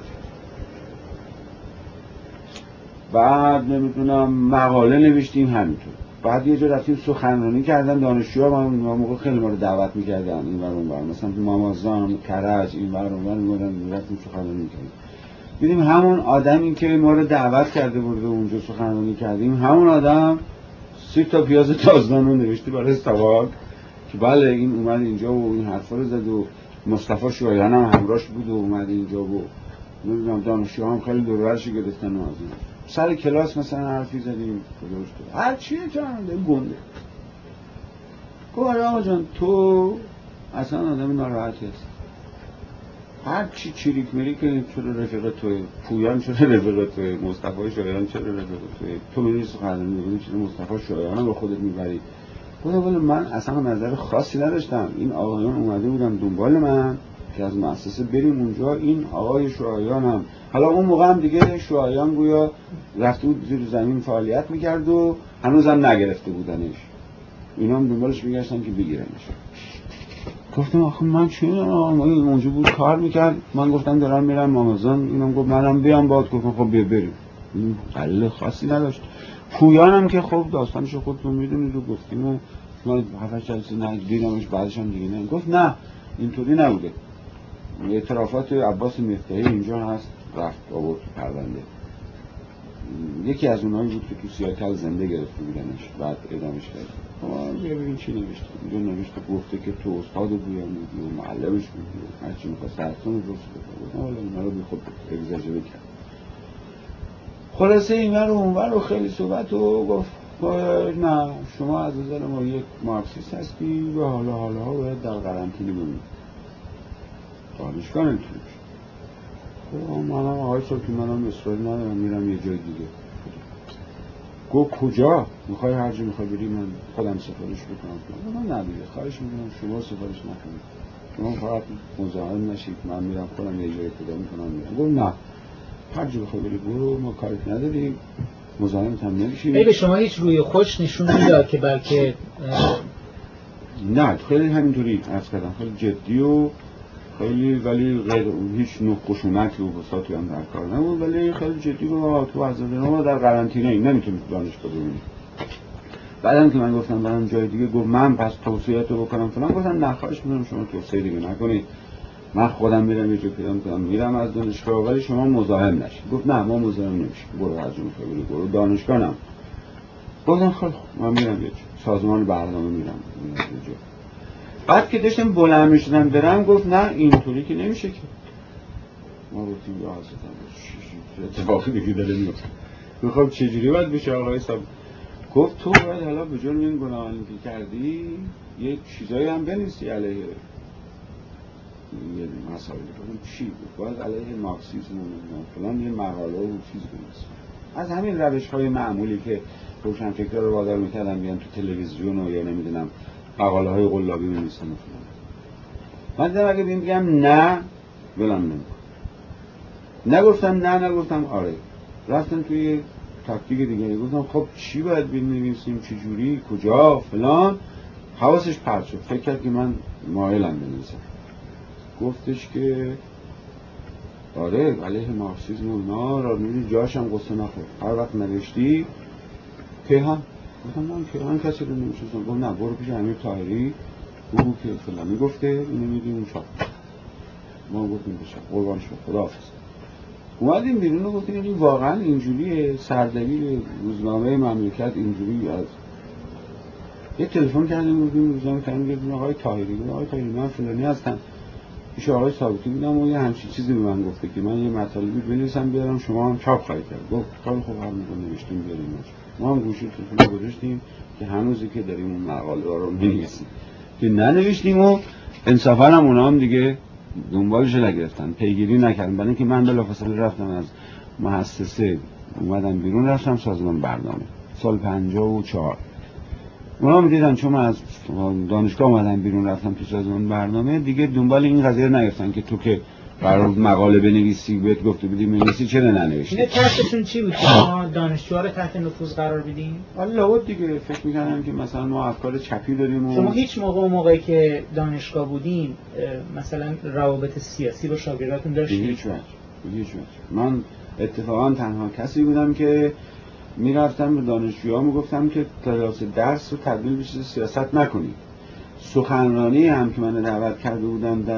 بعد نمیدونم مقاله نوشتیم همینطور. بعد یه جا رفتیم سخنرانی کردن دانشجوها، من موقع خیلی ما رو دعوت می‌کردن این ور اون ور، مثلا تو مامازان، کرج، این ور اون ور می‌گفتن رفتیم سخنرانی کردیم. دیدیم همون آدمی که ما رو دعوت کرده بود اونجا سخنرانی کردیم، همون آدم سی تا پیاز تازدانو نوشته برای سوال که بله این اومد اینجا و این حرفا رو زد و مصطفی شایان هم همراهش بود و اومد اینجا و نمیدونم دانشجوها هم خیلی دور و برش گرفتن و از این سر کلاس مثلا حرفی زدیم هر چیه جانده گنده. گفت آقا جان تو اصلا آدم ناراحتی هست، هر چی چیریک میری که چرا رفیق توی، پویان چرا رفیق توی، مصطفی شایان چرا رفیق توی، تو میری سخنرانی میکنی چرا مصطفی شایان رو به خودت میبری. گفت ولی من اصلا نظر خاصی نداشتم، این آقایان اومده بودن دنبال من که از مؤسسه بریم اونجا، این آقای شایان هم حالا اون موقع هم دیگه شایان گویا رفته بود زیر زمین فعالیت میکرد و هنوزم نگرفته بودنش، اینا هم دنبالش میگشتن که بگیرنش. گفتم آخه من چی میدونم، اونجا بود کار میکرد، من گفتم دارم میرم مامازان، اینم گفت منم بیام باید. گفتم خب بیا بریم. این قلیل خاصی نداشت. پویانم که خب داستانشو خودتون میدونید و گفتیم و من هفتش جلسه دیدمش بعدش هم دیگه نه. گفت نه اینطوری نبوده، اعترافات عباس مفتاحی اینجا هست، رفت آورد پرونده. یکی از اونایی بود که تو سیاتل زنده گرفته بودنش بعد اعدامش کرد. ما بیا ببین چی نوشته. اینجا نوشته گفته که تو استاد بویان بودی و معلمش بودی و هرچی میخواست سرطان درست بکنه. حالا اینا رو بی خود اگزاجره کرد. خلاصه این ور و اون ور رو خیلی صحبت و گفت نه شما از نظر ما یک مارکسیست هستی و حالا حالا ها باید در قرنطینه بمونید. دانشگاه نمیتونی بشید. منم آقای صبحی منم اصراری ندارم میرم یه جای دیگه. گفت کجا؟ میخوای هر جا میخوای بری من خودم سفارش بکنم. من نه دیگه خواهش میکنم شما سفارش نکنید، شما فقط مزاحم نشید، من میرم خودم یه جای پیدا میکنم میرم. گفت نه هر جا بخوای بری برو، ما کاریت نداریم، مزاحمت هم نمیشیم. ای به شما هیچ روی خوش نشون میداد که بلکه نه خیلی همینطوری عرض کردم، خیلی جدی و خیلی ولی غیر هیچ نوع خشونتی و بساطی هم در کار نبود، ولی خیلی جدی و تو از ما در قرنطینه ای نمیتونید دانشگاه ببینید. بعدم که من گفتم برام جای دیگه، گفت من پس توصیه‌تو بکنم فلان. گفتم نه خواهش می‌کنم شما توصیه دیگه نکنید، من خودم میرم یه جا پیدا می‌کنم میرم از دانشگاه، ولی شما مزاحم نشید. گفت نه ما مزاحم نمیشیم، برو هر جا می‌خوای بری برو، دانشگاه نم. گفتم خب من میرم یه جا سازمان برنامه میرم یه جا. بعد که داشتم بلند میشدم برم گفت نه اینطوری که نمیشه که. ما گفتیم یا حضرت اتفاقی دیگه داره میفته. خب چجوری باید بشه آقای صاحب؟ گفت تو باید حالا به جرم این گناهانی که کردی یه چیزایی هم بنویسی علیه یه مسائل. گفتم چی بود؟ باید علیه مارکسیسم و فلان یه مقاله و چیز بنویسی. از همین روش‌های معمولی که روشنفکرا رو وادار می‌کردن بیان تو تلویزیون و یا نمیدونم مقاله های قلابی می‌نویسن. من دیدم اگه بیم بگم نه ولم نمی‌کنم، نگفتم نه نگفتم آره، رفتم توی تاکتیک دیگه. گفتم خب چی باید بنویسیم، چه جوری، کجا، فلان. حواسش پرت شد، فکر کرد که من مایلم بنویسم. گفتش که آره علیه مارکسیسم و اینا را می‌بینی جاش هم قصه نخورد، هر وقت نوشتی کیهان. گفتم من کیهان کسی رو نمی‌شناسم. گفت نه برو پیش امیر طاهری بگو که فلانی گفته اینو میدی اون چاپ. ما گفتیم بشه قربان شد خداحافظ. اومدیم بیرون و گفتیم این واقعا اینجوریه، سردبیر روزنامه مملکت اینجوری. از یه تلفن کردیم گفتیم روزنامه کردیم گفتیم آقای طاهری، آقای طاهری من فلانی هستم، پیش آقای ثابتی بودم و یه همچین چیزی به من گفته که من یه مطالبی بنویسم بیارم شما هم چاپ خواهید کرد. گفت خیلی خوب هر موقع نوشتیم بیاریم. ما هم گوشی تلفن رو گذاشتیم که هنوزی که داریم اون مقاله رو می‌نویسیم که ننوشتیم و انصافا هم اونا هم دیگه دنبالش نگرفتن، پیگیری نکردن. برای اینکه من بلافاصله رفتم از مؤسسه اومدم بیرون، رفتم سازمان برنامه سال پنجاه و چهار. اونا هم دیدن چون من از دانشگاه اومدم بیرون رفتم تو سازمان برنامه، دیگه دنبال این قضیه رو نگرفتن که تو که قرار مقاله بنویسی بهت گفته بودی بنویسی چرا ننوشتی. اینا تحتشون چی بود که ما دانشجوها رو تحت نفوذ قرار بدیم؟ والا دیگه فکر می‌کردم که مثلا ما افکار چپی داریم و شما هیچ موقع اون موقعی که دانشگاه بودین مثلا روابط سیاسی با شاگرداتون داشتید؟ هیچ وقت هیچ وقت. من اتفاقا تنها کسی بودم که میرفتم به دانشجوها میگفتم که کلاس درس رو تبدیل به سیاست نکنید. سخنرانی هم که من دعوت کرده بودم در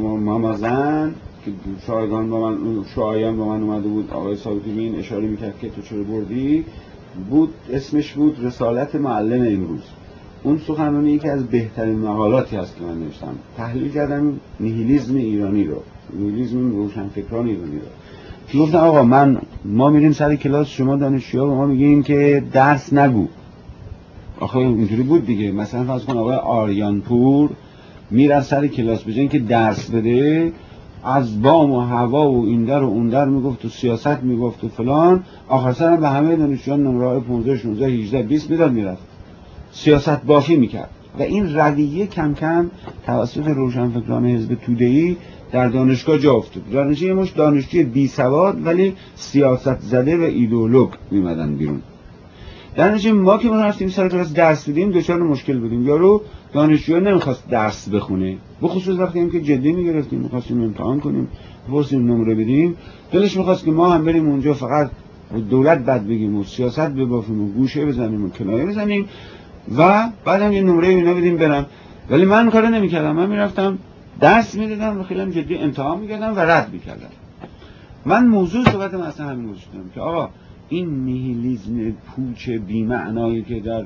مامازن که شایگان با من شایان با من اومده بود، آقای ثابتی به این اشاره میکرد که تو چرا بردی، بود اسمش بود رسالت معلم امروز. اون سخنرانی یکی از بهترین مقالاتی هست که من نوشتم. تحلیل کردم نیهیلیسم ایرانی رو، نیهیلیسم روشنفکران ایرانی رو. گفتم آقا من ما میریم سر کلاس، شما دانشجوها به ما میگین که درس نگو. آخه اینطوری بود دیگه. مثلا فرض کن آقای آریانپور میرفت سر کلاس به جای اینکه درس بده از بام و هوا و این در و اون در میگفت و سیاست میگفت و فلان، آخر سر به همه دانشجویان نمره پانزده شانزده هجده بیست میداد میرفت سیاست بافی میکرد. و این رویه کم کم توسط روشنفکران حزب توده‌ای در دانشگاه جا افتاد. دانشجوی مش دانشجوی بی سواد ولی سیاست زده و ایدئولوگ میمدن بیرون. در نتیجه ما که ما رفتیم سر کلاس درس بدیم دچار مشکل بودیم. یارو دانشجو نمیخواست درس بخونه، بخصوص وقتی هم که جدی میگرفتیم میخواستیم امتحان کنیم بپرسیم نمره بدیم، دلش میخواست که ما هم بریم اونجا فقط دولت بد بگیم و سیاست ببافیم و گوشه بزنیم و کنایه بزنیم و بعدم یه نمره اینا بدیم برم. ولی من کارو نمیکردم، من میرفتم درس میدادم و خیلی جدی امتحان میکردم و رد میکردم. من موضوع صحبتم اصلا همین موضوع دارم که آقا این نیهیلیسم پوچ بی‌معنایی که در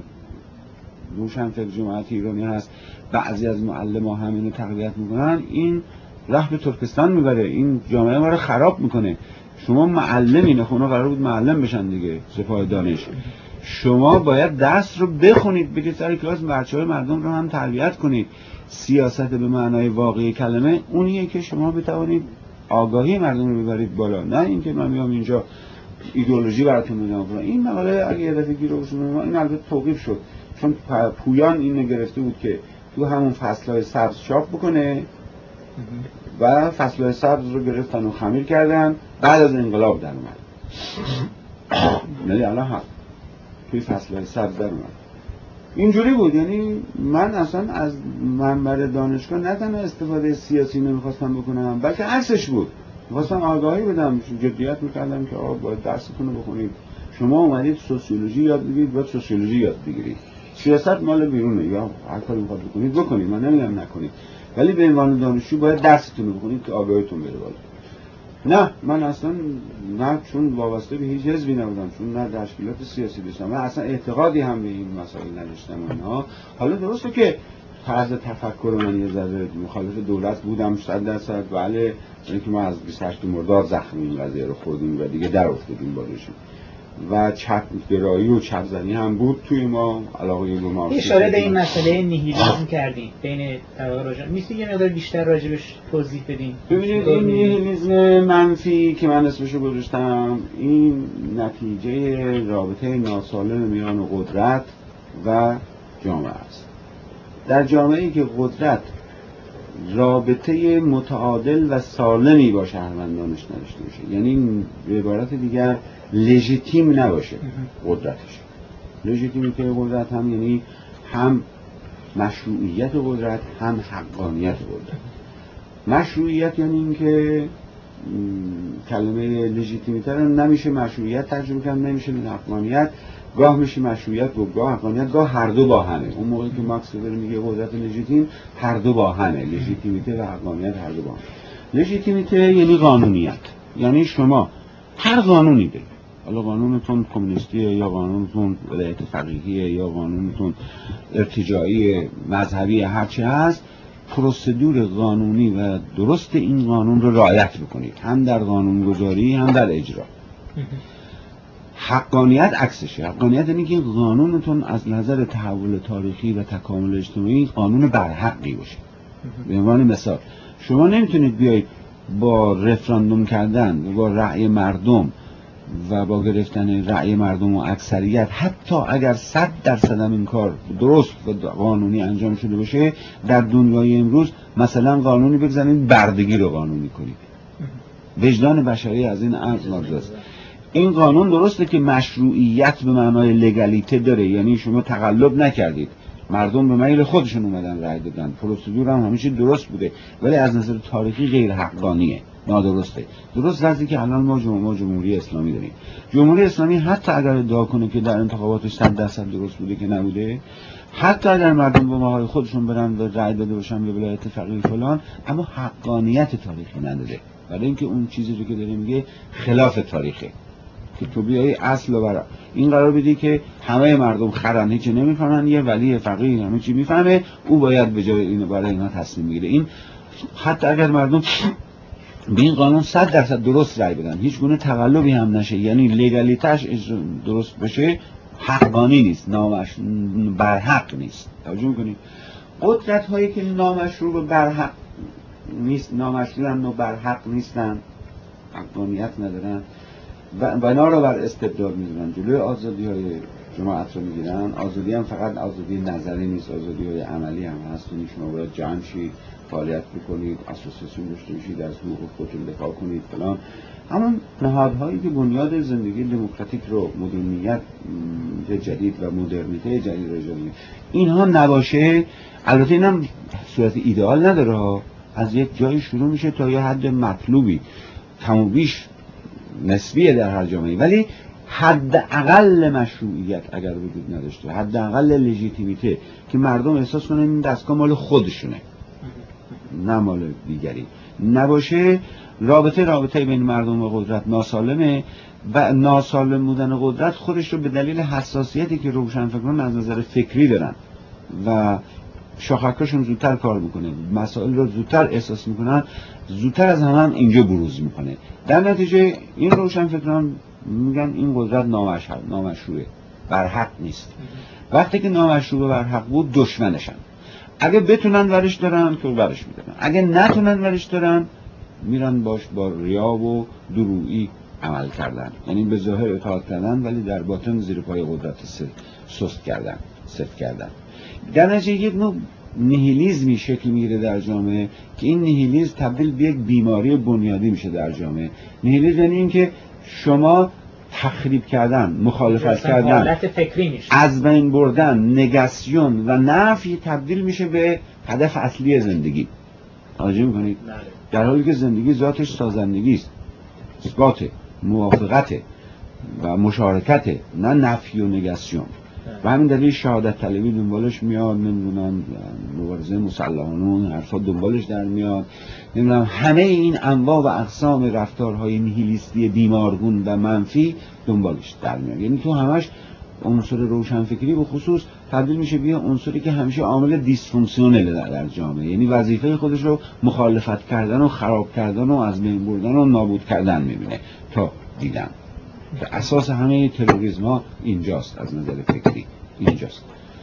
روشنفکر جماعت ایرانی هست، بعضی از معلم‌ها همینو تقویت میکنن، این راه به ترکستان میبره، این جامعه ما رو خراب میکنه. شما معلمین، خونه قرار بود معلم بشن دیگه، سپاه دانش. شما باید درس رو بخونید، بگید سر کلاس بچه‌های مردم رو هم تربیت کنید. سیاست به معنای واقعی کلمه اونیه که شما بتوانید آگاهی مردم رو ببرید بالا، نه اینکه من میام اینجا ایدئولوژی براتون میگم. این مقاله اگه یه دفعه گیرو بشون این البته توقیف شد چون پویان اینو گرفته بود که تو همون فصل‌های سبز چاپ بکنه و فصل‌های سبز رو گرفتن و خمیر کردن، بعد از انقلاب در اومد. یعنی الان هم توی فصل‌های سبز در اومد. اینجوری بود. یعنی من اصلا از منبر دانشگاه نه تنها استفاده سیاسی نمیخواستم بکنم بلکه عکسش بود. میخواستم آگاهی بدم، جدیت میکردم که آقا باید درستون رو بخونید. شما اومدید سوسیولوژی یاد بگیرید، باید سوسیولوژی یاد بگیرید. سیاست مال بیرونه، یا هر کاری میخواد بکنید بکنید، من نمیگم نکنید، ولی به عنوان دانشجو باید درستون رو بخونید که آگاهیتون بره بالا. نه من اصلا نه چون وابسته به هیچ حزبی نبودم، چون نه تشکیلات سیاسی داشتم، من اصلا اعتقادی هم به این مسائل نداشتم. اینا حالا درسته که طرز تفکر من یه ذره مخالف دولت بودم صد درصد، ولی اینکه ما از بیست و هشت مرداد زخمی این قضیه رو خوردیم و دیگه در افتادیم بالشون و چپ گرایی و چپ زنی هم بود توی ما. علاقه به ما اشاره به این مسئله نیهیلیسم کردین بین طبقه راجع میشه یه مقدار بیشتر راجبش توضیح بدین؟ ببینید این نیهیلیسم منفی که من اسمشو گذاشتم این نتیجه رابطه ناسالم میان قدرت و جامعه است. در جامعه‌ای که قدرت رابطه متعادل و سالمی با شهروندانش نداشته باشه، یعنی به عبارت دیگر لژیتیم نباشه قدرتش. لژیتیمیته قدرت هم یعنی هم مشروعیت قدرت هم حقانیت قدرت. مشروعیت یعنی این که کلمه لژیتیمیته رو نمیشه مشروعیت ترجمه کرد، نمیشه حقانیت، گاه میشه مشروعیت و گاه حقانیت، گاه هر دو با همه. اون موقعی که ماکس وبر میگه قدرت لژیتیم، هر دو با همه، لژیتیمیته و حقانیت هر دو با همه. لژیتیمیته یعنی قانونیت، یعنی شما هر قانونی دارید، حالا قانونتون کمونیستیه یا قانونتون ولایت فقیهیه یا قانونتون ارتجاعی مذهبی، هرچی هست، پروسدور قانونی و درست این قانون رو رعایت بکنید، هم در قانونگذاری هم در اجرا. حقانیت عکسشه. حقانیت اینه که قانونتون از نظر تحول تاریخی و تکامل اجتماعی قانون برحقی باشه. به عنوان مثال شما نمیتونید بیایید با رفراندوم کردن و با رأی مردم و با گرفتن رأی مردم و اکثریت، حتی اگر صد درصد این کار درست و قانونی انجام شده باشه، در دنیای امروز مثلا قانونی بگذارید بردگی رو قانونی کنید. وجدان بشری از این امر ناراضیه. این قانون درسته که مشروعیت به معنای لگالیته داره، یعنی شما تقلب نکردید، مردم به میل خودشون اومدن رأی دادن، پروسدور هم همیشه درست بوده، ولی از نظر تاریخی غیر حقانیه، نادرسته. درست وقتی که الان ما جمهوری, جمهوری اسلامی داریم، جمهوری اسلامی حتی اگر ادعا کنه که در انتخاباتش صد درصد درست بوده که نبوده، حتی اگر مردم به ماهای خودشون برن و رأی داده باشن به ولایت فقیه فلان، اما حقانیت تاریخی نداره، برای اینکه اون چیزی رو که داره میگه خلاف تاریخه. که تو بیایی اصل و برا این قرار بدی که همه مردم خرن، هیچی نمیفهمن، یه ولی فقیه همه چی میفهمه، او باید به جای اینو برای اینا تصمیم میگیره. این حتی اگر مردم به این قانون صد درصد درست رأی بدن، هیچ گونه تقلبی هم نشه، یعنی لگالیتش درست بشه، حقانی نیست، نامش برحق نیست. توجه میکنید؟ قدرت هایی که نامشروع و برحق نیست، نامشروعن و برحق نیستن، حقانیت ندارن و بنا رو بر استبداد میذارن، جلوی آزادی های جماعت رو میگیرن. آزادی هم فقط آزادی نظری نیست، آزادی های عملی هم هست. شما باید جمع شید، فعالیت بکنید، اسوسیاسیون داشته باشید، از حقوق خودتون دفاع کنید فلان. همون نهادهایی که بنیاد زندگی دموکراتیک رو، مدرنیت جدید و مدرنیته جدید رو جدید، اینها نباشه، البته اینم صورت ایدئال نداره، از یک جایی شروع میشه تا یه حد مطلوبی، کم و بیش نسبیه در هر جامعه، ولی حداقل مشروعیت اگر وجود نداشته، حداقل لژیتیمیته که مردم احساس کنن این دستگاه مال خودشونه نه مال دیگری نباشه، رابطه رابطه بین مردم و قدرت ناسالمه و ناسالم بودن قدرت خودش رو به دلیل حساسیتی که روشنفکران از نظر فکری دارن و شاخکاشون زودتر کار میکنه، مسائل رو زودتر احساس میکنن، زودتر از همه هم اینجا بروز میکنه. در نتیجه این روشنفکران میگن این قدرت نامشروع، نامشروعه، برحق نیست. وقتی که نامشروع و برحق بود دشمنشن. اگه بتونن ورش دارن که ورش میدارن، اگه نتونن ورش دارن میرن باش با ریا و درویی عمل کردن، یعنی به ظاهر اطاعت کردن ولی در باطن زیر پای قدرت سست کردن، صفر کردن. در نتیجه یک نوع نیهیلیزمی شکل میگیره در جامعه که این نیهیلیزم تبدیل به یک بیماری بنیادی میشه در جامعه. نیهیلیزم یعنی این که شما تخریب کردن، مخالفت کردن، حالت فکری میشه، از بین بردن، نگاسیون و نفی تبدیل میشه به هدف اصلی زندگی. توجه میکنید؟ در حالی که زندگی ذاتش سازندگی است، اثبات، موافقت و مشارکت، نه نفی و نگاسیون. و همین دلیل شهادت طلبی دنبالش میاد، نمیدونم مبارزه مسلحانه اون حرفا دنبالش در میاد، نمیدونم همه این انواع و اقسام رفتارهای نیهیلیستی بیمارگون و منفی دنبالش در میاد. یعنی تو همش عنصر روشنفکری به خصوص تبدیل میشه به عنصری که همیشه عامل دیسفونکسیونل در جامعه، یعنی وظیفه خودش رو مخالفت کردن و خراب کردن و از بین بردن و نابود کردن میبینه تا دیدن. اساس همه تروریسم ها اینجاست، از نظر فکری اینجاست.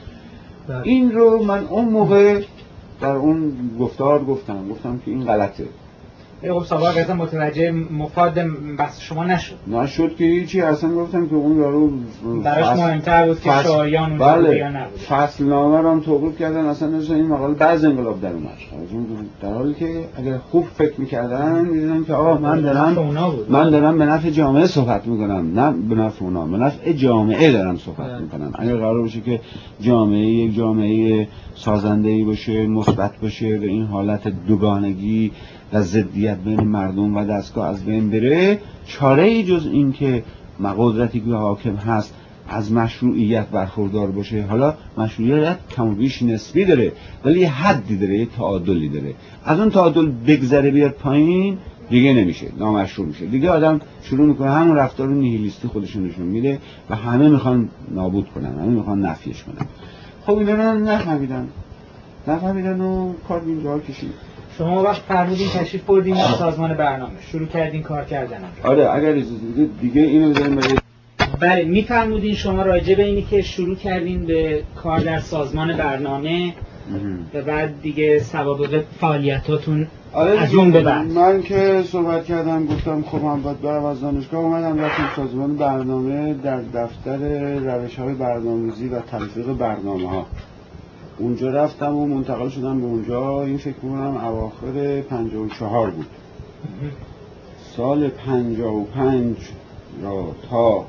این رو من اون موقع در اون گفتار گفتم گفتم که این غلطه، خب سابق اصلا متوجه مفاد بحث شما نشد نشد که هیچی، اصلا گفتم که اون یارو براش مهمتر بود که شایان اون بله یا نبود. فصل نامه رو هم توقیف کردن، اصلا نشد این مقاله بعد انقلاب در اومد، در حالی که اگر خوب فکر میکردن میدونن که آقا من دارم من دارم به نفع جامعه صحبت میکنم، نه به نفع اونا، به نفع جامعه دارم صحبت میکنم. اگر قرار باشه که جامعه یک جامعه سازنده‌ای باشه، مثبت باشه و این حالت دوگانگی و ضدیت بین مردم و دستگاه از بین بره، چاره ای جز این که قدرتی که حاکم هست از مشروعیت برخوردار باشه. حالا مشروعیت کم و بیش نسبی داره ولی یه حدی داره، یه تعادلی داره، از اون تعادل بگذره بیاد پایین دیگه نمیشه، نامشروع میشه دیگه. آدم شروع میکنه همون رفتار نیهیلیستی خودشون نشون میده و همه میخوان نابود کنن، همه میخوان نفیش کنن. خب اینا نفهمیدن نفهمیدن و کار اینجا کشید. شما وقت فرمودین تشریف بردین سازمان برنامه، شروع کردین کار کردن. آره اگر اجازه بدید دیگه اینو بذاریم برای بله. میفرمودین شما راجع به اینی که شروع کردین به کار در سازمان برنامه و بعد دیگه سوابق فعالیتاتون آره از اون به بعد. من که صحبت کردم گفتم خب من باید برم از دانشگاه، اومدم رفتم سازمان برنامه در دفتر روش‌های برنامه‌ریزی و تلفیق برنامه‌ها. اونجا رفتم و منتقل شدم به اونجا. این فکر می‌کنم اواخر پنجاه و چهار بود. سال پنجاه و پنج را تا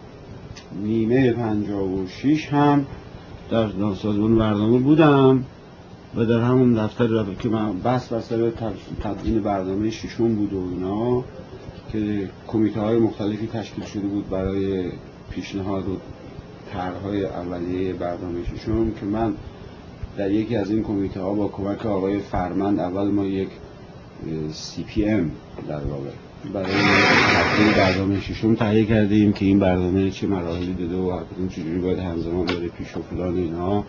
نیمه پنجاه و شش هم در سازمان برنامه بودم و در همون دفتر را که من بس بسر تدوین برنامه ششم بود و اینا که کمیته های مختلفی تشکیل شده بود برای پیشنهاد و طرح‌های اولیه برنامه ششم که من در یکی از این کمیته ها با کمک آقای فرمند اول ما یک سی پی ام در واقع برای تدوین برنامه ششم تهیه کردیم که این برنامه چه مراحلی داده و این چجوری باید همزمان بره پیش و فلان اینا.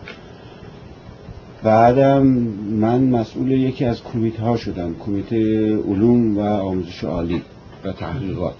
بعدم من مسئول یکی از کمیته ها شدم، کمیته علوم و آموزش عالی و تحقیقات،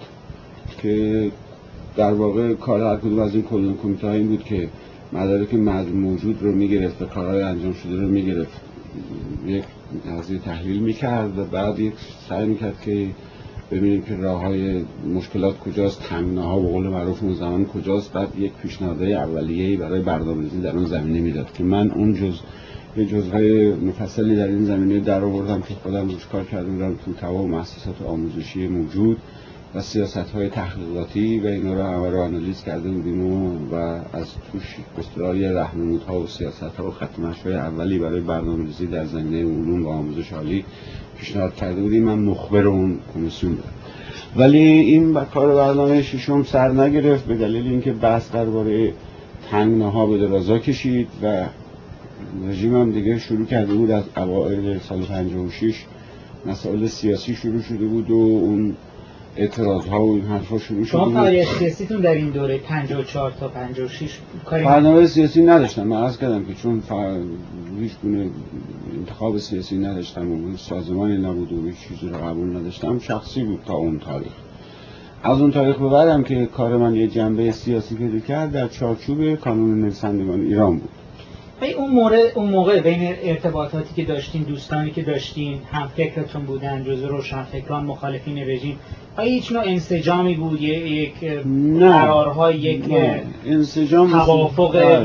که در واقع کار هر کدوم از این کمیته ها این بود که مدارک موجود رو میگرفت و کارهای انجام شده رو میگرفت، یک قضیه تحلیل میکرد و بعد یک سعی میکرد که ببینیم که راه های مشکلات کجاست، تنگناها به قول معروف اون زمان کجاست، بعد یک پیشنهادهای اولیه‌ای برای برنامه‌ریزی در اون زمینه میداد که من اون جز یه جزءهای مفصلی در این زمینه در آوردم که خودم روش کار کردم در تو تمام مؤسسات آموزشی موجود و سیاست‌های تحقیقاتی و اینا رو همه رو آنالیز کرده بودیم و از توش اصطلاحی راهنمودها و سیاست‌ها و خط مشی اولی برای برنامه‌ریزی در زمینه علوم و آموزش عالی پیشنهاد کرده بودیم. من مخبر اون کمیسیون بودم. ولی این کار برنامه ششم سر نگرفت به دلیل اینکه بحث درباره تنگناها به درازا کشید و رژیم هم دیگه شروع کرده بود از اوایل سال پنجاه و شش مسائل سیاسی شروع شده بود و اون اعتراض‌ها و این حرفا شروع شده بود. شما فعالیت سیاسیتون در این دوره پنجاه و چهار تا پنجاه و شش کاری برنامه سیاسی نداشتم. من عرض کردم که چون هیچ گونه انتخاب سیاسی نداشتم و سازمانی نبود و هیچ چیزی رو قبول نداشتم، شخصی بود تا اون تاریخ. از اون تاریخ به بعدم که کار من یه جنبه سیاسی پیدا کرد در چارچوب کانون نویسندگان ایران بود. اون موقع اون موقع بین ارتباطاتی که داشتین، دوستانی که داشتین، هم فکرتون بودن، جزء روشنفکران مخالفین رژیم، آیا هیچ نوع انسجامی بود؟ یک قرارهای یک انسجام توافق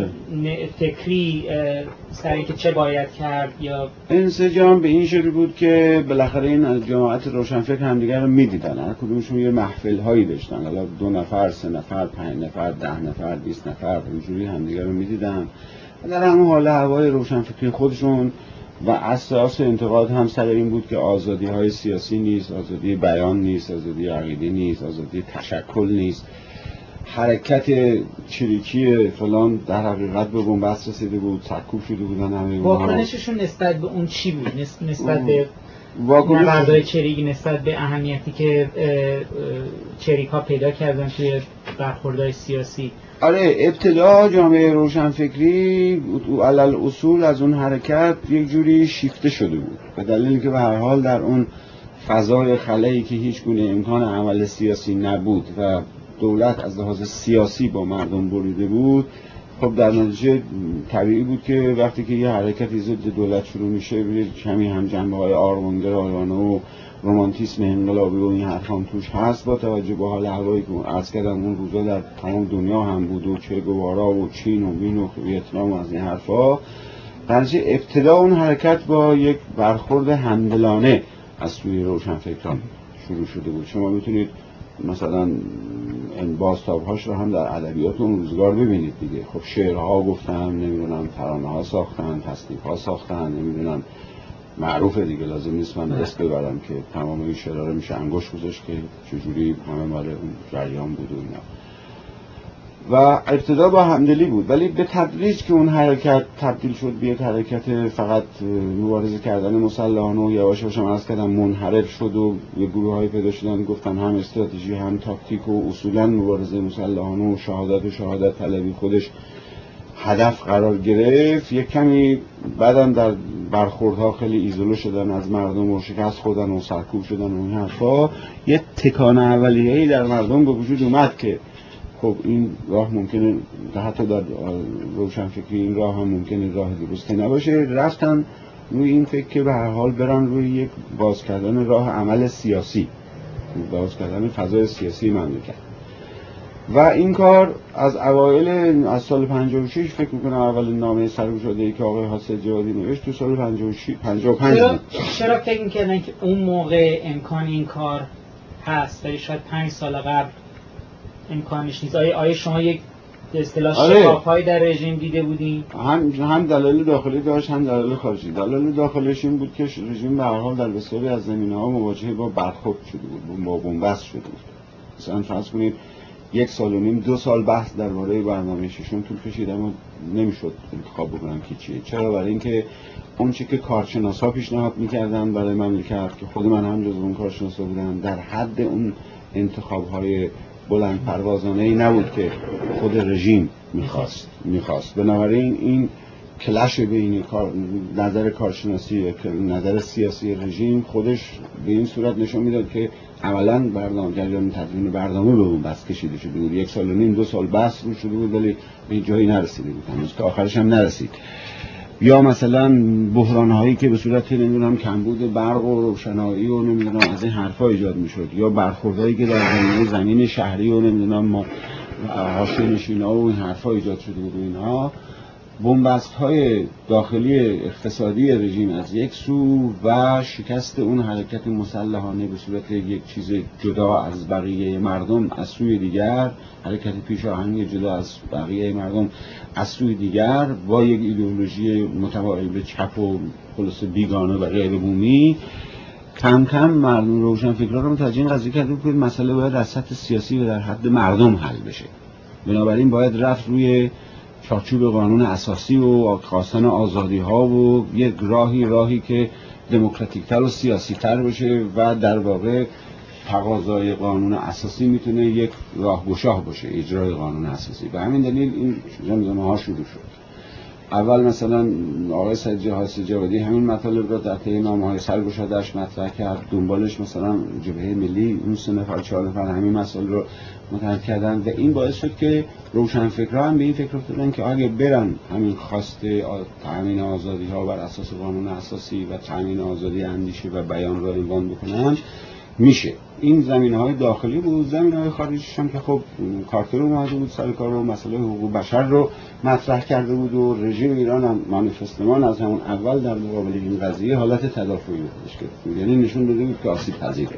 فکری سر اینکه چه باید کرد؟ یا انسجام به این شکل بود که بالاخره این جماعت روشنفکر همدیگر رو میدیدن، هر کدومشون یه محفل هایی داشتن، حالا دو نفر، سه نفر، پنج نفر، ده نفر، بیست نفر، اینجوری همدیگر رو میدیدن در همون حال هوای روشنفکری خودشون و اساس انتقاد هم سر این بود که آزادی های سیاسی نیست، آزادی بیان نیست، آزادی عقیده نیست، آزادی تشکل نیست، حرکت چریکی فلان در حقیقت به بنبست رسیده بود، سرکوب شده بودن همه. واکنششون نسبت به اون چی بود؟ نسبت به نبردهای چریک، نسبت به اهمیتی که چریک ها پیدا کردن توی برخوردهای سیاسی؟ آره، ابتدا جامعه روشنفکری علل اصول از اون حرکت یک جوری شیفته شده بود به دلیلی که به هر حال در اون فضای خلایی که هیچ گونه امکان عمل سیاسی نبود و دولت از لحاظ سیاسی با مردم بریده بود، خب در نتیجه طبیعی بود که وقتی که یه حرکتی ضد دولت شروع میشه کمی هم جنبه‌های آرمانگرایانه و رمانتیسم انقلابی و این حرفام توش هست، با توجه به حال هوایی که عرض کردم اون روزا در تمام دنیا هم بود و چه گوارا و چین و مین و ویتنام و از این حرفا. در نتیجه ابتدا اون حرکت با یک برخورد همدلانه از سوی روشنفکران شروع شده بود. شما میتونید مثلا این بازتاب‌هاش رو هم در ادبیات اون روزگار ببینید دیگه. خب شعرها گفتن، نمیدونم ترانه‌ها ساختن، تصنیف‌ها ساختن، نمیدونم معروفه دیگه، لازم نیست من اسم ببرم که تمام این شعرها رو میشه انگشت گذاشت که چجوری همه مال اون جریان بود و اینا. و ابتدا با همدلی بود، ولی به تدریج که اون حرکت تبدیل شد به یک حرکت فقط مبارزه کردن مسلحانه و یواش یواش عرض کردم منحرف شد و یه گروه‌های پیدا شدن گفتن هم استراتژی هم تاکتیک و اصولا مبارزه مسلحانه و شهادت و شهادت طلبی خودش هدف قرار گرفت. یک کمی بعدم در برخوردها خیلی ایزوله شدن از مردم و شکست خوردن و سرکوب شدن و این حرفا. یه تکان اولیه‌ای در مردم به وجود اومد که خب این راه ممکنه حتی در روشنفکری این راه هم ممکنه راه درستی نباشه. رفتن روی این فکر که به هر حال برن روی یک باز کردن راه عمل سیاسی، باز کردن فضای سیاسی مملکت. و این کار از اوایل از سال پنجاه و شش فکر میکنم اول نامه سرگشاده‌ای که آقای حاسد جوادی نوشت تو سال پنجاه و شش پنجاه و پنج چرا, چرا فکر میکردن که اون موقع امکان این کار هست ولی شاید پنج سال قبل امکانش نیست؟ آیا, آیا شما یک به اصطلاح شکاف‌هایی در رژیم دیده بودین؟ هم هم دلایل داخلی داشت هم دلایل خارجی. دلایل داخلیش این بود که رژیم به هر حال در بسیاری از زمینه‌ها مواجه با برخورد شده بود، با بنبست شده بود. مثلا فرض کنید یک سال و نیم دو سال بحث درباره برنامه ششم طول کشید اما نمیشد انتخاب بکنن که چیه. چرا؟ برای اینکه اون چیزی که کارشناسا پیشنهاد می‌کردن برای مملکت که خود من هم جزو اون کارشناسا بودم در حد اون انتخاب‌های بلند پروازانه ای نبود که خود رژیم میخواست میخواست بنابراین این کلش بین کار نظر کارشناسی و نظر سیاسی رژیم خودش به این صورت نشون میداد که عملاً برنامه جریان تدوین برنامه به اون بس کشیده شده بود. یک سال و نیم دو سال بحث رو شده بود ولی به جایی نرسیده بود، هنوز تا آخرش هم نرسید. یا مثلا بحران هایی که به صورت نمیدونم کمبود برق و روشنایی و نمیدونم از این حرفا ایجاد میشد، یا برخوردهایی که در زمین زمین شهری و نمیدونم ما حاشیه نشینا و این حرفا ایجاد شده بود. اینها بنبست های داخلی اقتصادی رژیم از یک سو و شکست اون حرکت مسلحانه به صورت یک چیز جدا از بقیه مردم از سوی دیگر، حرکت پیشاهنگ جدا از بقیه مردم از سوی دیگر، با یک ایدئولوژی متمایل به چپ و خلاص بیگانه و غیر بومی، کم کم مردم روشنفکران رو متوجه این قضیه کرده بود که مسئله باید از سطح سیاسی و در حد مردم حل بشه. بنابراین باید رفت روی چارچوب قانون اساسی و خواستن آزادی ها و یک راهی راهی که دموکراتیکتر و سیاسی تر بشه و در واقع تقاضای قانون اساسی میتونه یک راهگشا باشه، اجرای قانون اساسی. به همین دلیل این زمزمه ها شروع شد. اول مثلا آقای سید حاسد جوادی همین مطالب را در طی نامه‌های سرگشاده‌اش مطرح کرد، دنبالش مثلا جبهه ملی اون سه نفر چهار نفر همین مسائل رو مطرح کردن و این باعث شد که روشنفکران هم به این فکر افتادن که اگه برن همین خواست تامین آزادی ها بر اساس قانون اساسی و تامین آزادی اندیشه و بیان را عنوان بکنن میشه. این زمینه‌های داخلی بود. زمینه‌های خارجیش هم که خب کارتر اومده بود سر کار و مسئله حقوق بشر رو مطرح کرده بود و رژیم ایران هم مانیفستمان از همون اول در مقابل این قضیه حالت تدافعی داشت که یعنی نشون داده بود که آسیب پذیره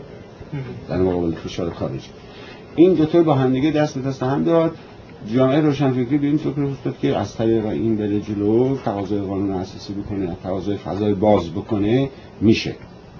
در مقابل فشار خارجی. این دو تا با هم دیگه دست به دست هم داد. جامعه روشنفکری به این فکر افتاد که از طریق این بره جلو، تقاضای قانون اساسی بکنه، تقاضای فضای باز بکنه، میشه.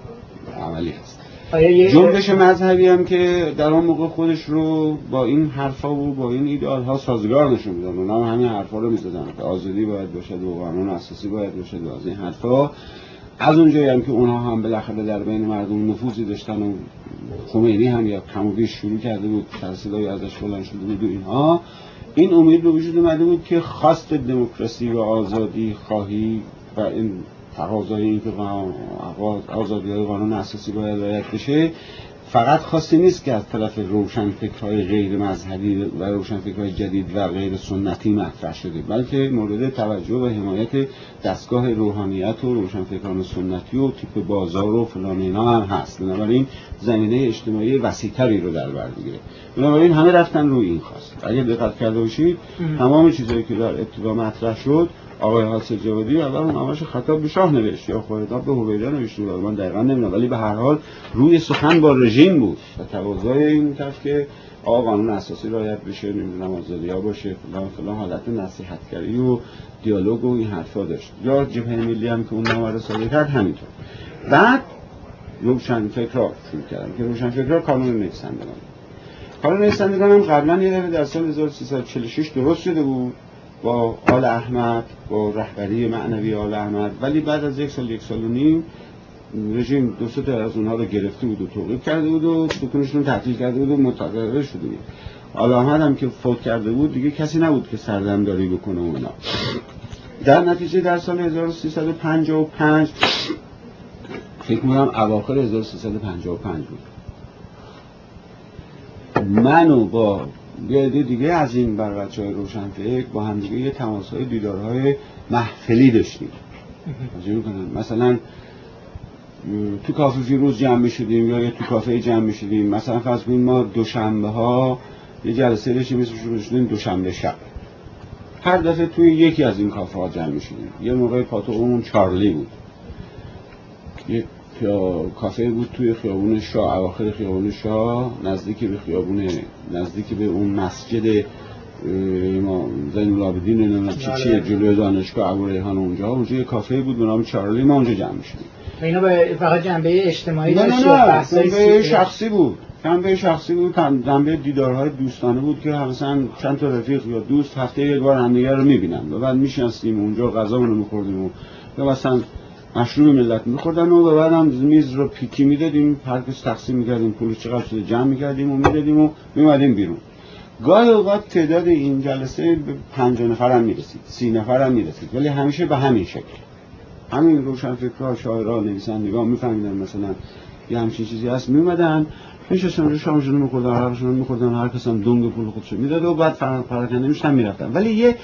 عملی هست. جنبش مذهبی هم که در اون موقع خودش رو با این حرفا و با این ایدئال ها سازگار نشون میدن، اونا هم همین حرفا رو میزدن که آزادی باید باشد و قانون اساسی باید باشد و از این حرفا. از اونجایی هم که اونها هم بالاخره در بین مردم نفوذی داشتن و خمینی هم یا کم و بیش شروع کرده بود سر صدای ازش بلند شده بود و اینها، این امید به وجود اومده بود که خواست دموکراسی و آزادی خواهی و این تقاضای این که آزادی‌های قانون اساسی باید رعایت بشه فقط خواسته نیست که از طرف روشنفکرهای غیر مذهبی و روشنفکرهای جدید و غیر سنتی مطرح شده، بلکه مورد توجه و حمایت دستگاه روحانیت و روشنفکران سنتی و تیپ بازار و فلان اینا هم هست. بنابراین زمینه اجتماعی وسیع‌تری رو در بر می‌گیره. بنابراین همه رفتن روی این خواست. اگه دقت کرده باشید تمام چیزایی که در ابتدا مطرح شد، آقای حاسد جوادی اول اون همش خطاب به شاه نوشت یا خطاب به هویدا نوشت، من دقیقاً نمیدونم، ولی به هر حال روی سخن با رژیم بود و تقاضای این طرف که آقا قانون اساسی رعایت بشه، نمیدونم آزادی‌ها باشه، فلان فلان، حالت نصیحتگری و دیالوگ و این حرفا داشت. یا جبهه ملی هم که اون نامه رو صادر کرد همینطور. بعد روشنفکرها شروع کردن که روشنفکرها کانون نویسندگان کانون نویسندگان هم قبلا یه دفعه در سال هزار و سیصد و چهل و شش درست شده بود با آل احمد، با رهبری معنوی آل احمد، ولی بعد از یک سال یک سال و نیم رژیم دو سه تا از اونها رو گرفته بود و توقیف کرده بود و سکونشون تعطیل کرده بود و متقرر شده بود. آل احمد هم که فوت کرده بود دیگه کسی نبود که سردمداری بکنه اونا. در نتیجه در سال هزار و سیصد و پنجاه و پنج فکر می‌کنم اواخر هزار و سیصد و پنجاه و پنج بود، من و با یه عده دیگه از این بر بچه‌های روشنفکر با هم دیگه یه تماس‌های دیدارهای محفلی داشتیم. مثلا تو کافه فیروز جمع می‌شدیم یا تو کافه جمع می‌شدیم. مثلا فرض کنید ما دوشنبه‌ها یه جلسه داشتیم اسمش رو گذاشتیم دوشنبه شب. هر دفعه توی یکی از این کافه‌ها جمع می‌شدیم. یه موقع پاتوقمون چارلی بود. یه کافه بود توی خیابون شاه، اواخر خیابون شاه، نزدیکی به خیابون نزدیکی به اون مسجد ما زین العابدین نمیدونم چی چیه جلوی دانشگاه ابوریحان، اونجا اونجا یه کافه بود به نام چارلی، ما اونجا جمع می‌شدیم. اینا به فقط جنبه اجتماعی نه نه نه جنبه شخصی بود، جنبه شخصی بود، جنبه دیدارهای دوستانه بود که مثلا چند تا رفیق یا دوست هفته یک بار همدیگه رو می‌بینن و بعد می‌شستیم اونجا غذامون رو می‌خوردیم و مثلا مشروب ملت می‌خوردن و بعدم میز رو پیکی می‌دادیم، هر کس تقسیم می‌کردیم، پول چقدر شده جمع می‌کردیم و می‌دادیم و می‌اومدیم بیرون. گاهی اوقات تعداد این جلسه به پنجاه نفر هم می‌رسید، سی نفر هم می‌رسید، ولی همیشه به همین شکل. همین روشنفکرها، شاعران، نویسندگان می‌فهمیدن مثلا یه همچین چیزی هست، می‌اومدن می‌شستن رو شامشون می‌خوردن، عرقشون می‌خوردن، هر کس هم دنگ پول خودش می‌داد و بعد پراکنده می‌شدن می‌رفتن. ولی یه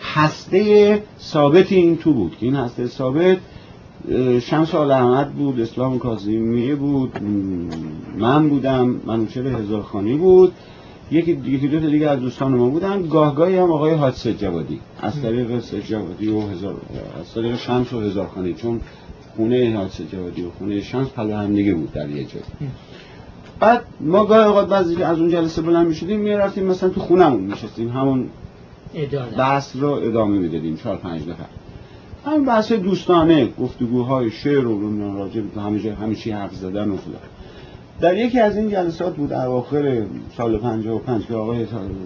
هسته ثابتی این تو بود که این هسته ثابت شمس آل احمد بود، اسلام کاظمی بود، من بودم، منوچهر هزارخانی بود، یکی یکی دو تا دیگه از دوستان ما بودن، گاهگاهی هم آقای حاسد جوادی از طریق سید جوادی و هزار از طریق شمس و هزارخانی، چون خونه حاسد جوادی و خونه شمس پلو هم دیگه بود در یه جا. بعد ما گاهی اوقات بعضی از اون جلسه بلند می‌شدیم می‌رفتیم مثلا تو خونمون می‌شستیم، همون بحث رو ادامه می‌دادیم، چهار پنج نفر. همین بحث دوستانه، گفتگوهای شعر و راجع به همه جا همه چی حرف زدن و فلان. در یکی از این جلسات بود اواخر سال پنجاه و پنج که آقای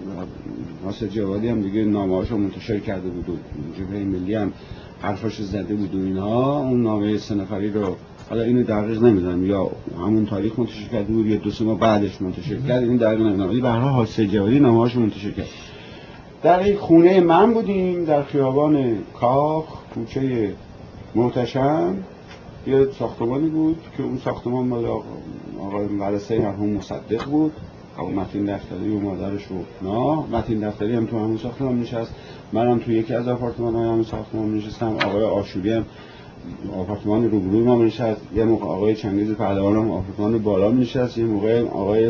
حاسد جوادی هم دیگه نامه‌هاشو منتشر کرده بود و جبهه ملی هم حرفاشو زده بود و اینها، اون نامه سه نفری رو حالا اینو دقیق نمی‌دونم یا همون تاریخ منتشر کرده بود یا دو سه ماه بعدش منتشر کرد، این دقیق نمی‌دونم، ولی به هر حال حاسد جوادی نامه‌هاشو منتشر کرد. در یک خونه من بودیم در خیابان کاخ، کوچه محتشم، یه ساختمانی بود که اون ساختمان مال آقای ورثه مرحوم مصدق بود، آقا متین دفتری و مادرش و نه متین دفتری هم تو همون ساختمان نشست، منم تو یکی از آپارتمان‌های همون ساختمان نشستم، آقای آشوری هم آپارتمان روبروی ما نشست، یه موقع آقای چنگیز پهلوان هم آپارتمان بالا نشست، یه موقع آقای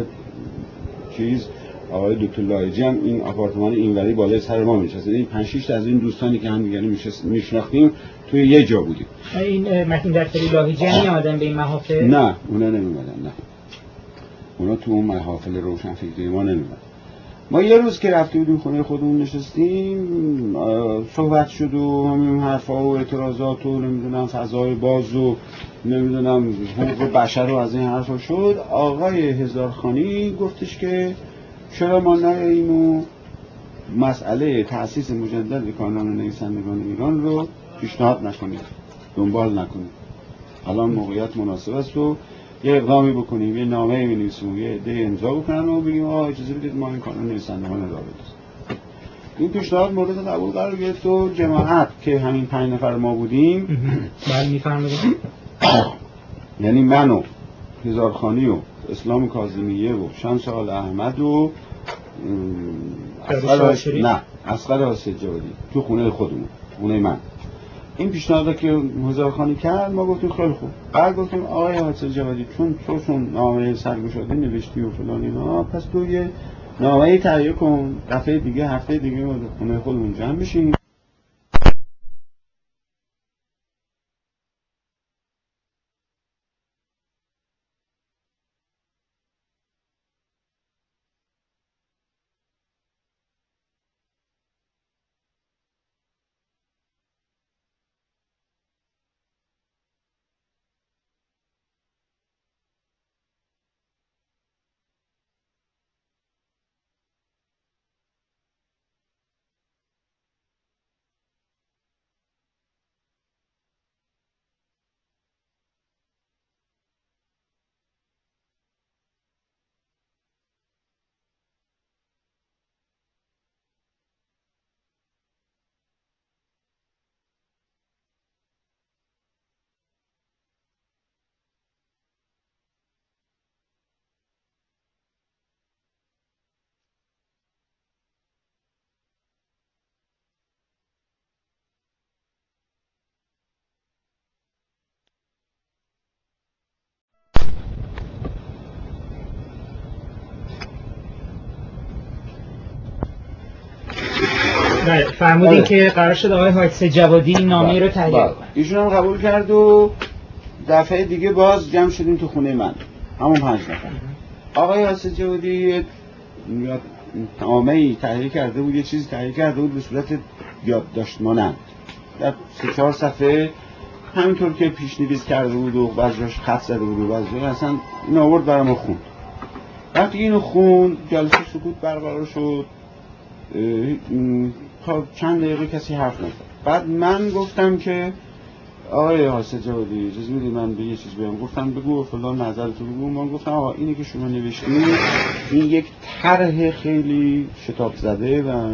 چیز آقای دکتر لایجی هم این آپارتمان اینوری بالای سر ما می‌نشست. این پنج شش تا از این دوستانی که هم دیگه میشناختیم توی یه جا بودیم. این متین دفتری لایجی میادن به این محافل؟ نه اونا نمی‌اومدن، نه اونا تو اون محافل روشنفکری ما نمی‌اومدن. ما یه روز که رفته بودیم خونه خودمون نشستیم، صحبت شد و همین حرفا و اعتراضات و نمیدونم فضای باز و نمیدونم حقوق بشر و از این حرفا شد. آقای هزارخانی گفتش که چرا ما نه اینو مسئله تأسیس مجدد کانون نویسندگان ایران رو پیشنهاد نکنیم، دنبال نکنیم، الان موقعیت مناسب است و یه اقدامی بکنیم، یه نامه بنویسیم، یه عده امضا بکنن و بگیم آقا اجازه بدید ما این کانون نویسندگان رو راه بندازیم. این پیشنهاد مورد قبول قرار گرفت و جماعت که همین پنج نفر ما بودیم، بله میفرمایید، یعنی من و هزارخانی و اسلام کاظمیه و شمس آل احمد و اصغر نه اصغر حاسد جوادی تو خونه خودمون، خونه من. این پیشنهاد که هزارخانی کرد ما گفتیم خیلی خوب. بعد گفتیم آقای حاسد جوادی چون تو چون نامه سرگشاده نوشتی و فلان اینا، پس تو یه نامه تهیه کن، دفعه دیگه هفته دیگه ما خونه خودمون جمع بشیم. بله فرمودین که قرار شد آقای حاسد جوادی این نامه رو تهیه کنه. ایشون هم قبول کرد و دفعه دیگه باز جمع شدیم تو خونه من، همون پنج نفر. آقای حاسد جوادی نامه‌ای تهیه کرده بود، یه چیزی تهیه کرده بود به صورت یادداشت مانند در سه چهار صفحه، همینطور که پیش‌نویس کرده بود و بعضی‌هاش خط زده بود و بعضی‌هاش اصلا این آورد برام خوند. وقتی اینو خوند جلسه سکوت برقرار شد، تا چند دقیقه کسی حرف نزد. بعد من گفتم که آقای حاسد جوادی اجازه میدید من به یه چیز بگم. گفتم بگو فلان نظرتو بگو. من گفتم آقا اینی که شما نوشتید این یک طرح خیلی شتاب زده و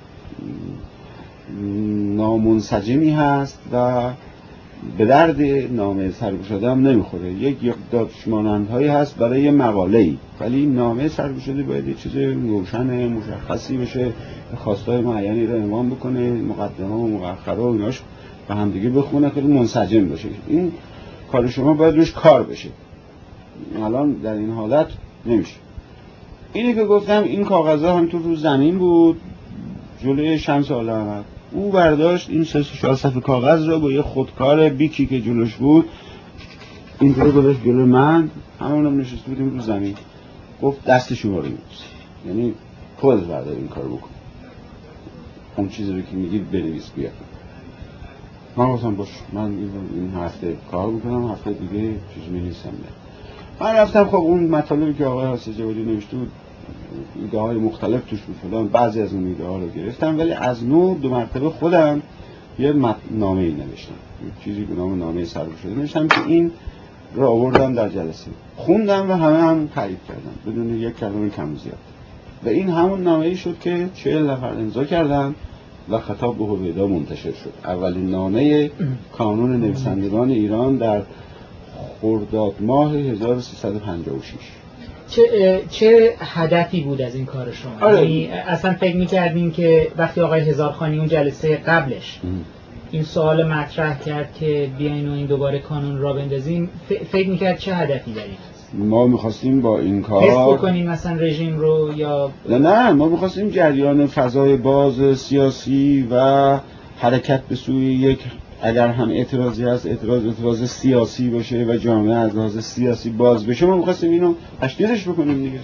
نامنسجمی هست و به درد نامه سرگشاده هم نمیخوره. یک یادداشت مانندهایی هست برای یه مقاله‌ای، ولی نامه سرگشاده باید یه چیز روشن مشخصی بشه، خواستای معینی رو عنوان بکنه، مقدمه و مؤخره و ایناش به هم دیگه بخونه، خیلی منسجم باشه. این کار شما باید روش کار بشه. الان در این حالت نمیشه. اینی که گفتم این کاغذها هم تو رو زمین بود جلوی شمس آل احمد. او برداشت این سه چهار صفحه کاغذ رو با یه خودکار بیکی که جلوش بود اینطوری گذاشت جلوی من، همونم نشسته بودیم رو زمین. گفت دست شما رو می‌بوسم، یعنی خودت بردار این کار بکن، اون چیزی رو که میگید بنویس بیا. من گفتم باش، من این هفته کار میکنم، هفته دیگه چیزی می‌نویسم. من رفتم خب اون مطالبی که آقای حاسد جوادی نوشته بود ایده های مختلف توش بود فلان، بعضی از اون ایده ها رو گرفتم، ولی از نو دو مرتبه خودم یه نامه ای نوشتم، چیزی به نام نامه سرگشاده نوشتم که این رو آوردم در جلسه خوندم و همه هم تایید کردن بدون یک کلمه کم زیاد. و این همون نامه ای شد که چهل نفر امضا کردن و خطاب به هویدا منتشر شد. اولین نامه کانون نویسندگان ایران در خرداد ماه هزار و سیصد و پنجاه و شش. چه چه هدفی بود از این کار شما؟ آره. یعنی اصلا فکر می‌کردین که وقتی آقای هزارخانی اون جلسه قبلش ام. این سوال مطرح کرد که بیاین و این دوباره کانون را بندازیم، فکر می‌کرد چه هدفی دارید؟ ما می‌خواستیم با این کار حفظ بکنیم مثلا رژیم رو یا نه نه ما می‌خواستیم جریان فضای باز سیاسی و حرکت به سوی یک، اگر هم اعتراضی هست اعتراض اعتراض سیاسی باشه و جامعه از لحاظ سیاسی باز بشه. ما می‌خواستیم اینو تشدیدش بکنیم دیگه.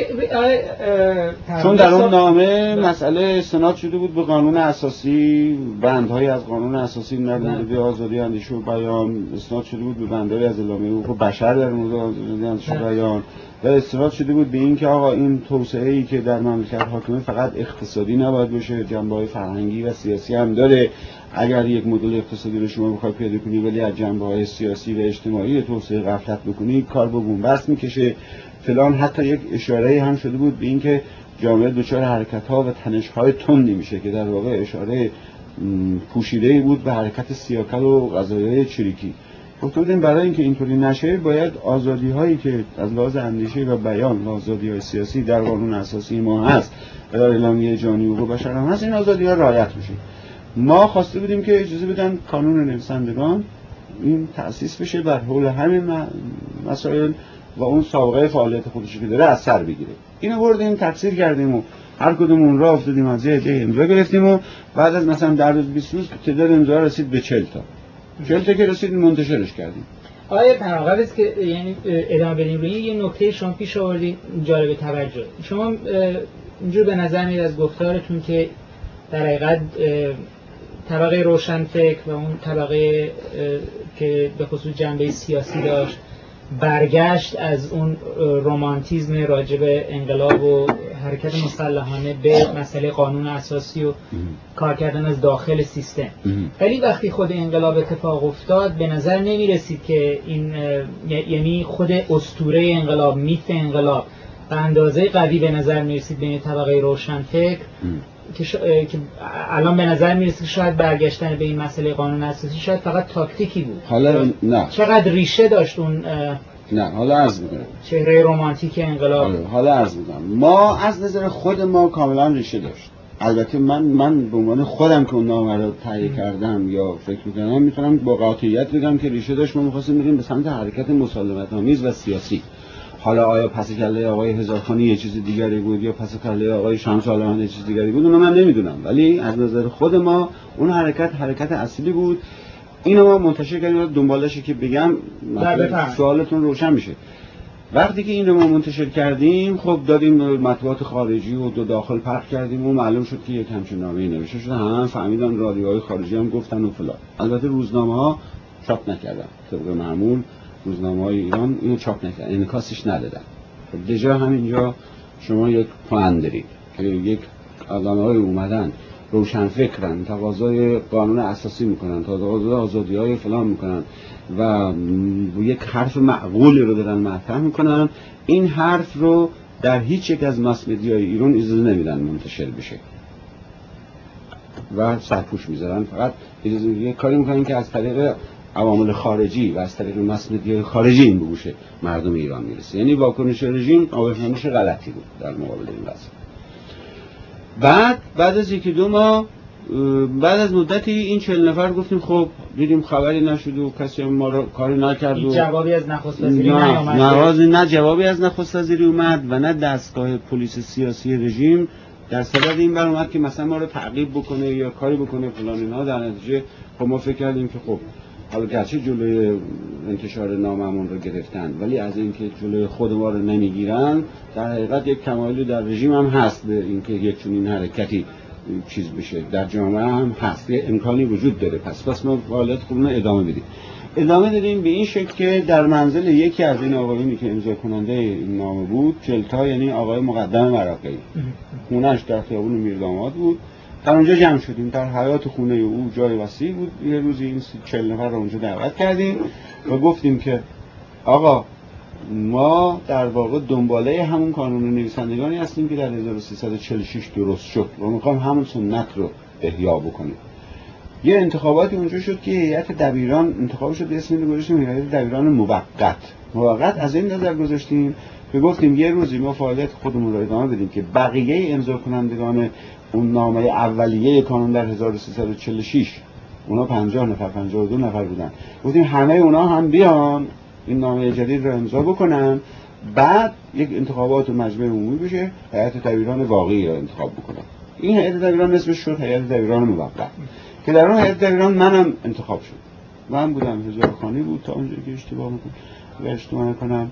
چون در اون نامه مسئله استناد شده بود به قانون اساسی، بندهای از قانون اساسی در مورد آزادی اندیشه و بیان، استناد شده بود به بندهای از اعلامیه حقوق بشر در مورد آزادی اندیشه و بیان، و استناد شده بود به این که آقا این توسعه‌ای که در مملکت حاکمه فقط اقتصادی نباید باشه، جنبه‌های فرهنگی و سیاسی هم داره. اگر یک مدل اقتصادی رو شما بخوای پیاده کنی ولی از جنبه‌های سیاسی و اجتماعی توسعه غفلت بکنی، کار به بنبست میکشه فلان. حتی یک اشاره هم شده بود به این که جامعه دچار حرکت‌ها و تنش‌های تندی میشه که در واقع اشاره پوشیده‌ای بود به حرکت سیاکل و قضایای چریکی. گفته بودیم برای اینکه اینطوری نشه باید آزادی هایی که از لحاظ اندیشه و بیان، آزادی های سیاسی در قانون اساسی ما هست و در اعلامیه جهانی حقوق بشر هم هست، این آزادی ها رعایت بشه. ما خواسته بودیم که اجازه بدن کانون نویسندگان این تأسیس بشه بر حول همین مسائل و اون سابقه فعالیت خودش که داره از سر بگیره. اینو بردیم تفسیر کردیم و هر کدوم اون را افتادیم از یه عده امضا گرفتیم و بعد از مثلا در روز بیست روز تعداد امضا رسید به چهل تا. چهل تا که رسید منتشرش کردیم. آقای پناه، قبل از که یعنی ادامه بدیم روی یه نکته شما پیش آوردید جالب توجه. شما اینجور به نظر میاد از گفتارتون که در حقیقت طبقه روشنفکر و اون طبقه که به خصوص جنبه سیاسی داشت برگشت از اون رمانتیزم راجب انقلاب و حرکت مسلحانه به مسئله قانون اساسی و کار کردن از داخل سیستم. ولی وقتی خود انقلاب اتفاق افتاد به نظر نمی رسید که این یعنی خود اسطوره انقلاب، میت انقلاب به اندازه قوی به نظر می رسید بین طبقه روشنفکر که, ش... که الان به نظر می رسید شاید برگشتن به این مسئله قانون اساسی شاید فقط تاکتیکی بود. حالا نه. چقدر ریشه داشت اون نه حالا عرض میکنم چهره رمانتیک انقلاب. حالا عرض میکنم ما از نظر خود ما کاملا ریشه داشت. البته من من به عنوان خودم که اون نامه رو تهیه کردم یا فکر میکنم میتونم با قاطعیت بگم که ریشه داشت. ما می‌خواستیم بریم به سمت حرکت مسالمت آمیز و سیاسی. حالا آیا پس کله آقای هزارخانی یه چیز دیگری بود یا پس کله آقای شمس عالمان یه چیز دیگری بود، اونو من نمیدونم، ولی از نظر خود ما اون حرکت حرکت اصلی بود. اینو ما منتشر کردیم دنبالش که بگم سوالتون روشن میشه. وقتی که این رو ما منتشر کردیم خب دادیم مطبوعات خارجی و دو داخل پخش کردیم و معلوم شد که یک همچین نامه‌ای نوشته شده. همه فهمیدن، رادیوهای خارجی هم گفتن و فلان. البته روزنامه‌ها چاپ نکردن طبق معمول. روزنامه‌های ایران اینو چاپ نکردن، انعکاسش ندادن. خب دیجا همینجا شما یک پوان دارید که یک آدم‌های اومدن روشنفکرن، تقاضای قانون اساسی میکنن، تقاضای آزادی‌های فلان میکنن و یک حرف معقولی رو دارن مطرح میکنن. این حرف رو در هیچ یک از ماس مدیای ایران اجازه نمیدن منتشر بشه و سرپوش میذارن. فقط اجازه یک کاری میکنن که از طریق عوامل خارجی و از طریق ماس مدیای خارجی این به گوش مردم ایران میرسه. یعنی واکنش رژیم واکنش غلطی بود در مقابل این وضع. بعد بعد از یکی دو ماه بعد از مدتی این چهل نفر گفتیم خب دیدیم خبری نشد و کسی ما رو کاری نکرد و جوابی از نخست وزیری نیامد. نه نه جوابی از نخست وزیری اومد و نه دستگاه پلیس سیاسی رژیم در صدد این بر اومد که مثلا ما رو تعقیب بکنه یا کاری بکنه فلان اینا. در نتیجه خب ما فکر کردیم که خب حالا گرچه جلوی انتشار ناممون رو گرفتن ولی از اینکه جلوی خود ما رو نمیگیرن در حقیقت یک تمایلی در رژیم هم هست به اینکه یک چنین حرکتی چیز بشه، در جامعه هم هست، یه امکانی وجود داره. پس پس ما فعالیت خودمون ادامه بدیم. ادامه دادیم به این شکل که در منزل یکی از این آقایونی که امضا کننده این نامه بود، چلتا، یعنی آقای مقدم مراقعی، خونه‌اش در خیابون میرداماد بود. در اونجا جمع شدیم. در حیاط خونه او جای وسیع بود. یه روزی این چهل نفر رو اونجا دعوت کردیم و گفتیم که آقا ما در واقع دنباله همون قانون نویسندگانی هستیم که در هزار و سیصد و چهل و شش درست شد و میخوام همون سنت رو احیا بکنیم. یه انتخاباتی اونجا شد که هیئت دبیران انتخاب شد، اسم رو گذاشتیم هیئت دبیران موقت. موقت از این نظر گذاشتیم که گفتیم یه روزی ما فعالیت خودمون رو ادامه بدیم که بقیه امضا کنندگان اون نامه اولیه قانون در هزار و سیصد و چهل و شش اونا پنجاه نفر پنجاه و دو نفر بودن، گفتیم همه اونا هم بیان این نامه جدید رو امضا بکنن، بعد یک انتخابات و مجمع عمومی بشه، هیئت دبیران واقعی رو انتخاب بکنن. این هیئت دبیران اسمش شد هیئت دبیران موقت که در اون هیئت دبیران منم انتخاب شد. من بودم، هزارخانی بود تا اونجایی که اشتباه میکنم و اشتباه نکنم،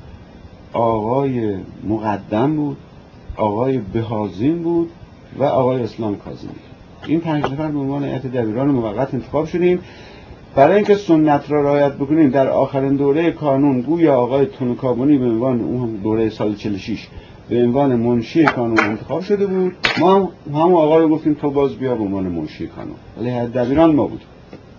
آقای مقدم بود، آقای بهازین بود و آقای اسلام کاظمی. این پنج نفر به عنوان هیئت دبیران موقت انتخاب شدیم. برای اینکه سنت را رعایت بکنیم در آخرین دوره کانون گویا آقای تونکابونی به عنوان اون دوره سال چهل و شش به عنوان منشی کانون انتخاب شده بود. ما هم آقا رو گفتیم تو باز بیا به عنوان منشی کانون، ولی هیئت دبیران ما بود.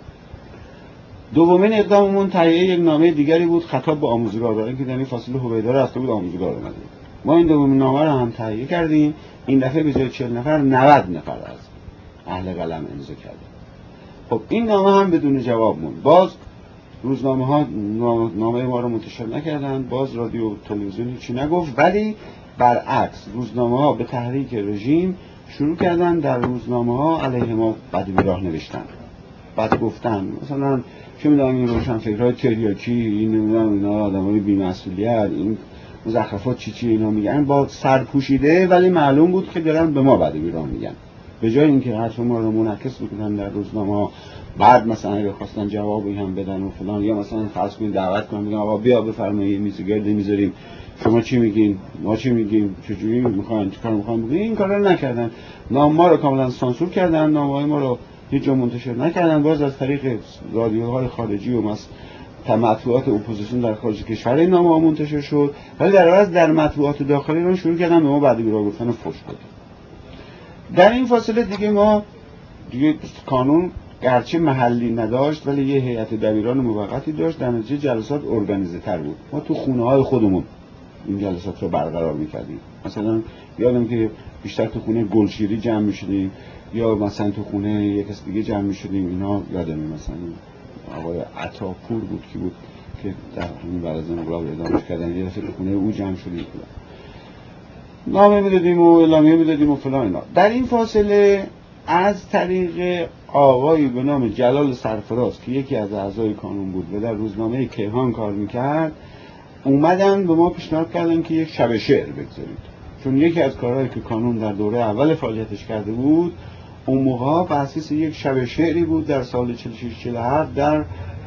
دومین اقداممون تهیه یک نامه دیگری بود، خطاب به آموزگار، برای اینکه در این فاصله هویدا رفته بود آموزگار اومده بود. ما این دومین نامه رو هم تهیه کردیم. این دفعه به جای چهل نفر نود نفر از اهل قلم امضا کردیم. خب این نامه هم بدون جواب موند. باز روزنامه ها نامه ما رو منتشر نکردن، باز رادیو و تلویزیون هیچی نگفت، ولی برعکس روزنامه ها به تحریک رژیم شروع کردن در روزنامه ها علیه ما بد بیراه نوشتن، بعد گفتن مثلا چه میدونم این روشنفکرهای تریاکی، این نمیدونم اینا آدمای بی‌مسئولیت، این مزخرفات چی چی اینا میگن، با سر پوشیده، ولی معلوم بود که دارن به ما بد بیراه میگن. به جای اینکه حرف ما رو منعکس بکنن در روزنامه، بعد مثلا اگه خواستن جوابی هم بدن و فلان، یا مثلا فرض کنید دعوت کنن میگن آقا بیا بفرمایید میز گرد میذاریم، شما چی میگین، ما چی میگیم، چجوری میخواین، چیکار میخواین بگین، این کارا رو نکردن. نام ما رو کاملا سانسور کردن، نامه‌های ما رو هیچ جا منتشر نکردن، باز از طریق رادیوهای خارجی و مس مطبوعات اپوزیسیون در خارج کشور این نامه‌ها منتشر شد، ولی در عوض در مطبوعات داخلی ایران شروع کردن به ما بعد بیراه گفتن و فحش دادن. در این فاصله دیگه ما دیگه کانون گرچه محلی نداشت ولی یه هیئت دبیران موقتی داشت، در نتیجه جلسات ارگانیزه تر بود. ما تو خونه های خودمون این جلسات رو برقرار میکردیم. مثلا یادم که بیشتر تو خونه گلشیری جمع میشدیم، یا مثلا تو خونه یک کس دیگه جمع میشدیم. اینا یادمه مثلا آقای عطاپور بود که بود که در همین بعد از انقلاب اعدامش کردن، یه دفعه تو خونه او جمع شدیم، نامه میدادیم و اعلامیه میدادیم و فلان اینا. در این فاصله از طریق آقایی به نام جلال سرفراز که یکی از اعضای کانون بود و در روزنامه کیهان کار میکرد، اومدن به ما پیشنهاد کردن که یک شب شعر بگذارید، چون یکی از کارهایی که کانون در دوره اول فعالیتش کرده بود اون موقع بحث یک شب شعری بود در سال چهل و شش چهل و هفت در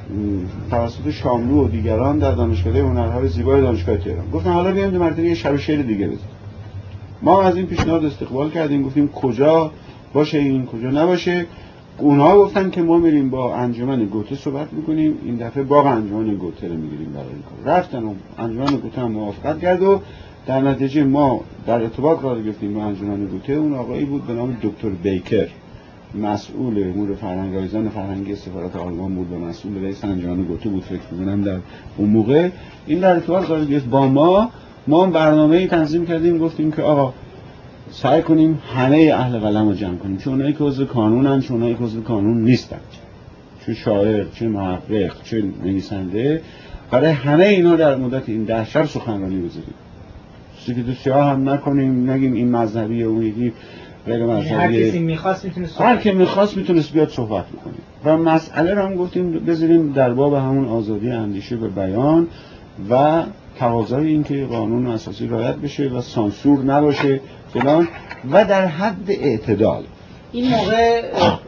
توسط شاملو و دیگران در دانشکده هنرهای زیبای دانشگاه تهران. گفتن حالا بیایم دو مرتبه یه شب شعر دیگه بزنیم. ما از این پیشنهاد استقبال کردیم، گفتیم کجا باشه این کجا نباشه. اونها گفتن که ما میریم با انجمن گوته صحبت میکنیم، این دفعه باغ انجمن گوته رو میگیریم برای این کار. رفتن و انجمن گوته هم موافقت کرد و در نتیجه ما در ارتباط قرار گرفتیم با انجمن گوته. اون آقایی بود به نام دکتر بیکر، مسئول امور فرهنگ آیزان فرهنگی سفارت آلمان بود و مسئول رئیس انجمن گوته بود فکر می‌کنم در اون موقع. این در ارتباط قرار گرفت با ما. ما برنامه‌ای تنظیم کردیم، گفتیم که آقا سعی کنیم همه اهل قلم رو جمع کنیم، چون اونایی که عضو کانونن، چون اونایی که عضو کانون نیستن، چه شاعر، چه محقق، چه نویسنده، برای همه اینا در مدت این ده شب سخنرانی بذاریم. سکوت سیاه هم نکنیم، نگیم این مذهبی و اون یکی غیر مذهبی. هر کسی می‌خواست میتونست هر کی می‌خواست میتونست بیاد صحبت بکنه. و مسئله رو هم گفتیم بذاریم در باب همون آزادی اندیشه و بیان و تقاضای این که قانون اساسی رعایت بشه و سانسور نباشه فلان و در حد اعتدال. این موقع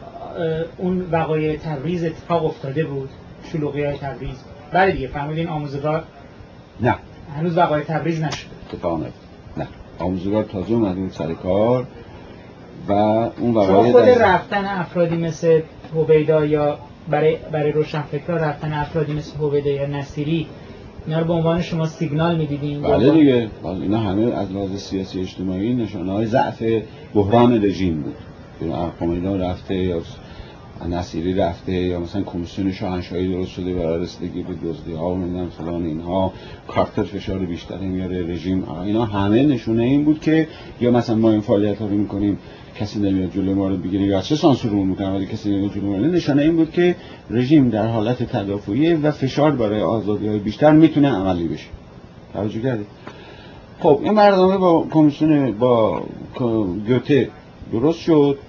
اون وقایع تبریز اتفاق افتاده بود، شلوغی‌های تبریز. بله دیگه فهمیدین آموزگار؟ نه، هنوز وقایع تبریز نشده. اتفاق نیفتاد. نه، آموزگار تازه اومده بود سر کار و اون وقایع خود رفتن افرادی مثل هویدا یا برای برای روشنفکرها رفتن افرادی مثل هویدا یا نصیری، اینا رو به عنوان شما سیگنال می‌دیدین؟ بله دیگه، اینا همه از لحاظ سیاسی اجتماعی نشانه‌های ضعف بحران رژیم بود. هویدا رفته یا نصیری رفته یا مثلا کمیسیون شاهنشاهی درست شده برای رسیدگی به دزدی‌ها و نمیدونم فلان اینها، کارتر فشار بیشتری میاره رژیم، اینا همه نشونه این بود که یا مثلا ما این فعالیت‌ها رو می‌کنیم کسی نمیاد جلوی ما رو بگیره یا چه سانسورمون می‌کنه ولی کسی نمیاد جلوی ما رو. نشانه این بود که رژیم در حالت تدافعی و فشار برای آزادی‌های بیشتر میتونه عملی بشه. توجه کردید؟ خب این برنامه با کمیسیون با گوته درست شد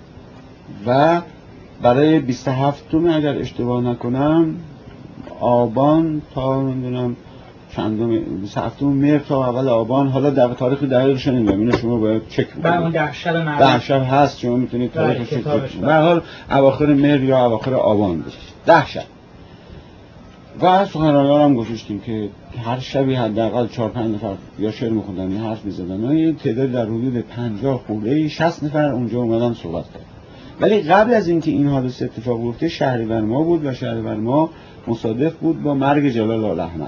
و برای بیست و هفتم اگر اشتباه نکنم آبان تا نمیدونم چندم بیست و هفتم مهر تا اول آبان، حالا در تاریخ دقیقش نمیدونم، اینو شما باید چک کنید. بعد اون ده شب معلوم ده شب هست، شما میتونید تاریخش چک کنید. به هر حال اواخر مهر یا اواخر آبان بود. ده شب. و سخنرانی‌ها هم گذاشتیم که هر شبی حداقل چهار پنج نفر یا شعر می‌خوندن یا حرف می‌زدن. یه تعداد در حدود پنجاه خورده شصت نفر اونجا اومدن صحبت کردن. ولی قبل از اینکه این حادثه اتفاق بیفته شهریور ماه بود و شهریور ماه مصادف بود با مرگ جلال آل‌احمد.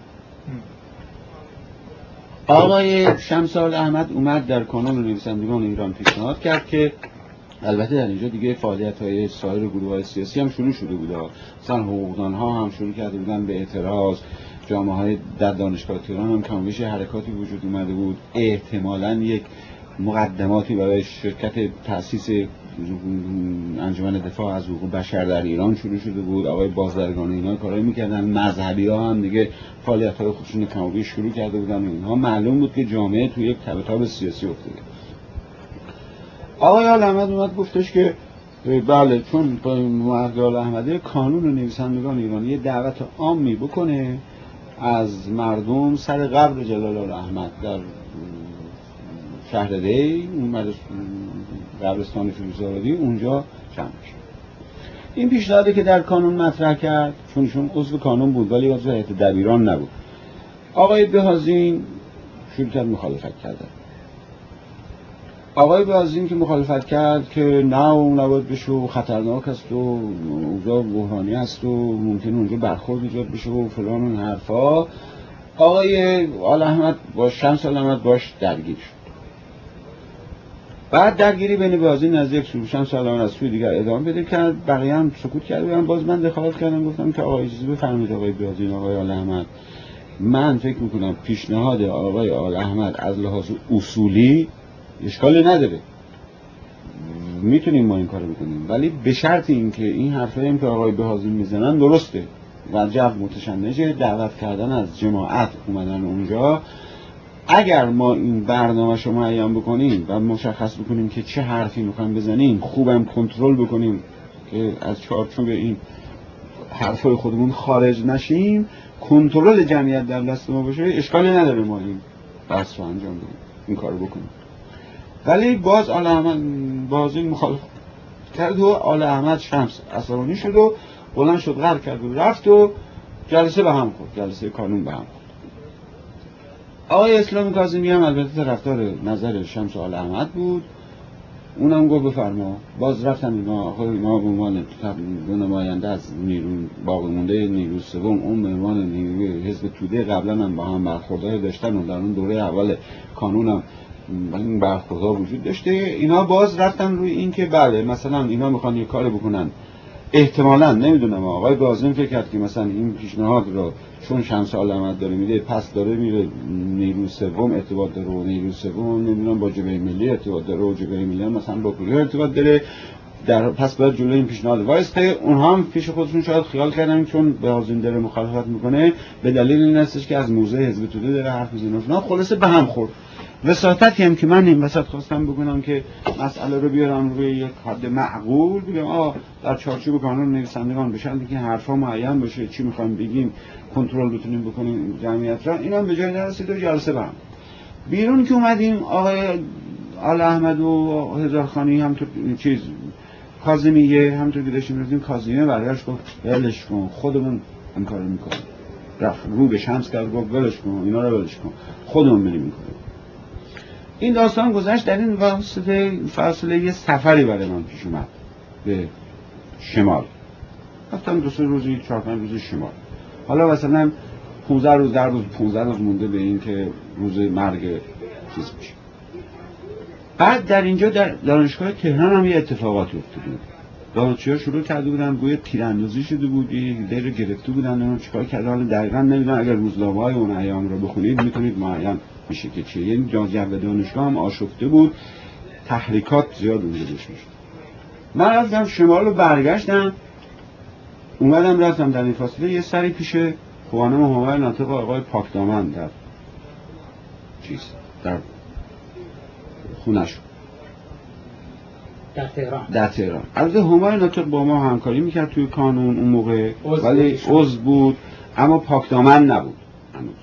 آقای شمس آل‌احمد اومد در کانون نویسندگان ایران پیشنهاد کرد که البته در اینجا دیگه فعالیت‌های سایر گروه‌های سیاسی هم شروع شده بود. مثلا حقوقدان‌ها هم شروع کرده بودن به اعتراض، جامعه‌های در دانشگاه تهران هم کمابیش حرکاتی وجود اومده بود. احتمالاً یک مقدماتی برای شرکت تأسیس انجمن دفاع از حقوق بشر در ایران شروع شده بود، آقای بازرگان اینا کارایی میکردن، مذهبی ها هم دیگه فعالیت های خودشون کم و بیش شروع کرده بودن. اینها معلوم بود که جامعه توی یک تب تاب سیاسی افتاده. آقای آل احمد اومد گفتش که بله چون با مرگ آل احمده کانون نویسندگان ایرانی یه دعوت عامی بکنه از مردم سر قبر جلال آل احمد در شهر دی، اون قبرستان فیروزآبادی، اونجا جمع شد. این پیشنهادی که در کانون مطرح کرد، چون چون عضو کانون بود ولی عضو هیئت دبیران نبود، آقای بهازین شروع کرد مخالفت کردن. آقای بهازین که مخالفت کرد که نه اون نباید بشه و خطرناک است و اوضاع بحرانی است و ممکن اونجا برخورد ایجاد بشه و فلان اون حرفا، آقای آل احمد با شمس آل احمد باش درگیر شد. بعد درگیری بین بهازین از یک سو، شمس آل احمد از سوی دیگر ادامه بده کرد، بقیه هم سکوت کردن. باز من دخالت کردم، گفتم که آقای اجازه بفرمایید آقای بهازین، آقای آل احمد، من فکر میکنم پیشنهاد آقای آل احمد از لحاظ اصولی اشکالی نداره، میتونیم ما این کارو بکنیم، ولی به شرط اینکه این حرفایی که آقای بهازین میزنن درسته و جو متشنجه، دعوت کردن از جماعت اومدن اونجا. اگر ما این برنامه شما معین بکنیم و مشخص بکنیم که چه حرفی میخوایم بزنیم، خوبم کنترل بکنیم که از چارچوب این حرفای خودمون خارج نشیم، کنترل جمعیت در دست ما باشه، اشکالی نداره ما این بحث رو انجام بدیم، این کارو بکنیم. ولی باز آل احمد باز این مخالفت کرد و آل احمد شمس عصبانی شد و بلند شد غر کرد و رفت و جلسه به هم خورد، جلسه کانون به هم خورد. آقای اسلامی کاظمی هم البته طرفدار نظر شمس آل احمد بود، اونم گفت بفرما. باز رفتن اینا، آقای اینا به عنوان نماینده از نیرو باقی مونده نیرو سوم، اون به عنوان نیروی حزب توده قبلا هم با هم برخوردای داشتن و در اون دوره اول کانون هم این برخوردها وجود داشته. اینا باز رفتن روی این که بله مثلا اینا میخوان یه کار بکنن، احتمالاً نمیدونم آقای بازم فکر کرد که مثلا این پیشنهاد رو چون شمس آل احمد داره میده، پس داره میره نیرو سوم ارتباط داره و نیرو سوم نمیدونم با جبهه ملی ارتباط داره و جبهه ملی مثلا با کجا ارتباط داره، در پس باید جلوی این پیشنهاد وایسته. اونها هم پیش خودشون شاید خیال کردن چون بهازین داره مخالفت میکنه به دلیل این هستش که از موضع حزب توده داره حرف میزنه، خلاصه به هم خورد. وساطتی هم که من این وسط خواستم بگم که مسئله رو بیارم روی یک حد معقول، بگم آه در چارچوب قانون نویسندگان بشن که حرفا معین باشه، چی میخوایم بگیم، کنترل بتونیم بکنیم جمعیت را، اینم به جای نرسید و جلسه برم. بیرون که اومدیم آقای آل احمد و هزارخانی هم تو چیز کاظمیه همونطور که داشتیم رفتیم، کاظمیه برگشت گفت ولش کن خودمون این کارو میکنیم، رفت رو به شمس کرد گفت ولش کن اینا رو ولش کن خودمون میریم میکنیم. این داستان گذشت. در این واسطه فاصله یه سفری برای من پیش اومد به شمال، رفتم دو سه روزی چهار پنج روزی شمال. حالا مثلا پانزده روز در روز پانزده روز مونده به این که روز مرگ چیز میشه. بعد در اینجا در دانشگاه تهران هم یه اتفاقاتی افتاده بود. دانشجوها شروع کرده بودن گویا تیراندازی شده بود، یه دیر گرفته بودن، اون چیکار کردن حالا دقیقاً نمیدونم، اگر روزنامه‌های اون ایام رو بخونید میتونید معین میشه که چیه. یعنی جو دانشگاه هم آشفته بود، تحریکات زیاد اونجا داشت میشد. من رفتم شمال رو برگشتم، اومدم رفتم در این فاصله یه سری پیش خانم همای ناطق آقای پاکدامن در چیز در خونه‌شون در تهران. در تهران. البته همای ناطق با ما همکاری میکرد توی کانون اون موقع، ولی عضو بود اما پاکدامن نبود هنوز.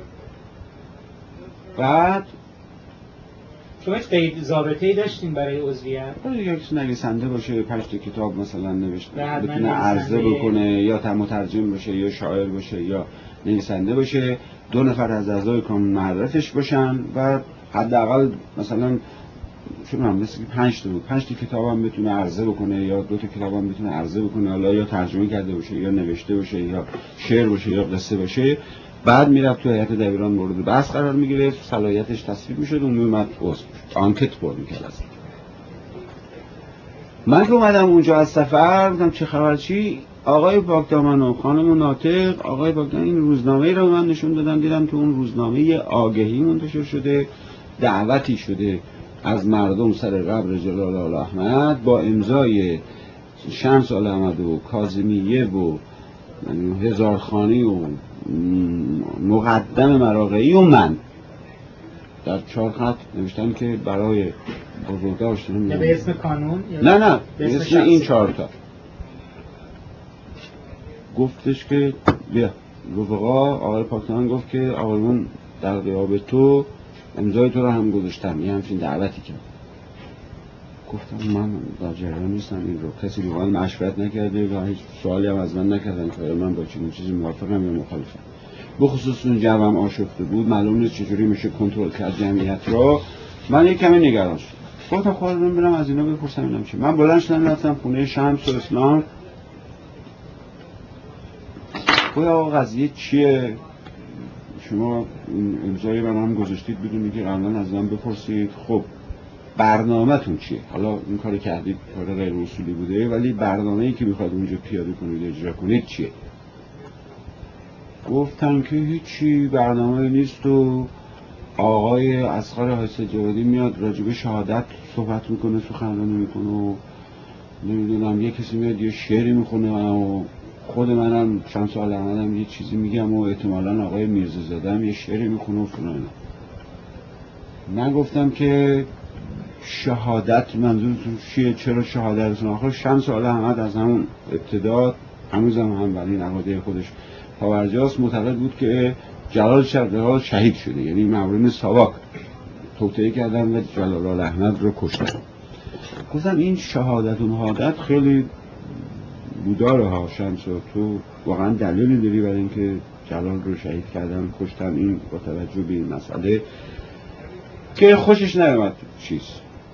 بعد شما هیچ قید ضابطه‌ای داشتین برای عضویت؟ یک نویسنده باشه، پنج تا کتاب مثلا نوشته بتونه عرضه بکنه، یا مترجم باشه یا شاعر باشه یا نویسنده باشه، دو نفر از اعضای کانون معرفش باشن و حداقل مثلا چون هم مثل پنج تا بود، پنج تا کتاب هم بتونه عرضه بکنه یا دو تا کتاب هم بتونه عرضه بکنه، حالا یا ترجمه کرده باشه یا نوشته باشه یا شعر باشه یا قصه باشه. بعد میرفت تو هیئت دبیران مورد بحث قرار میگرفت، صلاحیتش تصویب میشد، اون میومد عضو آنکت پر میکرد. از من که اومدم اونجا از سفر بودم چه خبر چی، آقای پاکدامن و خانم ناطق، آقای پاکدامن این روزنامه رو من نشون دادم، دیدم تو اون روزنامه آگهی منتشر شده، دعوتی شده از مردم سر قبر جلال آل احمد با امضای شمس آل احمد و کاظمیه و هزارخانی و مقدم مراغه‌ای و من در چهار خط نوشتن که برای بزرگداشت یا به اسم کانون یا نه نه به به اسم اسم این شخصی؟ چهار تا. گفتش که بیا رفقا، آقای پاکتان گفت که آقایون در غیاب تو امضای تو رو هم گذاشتم، یه همچین دعوتی کرد. گفتم من در جریان نیستم این رو، کسی به من مشورت نکرده و هیچ سوالی هم از من نکردن که من با چنین چیزی موافقم یا مخالفم. بخصوص اون جوم آشفته بود، معلوم نیست چجوری میشه کنترل کرد جمعیت رو. من یک کمی نگران شدم، گفتم خودم برم از اینا بپرسم اینم چی. من بلند شدم رفتم خونه شمس و اسلام، گفتم آقا قضیه چیه؟ شما امضای من هم گذاشتید بدونی که قبلا از من بپرسید، خب برنامه‌تون چیه؟ حالا این کاری کردید کار غیر اصولی بوده، ولی برنامه‌ای که میخواد اونجا پیاده کنید اجرا کنید چیه؟ گفتن که هیچی برنامه نیست و آقای اصغر حایص جوادی میاد راجب شهادت صحبت میکنه، سخنرانی میکنه و نمیدونم یه کسی میاد یه شعری میخونه و خود منم شمس آل احمدم یه چیزی میگم و احتمالاً آقای میرزازاده هم یه شعری میخونه و فلان. من گفتم که شهادت منظورتون چیه؟ چرا شهادتتون؟ آخه شمس آل احمد از همون ابتدا هنوزم هم ولی نهاده خودش پاورجاست معتقد بود که جلال جلال شهید شده، یعنی مامورین ساواک توطئه کردن و جلال آل احمد رو کشتن. گفتم این شهادت و مهادت خیلی بوداره ها شمس، تو واقعا دلیلی داری برای اینکه جلال رو شهید کردن کشتن؟ این با توجه به این مسئله که خوشش نیامد چیز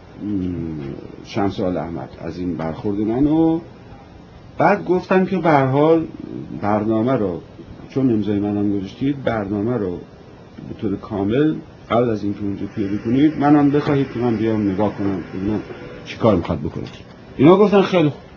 شمس آل احمد از این برخورد من. و بعد گفتم که به هر حال برنامه رو چون امضای منم گذاشتید برنامه رو به طور کامل قبل از اینکه اونجا پیاده کنید منم بخواهید که من بیام نگاه کنم ببینم چیکار میخواد بکنید. اینا گفتن خیلی خوب.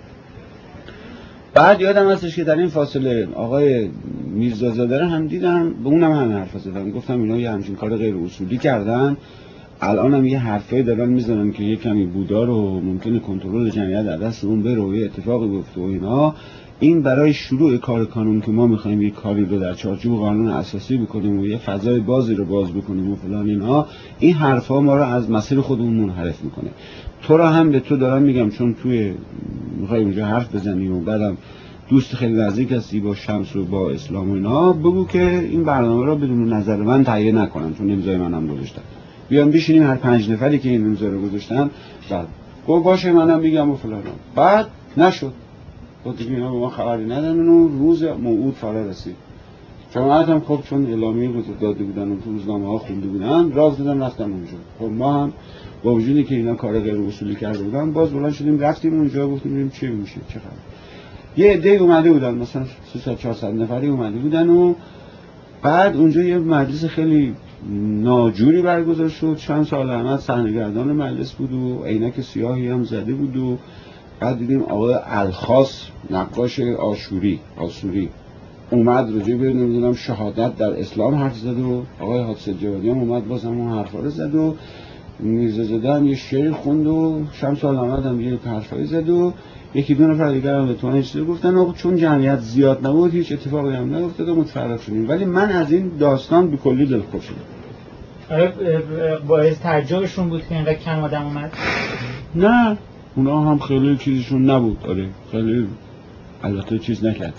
بعد یادم هستش که در این فاصله آقای میرزازاده رو هم دیدم، به اونم همین حرف زدم، گفتم اینا یه همچین کار غیر اصولی کردن، الان هم یه حرفایی دارن میزنن که یه کمی بودا رو ممکنه کنترل جمعیت در دست اون بره و یه اتفاقی بیفته و اینا. این برای شروع کار کانون که ما میخوایم یه کاری رو در چارچوب قانون اساسی بکنیم و یه فضای بازی رو باز بکنیم و فلان اینا، این حرفا ما رو از مسیر خودمون منحرف میکنه. تو را هم به تو دارم میگم چون توی میخوای اونجا حرف بزنی و بعدم دوست خیلی نزدیک هستی با شمس و با اسلام و اینا، بگو که این برنامه رو بدون نظر من تهیه نکنن چون امضای منم گذاشتن، بیان بشینیم هر پنج نفری که این امضا رو گذاشتن بعد گفت باشه منم میگم و فلان. بعد نشد، با دیگه اینا به ما خبری ندادن و روز موعود فرا رسید. جماعت هم خب چون اعلامیه رو داده بودن و تو روزنامه ها خونده بودن راز دادن رفتن اونجا. خب ما هم با وجودی که اینا کار غیر اصولی کرده بودن باز بلند شدیم رفتیم اونجا گفتیم ببینیم چی میشه چه خبر. یه عده اومده بودن مثلا سیصد چهارصد نفری اومده بودن و بعد اونجا یه مجلس خیلی ناجوری برگزار شد. شمس آل احمد صحنه‌گردان مجلس بود و عینک سیاهی هم زده بود و بعد دیدیم آقای الخاص نقاش آشوری آسوری اومد راجع به نمیدونم شهادت در اسلام حرف زد و آقای حایص جوادی هم اومد باز هم اون حرفا رو زد و میرزازاده هم یه شعر خوند و شمس آل احمد هم یه حرفایی زد و یکی دو نفر دیگر هم به تو نشسته گفتن آقا چون جمعیت زیاد نبود هیچ اتفاقی هم نیفتاد و متفرق شدیم. ولی من از این داستان به کلی دلخوش شدم. آره باعث تعجبشون بود که اینقدر کم آدم اومد؟ نه اونا هم خیلی چیزشون نبود. آره خیلی البته چیز نکرد.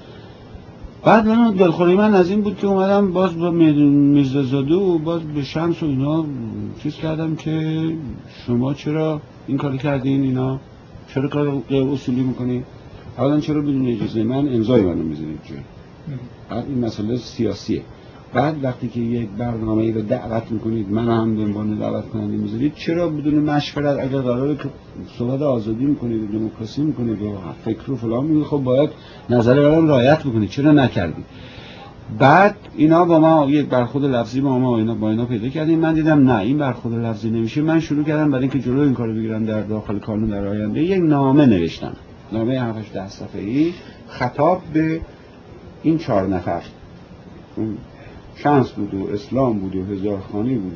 بعد من دلخوری من از این بود که اومدم باز با میرزازاده و باز به شمس و اینا چیز کردم که شما چرا این کاری کردین، اینا چرا کار غیر اصولی میکنین، اولا چرا بدون اجازه من امضای منو میذارید جای. بعد این مسئله سیاسیه. بعد وقتی که یک برنامه‌ای رو دعوت میکنید من هم به عنوان دعوت کننده میذارید، چرا بدون مشورت اگر قراره که صحبت آزادی میکنید و دموکراسی میکنید و فکر و فلان میگید خب باید نظر منم رعایت بکنید، چرا نکردید؟ بعد اینا با ما یک برخورد لفظی با ما اینا با اینا پیدا کردیم. من دیدم نه این برخورد لفظی نمیشه. من شروع کردم برای اینکه جلوی این کارو بگیرم در داخل کانون در آینده یک نامه نوشتم، نامه هفت ده صفحه‌ای خطاب به این چهار نفر، شمس بود و اسلام بود و هزارخانی بود و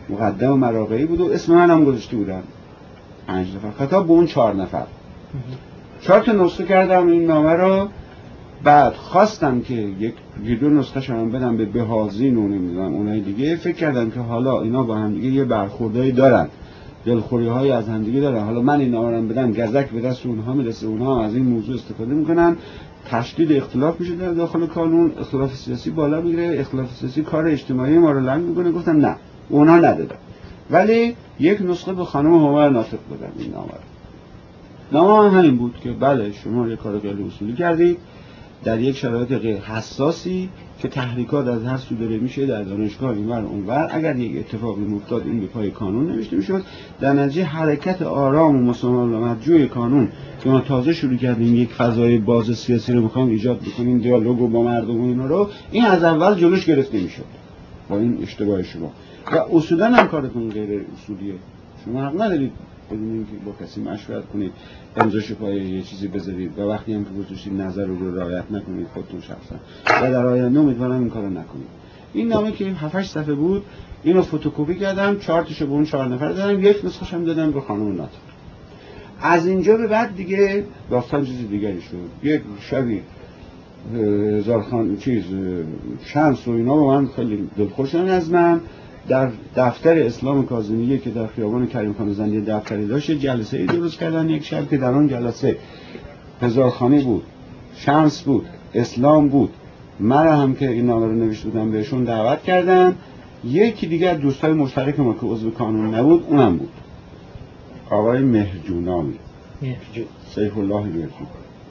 مقدم و مراقعی بود و اسم من هم گذاشته بودن پنج نفر، خطاب به اون چهار نفر. چهار تا نسخه کردم این نامه رو. بعد خواستم که یک یک دو نسخه شما بدم به بهازین و نمیدونم اونای دیگه. فکر کردم که حالا اینا با هم دیگه یه برخوردایی دارن، دلخوری های از هم دیگه دارن، حالا من این نامه رو بدم گزک به دست اونها میرسه، اونها از این موضوع استفاده میکنن، تشدید اختلاف میشه در داخل قانون، اختلاف سیاسی بالا میگیره، اختلاف سیاسی کار اجتماعی ما رو لنگ میکنه. گفتم نه، اونها ندادن، ولی یک نسخه به خانم هومر ناطق بدم این نامه رو. نامه همین بود که بله شما یک کار خیلی اصولی کردید در یک شرایط غیر حساسی که تحریکات از هر سو داره میشه در دانشگاه اینور اونور، اگر یک اتفاقی میافتاد این به پای قانون نوشته میشد. در نتیجه حرکت آرام و مسالمت‌جوی قانون که ما تازه شروع کردیم یک فضای باز سیاسی رو میخوام ایجاد بکنیم، دیالوگ با مردم و اینا رو، این از اول جلوش گرفته میشد با این اشتباه شما. و اصولا هم کارتون غیر اصولیه، شما حق ندارید بدون اینکه با کسی مشورت کنید امضاش پای یه چیزی بذارید و وقتی هم که گذاشتید نظر رو رعایت نکنید خودتون شخصا، و در آینده امیدوارم این کارو نکنید. این نامه که هفت هشت صفحه بود اینو فتوکپی کردم، چهار تاشو به اون چهار نفر دادم، یک نسخه‌ش هم دادم به خانم ناطق. از اینجا به بعد دیگه داستان چیز دیگری شد. یک شبی هزار خان چیز شمس و اینا با من خیلی دلخوشن از من، در دفتر اسلام کاظمیه که در خیابان کریم خان زندیه دفتری داشت جلسه ای درست کردن یک شب که در اون جلسه هزارخانی بود، شمس بود، اسلام بود، من هم که این نامه رو نوشته بودم بهشون دعوت کردن. یکی دیگر دوستای مشترک ما که عضو کانون نبود اونم بود، آقای مهرجونامی، مهرجون سیف الله مهرجون.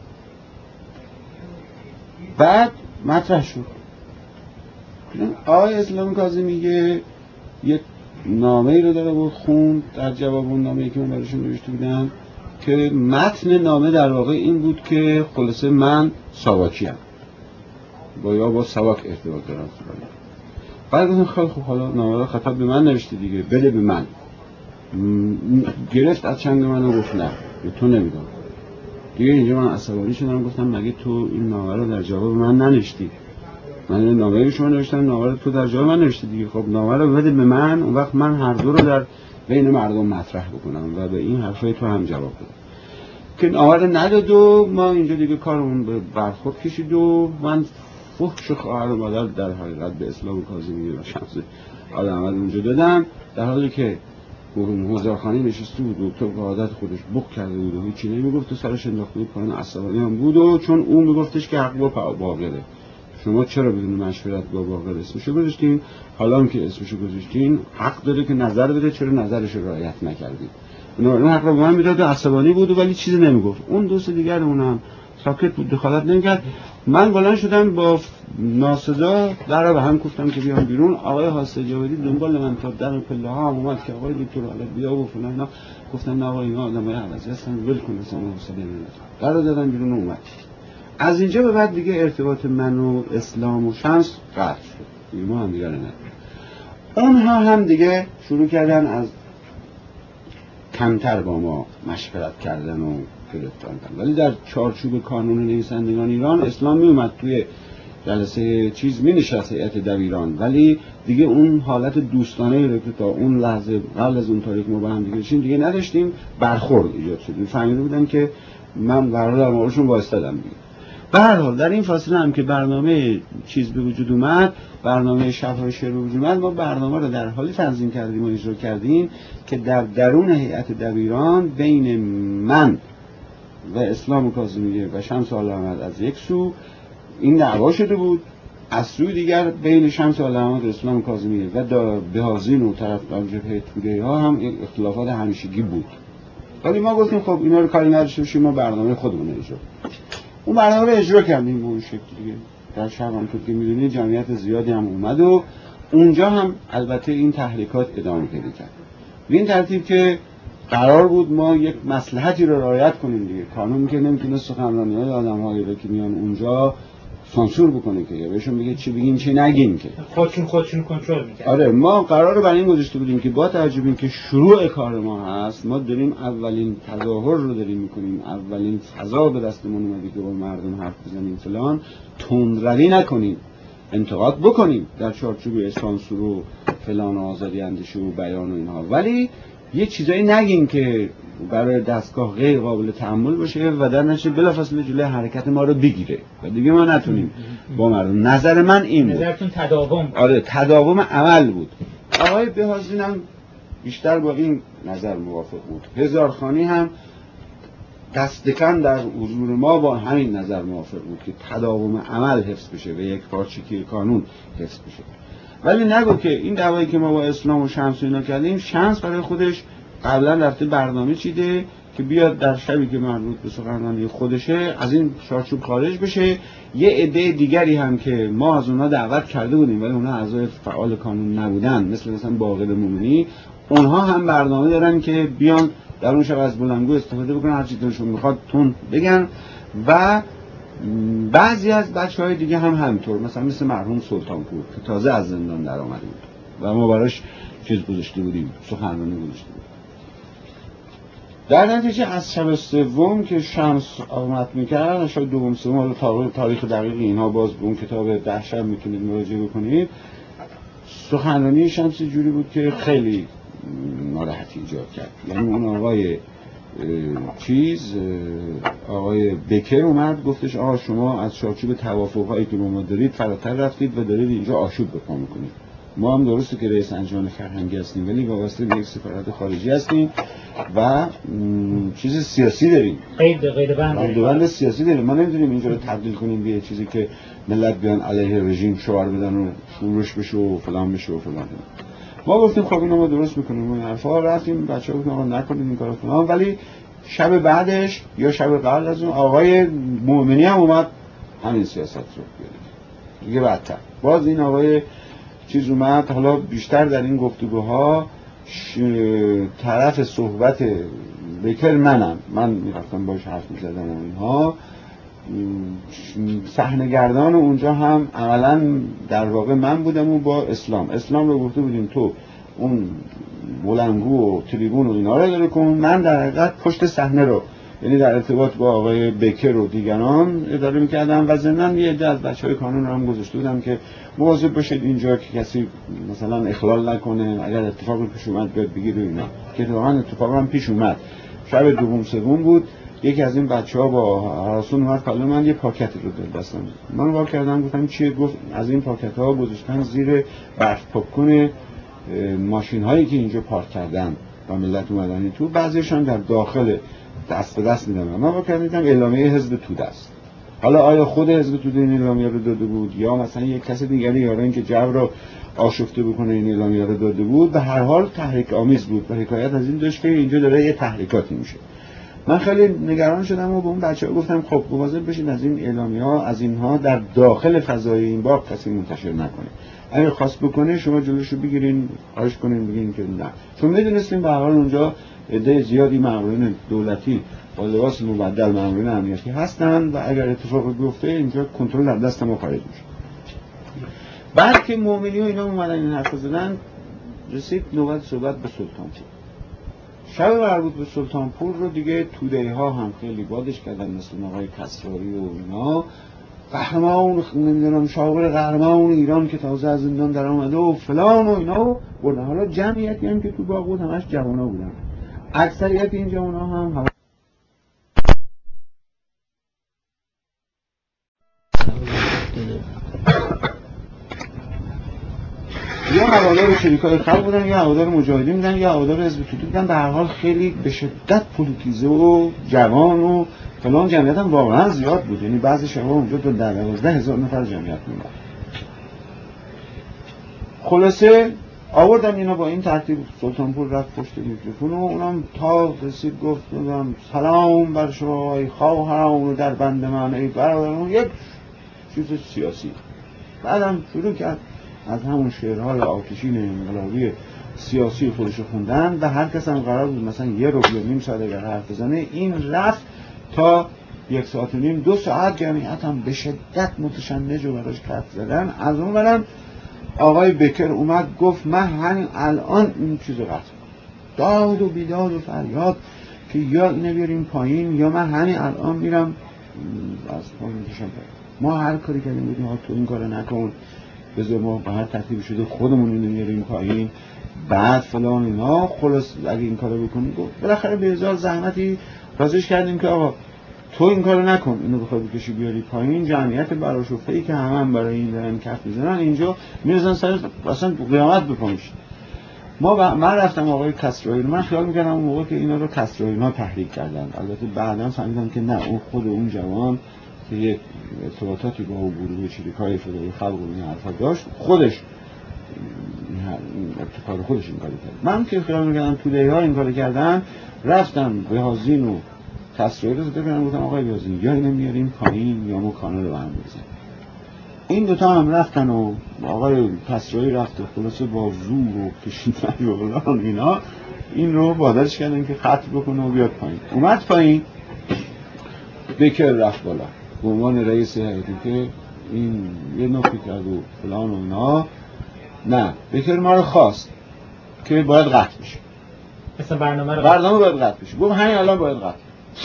بعد مطرح شد آقای اسلام کاظمیه یک نامه ای رو داره بود خوند در جواب اون نامه‌ای که من براشون نوشته بودم که متن نامه در واقع این بود که خلاصه من ساواکی ام با یا با ساواک ارتباط دارم. بعد گفتم خیلی خوب، حالا نامه رو خطاب به من نوشته دیگه، بده به من. گرفت از چنگ من و گفت نه به تو نمیدم. دیگه اینجا من عصبانی شدم، گفتم مگه تو این نامه رو در جواب من ننوشتی؟ من این نامه رو شما نوشتم، نامه رو تو در جای من نوشتی دیگه، خب نامه رو بده به من، اون وقت من هر دو رو در بین مردم مطرح بکنم و به این حرفای تو هم جواب بدم. که نامه رو نداد و ما اینجا دیگه کارمون به برخورد کشید و من فحش خواهر و مادر در حقیقت به اسلام کاظمیه و شمس آل احمد اونجا دادم، در حالی که هزارخانی نشسته بود و تو به عادت خودش بخ کرده بود و هیچی نمیگفت و سرش انداخته بود پایین، عصبانی هم بود و چون اون میگفتش که حق با باقره، شما چرا بدون مشورت با باقر اسمشو گذاشتین؟ حالا هم که اسمشو گذاشتین حق داره که نظر بده، چرا نظرش رو رعایت نکردید؟ اون حق رو به من میداد و عصبانی بود ولی چیزی نمیگفت. اون دوست دیگر اونم ساکت بود، دخالت نمیکرد. من بلند شدم با ناصدا در به هم گفتم که بیام بیرون. آقای حاسد جاویدی دنبال من تا در پله ها هم اومد که آقای دکتر حالا بیا و فلان اینا. گفتم نه آقا اینا آدمای عوضی هستن، ول کن اصلا حوصله ندارم. قرار دادم بیرون اومد. از اینجا به بعد دیگه ارتباط من و اسلام و شمس قطع شد. ما هم دیگه نداریم. اونها هم دیگه شروع کردن از کمتر با ما مشورت کردن و گرفتار کردن. ولی در چارچوب قانون نویسندگان ایران اسلام می اومد توی جلسه چیز می نشست هیئت دبیران، ولی دیگه اون حالت دوستانه رو که تا اون لحظه قبل از اون تاریخ ما با هم دیگه داشتیم دیگه نداشتیم. برخورد ایجاد شد. فهمیده بودن که من قرار در موردشون وایستادم دیگه. به هر حال در این فاصله هم که برنامه چیز به وجود اومد، برنامه شب‌های شعر به وجود اومد، ما برنامه رو در حالی تنظیم کردیم و اجرا کردیم که در درون هیئت دبیران بین من و اسلام کاظمیه و شمس آل احمد از یک سو این دعوا شده بود، از سوی دیگر بین شمس آل احمد و اسلام کاظمیه و بهازین و طرفداران جبهه توده ها هم اختلافات همیشگی بود. ولی ما گفتیم خب اینا رو کاری نداشته باشیم، ما برنامه خودمون اجرا اون برنامه رو اجرا کردیم به اون شکل دیگه. در شب هم که می‌دونید جمعیت زیادی هم اومد و اونجا هم البته این تحریکات ادامه پیدا کرد. به این ترتیب که قرار بود ما یک مصلحتی رو رعایت کنیم دیگه. قانون که نمیتونه سخنرانی‌های آدم‌هایی رو که میان اونجا سانسور بکنه که یا بهشون بگه چی بگین چی نگین، که خودشون خودشون کنترل می‌کنن. آره ما قرار رو برای این گذاشته بودیم که با توجه به اینکه شروع کار ما هست، ما داریم اولین تظاهر رو داریم می‌کنیم، اولین فضا به دستمون اومده که با مردم حرف بزنیم فلان، تندروی نکنیم، انتقاد بکنیم در چارچوب سانسور و فلان آزادی اندیشه و بیان و اینها، ولی یه چیزایی نگین که برای دستگاه غیر قابل تحمل باشه و در نتیجه بلافاصله جلوی حرکت ما رو بگیره و دیگه ما نتونیم با مردم. نظر من این بود. نظرتون تداوم؟ آره تداوم عمل بود. آقای بهازین هم بیشتر با این نظر موافق بود. هزارخانی هم دستکن در حضور ما با همین نظر موافق بود که تداوم عمل حفظ بشه و یک پارچگی کانون حفظ بشه. ولی نگو که این دعوایی که ما با اسلام و شمس اینا کردیم، شمس برای خودش قبلا رفته برنامه چیده که بیاد در شبی که مربوط به سخنرانی خودشه از این چارچوب خارج بشه. یه عده دیگری هم که ما از اونها دعوت کرده بودیم ولی اونها اعضای فعال کانون نبودن، مثل مثلا باقر مومنی، اونها هم برنامه دارن که بیان در اون شب از بلندگو استفاده بکنن، هر چی دلشون میخواد تون بگن. و بعضی از بچهای دیگه هم همینطور، مثلا مثل مرحوم سلطانپور که تازه از زندان در آمده بود و ما براش چیز گذاشته بودیم، سخنرانی گذاشته بودیم. در نتیجه از شب سوم که شمس آمد میکرد، شاید دوم سوم، حالا تاریخ دقیق اینها باز به اون کتاب ده شب میتونید مراجعه بکنید، سخنرانی شمس جوری بود که خیلی ناراحتی ایجاد کرد. یعنی اون آقای چیز آقای بکر اومد گفتش آقا شما از چارچوب توافق‌هایی که با ما دارید فراتر رفتید و دارید اینجا آشوب به پا میکنید. ما هم درسته که رئیس انجمن فرهنگی هستیم ولی وابسته به یک سفارت خارجی هستیم و چیز سیاسی داریم، قید قید بند سیاسی داریم. ما نمیتونیم اینجا رو تبدیل کنیم به چیزی که ملت بیان علیه رژیم شعار بدن و شورش بشه و فلان بشه و فلان. ما گفتیم خب اینو ما درست میکنیم، این حرفا رفتیم، بچه‌ها گفتن آقا نکنید این کارو فلان. ولی شب بعدش یا شب قبل از اون آقای مومنی هم اومد همین سیاست رو گرفت دیگه. بدتر باز این آقای چیز اومد، حالا بیشتر در این گفتگوها ش... طرف صحبت بکر منم، من میرفتم باش حرف میزدم و اینها، صحنه‌گردان اونجا هم عملاً در واقع من بودم و با اسلام اسلام رو گفته بودیم تو اون بلندگو و تریبون و اینا رو داره کن، من در حقیقت پشت صحنه رو، یعنی در ارتباط با آقای بکر و دیگران اداره میکردم و ضمناً یه عده از بچهای کانون رو هم گذاشته بودم که مواظب باشید اینجا که کسی مثلا اخلال نکنه، اگر اتفاقی پیش اومد بیاد بگیر و اینا، که واقعا اتفاق هم پیش اومد. شب دوم سوم بود، یکی از این بچه‌ها با هراسون اومد پلو من، یه پاکت رو داد دستم، من وا کردم گفتم چیه؟ گفت از این پاکت‌ها گذاشتن زیر برف پاک‌کن ماشین هایی که اینجا پارک کردن و ملت اومدن تو، بعضیشون در داخل دست به دست میدن. من وا کردم اعلامیه حزب توده است. حالا آیا خود حزب توده این اعلامیه رو داده بود یا مثلا یک کس دیگری یا اینکه جو رو آشفته بکنه این اعلامیه رو داده بود، به هر حال تحریک آمیز بود و حکایت از این داشت که اینجا داره یه تحریکاتی میشه. من خیلی نگران شدم و به اون بچه‌ها گفتم خب مواظب بشین از این اعلامیه‌ها، از اینها در داخل فضای این باغ کسی منتشر نکنه. اگه خواست بکنه شما جلوشو بگیرین، خواهش کنین بگین که نه. چون میدونستیم به هر حال اونجا عده زیادی مامورین دولتی با لباس مبدل مامورین امنیتی هستن و اگر اتفاقی بیفته اینجا کنترل در دست ما خارج میشه. بعد که مومنی و اینا اومدن این حرف زدن، رسید نوبت صحبت به سلطانپور. شب مربوط به سلطانپور رو دیگه توده‌ای ها هم خیلی بادش کردن، مثل آقای کسرایی و اینا، قهرمان نمیدونم شاغل قهرمان ایران که تازه از زندان در آمده و فلان و اینا بردن. حالا جمعیتی هم که تو باغ بود همش جوانا بودن، اکثریت این جوانا هم, هم یا هوادار شریکای خلق بودن یا هوادار مجاهدین بودن یا هوادار حزب توده بودن. به هر حال خیلی به شدت پلیتیزه و جوان و فلان، جمعیت هم واقعا زیاد بود، یعنی بعضی شبا اونجا تا دوازده هزار نفر جمعیت بود. خلاصه آوردن اینا با این ترتیب، سلطانپور رفت پشت میکروفون و اونم تا رسید گفت سلام بر شما ای خواهران در بند من ای برادران، یک چیز سیاسی. بعدم شروع کرد از همون شعرهای آتشین انقلابی سیاسی خودش خوندن و هر کس هم قرار بود مثلا یه رو یا نیم ساعت اگر حرف بزنه، این رفت تا یک ساعت و نیم دو ساعت جمعیت هم به شدت متشنج و براش کف زدن. از اون برم آقای بکر اومد گفت من همین الان این چیز رو قطع کنم، داد و بیداد و فریاد که یا اینو بیاریم پایین یا من همین الان میرم از پایین میشم. ما هر کاری کردیم بودیم تو این کارو نکن، بذار ما به هر ترتیبی شده خودمون اینو میاریم پایین بعد فلان اینا. خلاص اگه این کارو بکنیم بالاخره به هزار زحمتی راضیش کردیم که آقا تو این کارو نکن، اینو بخوای بکشی بیاری پایین. جمعیت براشفته‌ای که همه هم برای این دارن کف میزنن اینجا میرزن سر اصلا قیامت بکنش. ما ب... من رفتم آقای کسرایی رو، من خیال می‌کردم اون موقع که اینا رو کسرایی‌ها تحریک کردن، البته بعداً فهمیدم که نه، اون خود اون جوان که یک ارتباطاتی با گروه چریکای فدای خلق و این حرفا داشت خودش ابتکار خودش این کارو کرد. من که خیال می‌کردم توده‌ها این کارو کردن، رفتم به هازین و کسرایی رو زده کردم، گفتم آقای بیازین یا اینو میاریم پایین یا ما کانال رو هم بزنیم. این دوتا هم رفتن و آقای کسرایی رفت و خلاصه با زور و کشیدن و فلان اینا این رو وادارش کردن که خط بکنه و بیاد پایین. اومد پایین، بیکر رفت بالا به عنوان رئیس هیئتی که این یه نکته کرد و فلان و اینا. نه، بیکر ما رو خواست که باید قطع بشه، مثلا برنامه رو برنامه باید قطع بشه. گفت همین الان باید قطع.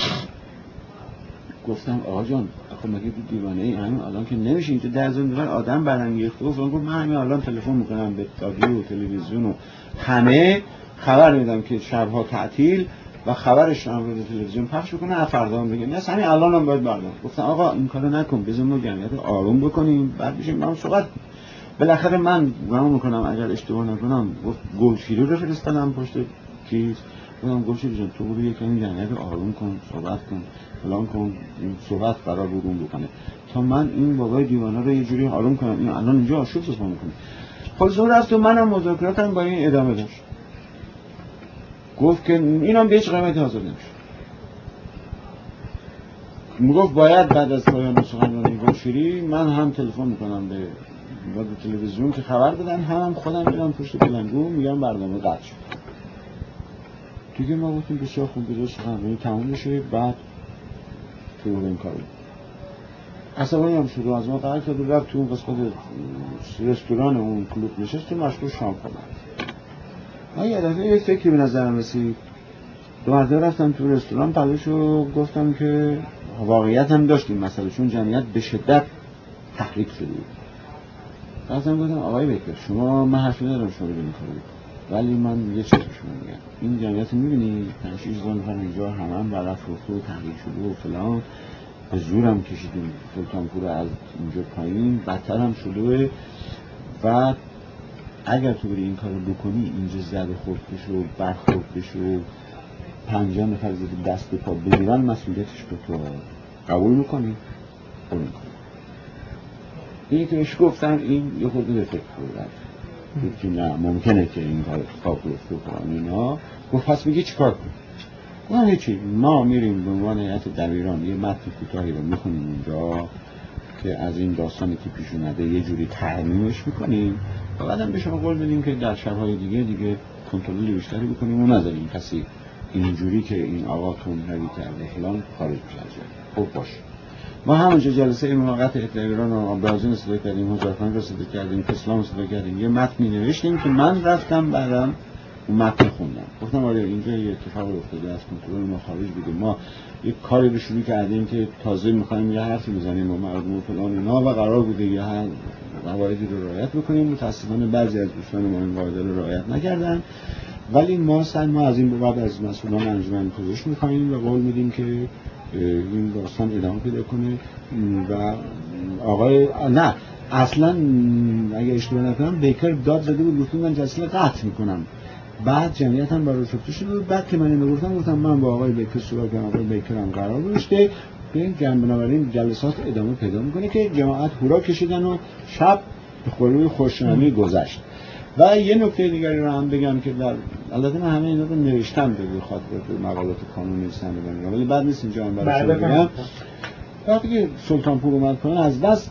گفتم آقا جان آخه مگه تو دیوانه ای؟ همین الان که نمیشه اینجا در زمین آدم برانگیخته. گفت من همین الان تلفن میکنم به رادیو و تلویزیون و همه خبر میدم که شبها تعطیل و خبرش رو رو تلویزیون پخش بکنه، فردا میگه نه همین الان هم باید برنامه. گفتم آقا این کارو نکن، بذار ما جمعیت آروم بکنیم بعد بشیم با هم صحبت کنیم. بالاخره من گمان میکنم اگر اشتباه نکنم گفت گلشیری رو فرستادم پشت چیز، گفتم گلشیری جان تو برو یکم جمعیت آروم کن، صحبت کن، فلان کن، صحبت قرار بود اون بکنه تا من این بابای دیوانه رو یه جوری آروم کنم. این الان اینجا آشوب صحبت میکنه. خلاص رفت و منم مذاکراتم با این ادامه داشت. گفت که اینم به هیچ قیمتی حاضر نمیشه. میگفت باید بعد از پایان سخنرانی گلشیری من هم تلفن میکنم به رادیو تلویزیون که خبر بدن، هم, هم خودم میرم پشت پلنگو میگم برنامه قطع شد. دیگه ما گفتیم بسیار خوب بذار سخنرانی تموم بشه بعد تو این کارو. عصبانی هم شروع از ما قرار کرد و رفت تو اون قسمت رستوران اون کلوب نشست که مشغول شام خوردن. من یه دفعه یه فکری به نظرم رسید. دو مرتبه رفتم تو رستوران پلوشو گفتم که واقعیت هم داشتیم مسئله، چون جمعیت به شدت تحریک شده بود. رفتم گفتم آقای بیکر شما، من حرفی ندارم شما رو این کارو بکنید، ولی من یه چیز به شما میگم، این جمعیت میبینی پنج شش هزار نفر اینجا همه هم برافروخته و تحریک شده و فلان، به زورم کشیدیم سلطانپور از اینجا پایین، بدتر هم شده و اگر تو بری این کارو بکنی اینجا زده خورد بشه و برخورد بشه و پنجاه نفر زده دست پا بگیرن مسئولیتش به تو. قبول میکنی؟ قبول میکنی. این که بهش گفتم این یه خود به فکر بودن که نه ممکنه که این کار اتفاق بیفته کنم اینا. گفت پس میگی چی کار کنیم؟ گفتم هیچی، ما میریم به عنوان هیئت دبیران یه متن کوتاهی رو میخونیم اونجا که از این داستانی که پیش اومده یه جوری ترمیمش میکنیم و بعدم به شما قول میدیم که در شب‌های دیگه دیگه کنترل بیشتری بکنیم و نذاریم کسی اینجوری که این آقا تندروی کرده فلان خارج بشه. خب باشه. ما همونجا جلسه موقت هیئت دبیران و برازیل استفاده کردیم، هزارخان رو استفاده کردیم، اسلام استفاده کردیم، یه متنی نوشتیم که من رفتم بعدم اون متن خوندم. گفتم آره اینجا یه اتفاق افتاده از کنترل ما خارج بوده، ما یک کاری رو شروع کردیم که تازه می‌خوایم یه حرفی بزنیم با مردم و فلان اینا و قرار بوده یه قواعدی رو رعایت بکنیم. متأسفانه بعضی از دوستان ما این قاعده رو رعایت نکردن، ولی ما سن ما از این به بعد از مسئولان انجمن پزشک می‌خوایم و قول میدیم که این داستان ادامه پیدا کنه. و آقای نه اصلا اگه اشتباه نکنم بیکر داد زده بود گفتم من جلسه قطع میکنم، بعد جمعیت هم برای شفته شده بود. بعد که من اینو گفتم گفتم من با آقای بیکر صحبت کردم، آقای بیکر هم قرار گذاشته به این بنابراین جلسات ادامه پیدا میکنه که جماعت هورا کشیدن و شب به خلوی خوشنامی گذشت. و یه نکته دیگری رو هم بگم که در البته من همه اینا رو نوشتم به خاطر مقالات قانونی نوشتم بگم، ولی بعد نیست اینجا هم برای شما بگم. وقتی که سلطانپور اومد پایین از بس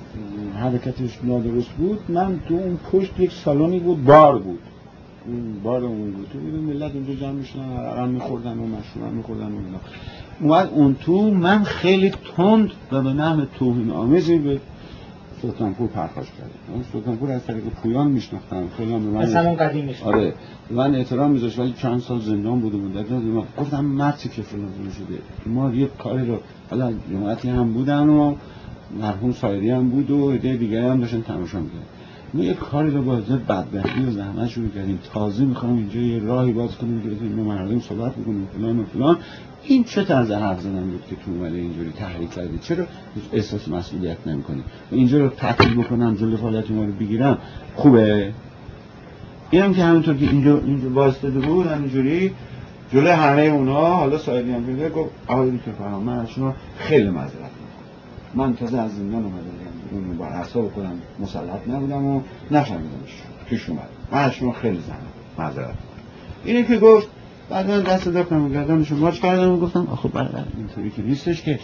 حرکتش نادرست بود، من تو اون پشت یک سالونی بود بار بود، اون بار اون بود، تو بودم ملت اونجا جمع میشدن عرق میخوردن و مشروب میخوردن و اینا. اومد اون تو، من خیلی تند و به نحو توهین آمیزی به سلطانپور پرخاش کرد. من سلطانپور از طریق پویان میشناختم، خیلی هم به من همون قدیم میشناختم. آره من احترام میذاشت، ولی چند سال زندان بود و مدت من گفتم مرتی که فلان شده ما یه کاری رو، حالا جماعتی هم بودن و مرحوم سایری هم بود و ایده دیگه هم داشتن تماشا می‌کردن، ما یه کاری رو با بدبختی و زحمت شروع کردیم، تازه میخوایم اینجا یه راهی باز کنیم که بتونیم مردم صحبت بکنیم فلان و فلان. این چه طرز حرف زدن بود که تو اومده اینجوری تحریک کردی؟ چرا احساس مسئولیت نمی‌کنی؟ اینجا رو تعطیل بکنم جلوی فعالیت ما رو بگیرم خوبه؟ اینم که همونطور که اینجا اینجا واسطه بود همینجوری جلوی همه اونها، حالا سایدی هم بوده، گفت آقای دکتر فرهام من از شما خیلی معذرت می‌خوام، من تازه از زندان اومده بودم، اون بر اعصاب خودم مسلط نبودم و نفهمیدمش پیش اومد، من از شما خیلی زحمت معذرت. اینه که گفت بعد من دست دادم و گردنشو ماچ کردم و گفتم آخه برادر اینطوری که نیستش که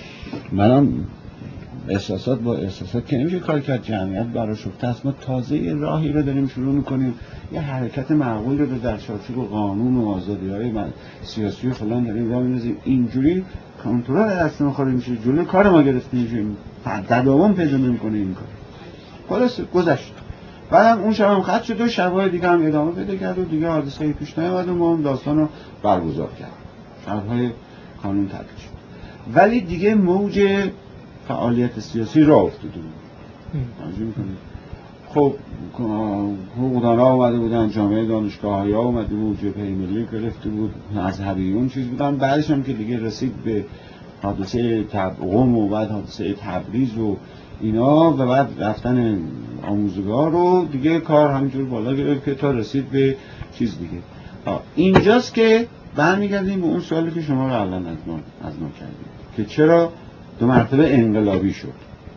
منم احساسات با احساسات که نمیشه کار کرد، جمعیت برآشفته است، ما تازه یه راهی رو داریم شروع میکنیم، یه حرکت معقول رو در چارچوب قانون و آزادی‌های سیاسی و فلان داریم راه می‌اندازیم، اینجوری کنترل دست ما میشه، جلوی کار ما گرفته میشه، تداوم پیدا نمی‌کنه این کار. خلاص گذشت. بعدم اون شب هم خط شد و شب‌های دیگه هم ادامه پیدا کرد و دیگه حادثه‌ای پیش نیامد و ما هم داستان رو برگزار کردیم. شب‌های قانون تعطیل شد. ولی دیگه موج فعالیت سیاسی راه افتاده بود. توجه می‌کنید؟ خب حقوقدان‌ها اومده بودن، جامعه دانشگاه‌ها اومده بود، جبهه ملی گرفته بود، مذهبیون چیز بودن، بعدش هم که دیگه رسید به حادثه قم و بعد حادثه تبریز و اینا و بعد رفتن آموزگار رو دیگه کار همینجور بالا گرفت که تا رسید به چیز دیگه. اینجاست که برمیگردیم به اون سوالی که شما قبلا از ما از ما کردید که چرا دو مرتبه انقلابی شد.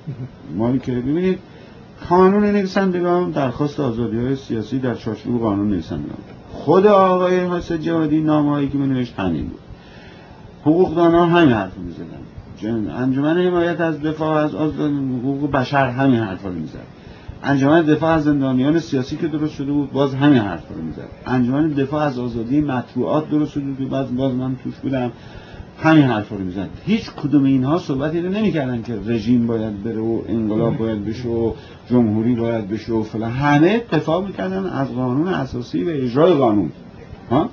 ما که ببینید قانون نویسندگان درخواست آزادی‌های سیاسی در چارچوب قانون نویسندگان، خود آقای حسین جوادی نامه‌ای که می‌نوشت همین بود، حقوقدان‌ها همین حرفو می‌زدن، انجمن حمایت از دفاع از حقوق بشر همین حرفا رو می‌زد، انجمن دفاع از زندانیان سیاسی که درست شده بود باز همین حرفا رو می‌زد، انجمن دفاع از آزادی مطبوعات درست شده بود باز باز من توش بودم همین حرفا رو می‌زد. هیچ کدوم اینها صحبتی رو نمی‌کردن که رژیم باید بره و انقلاب باید بشه و جمهوری باید بشه و فلان، همه دفاع می‌کردن از قانون اساسی و اجرای قانون. ها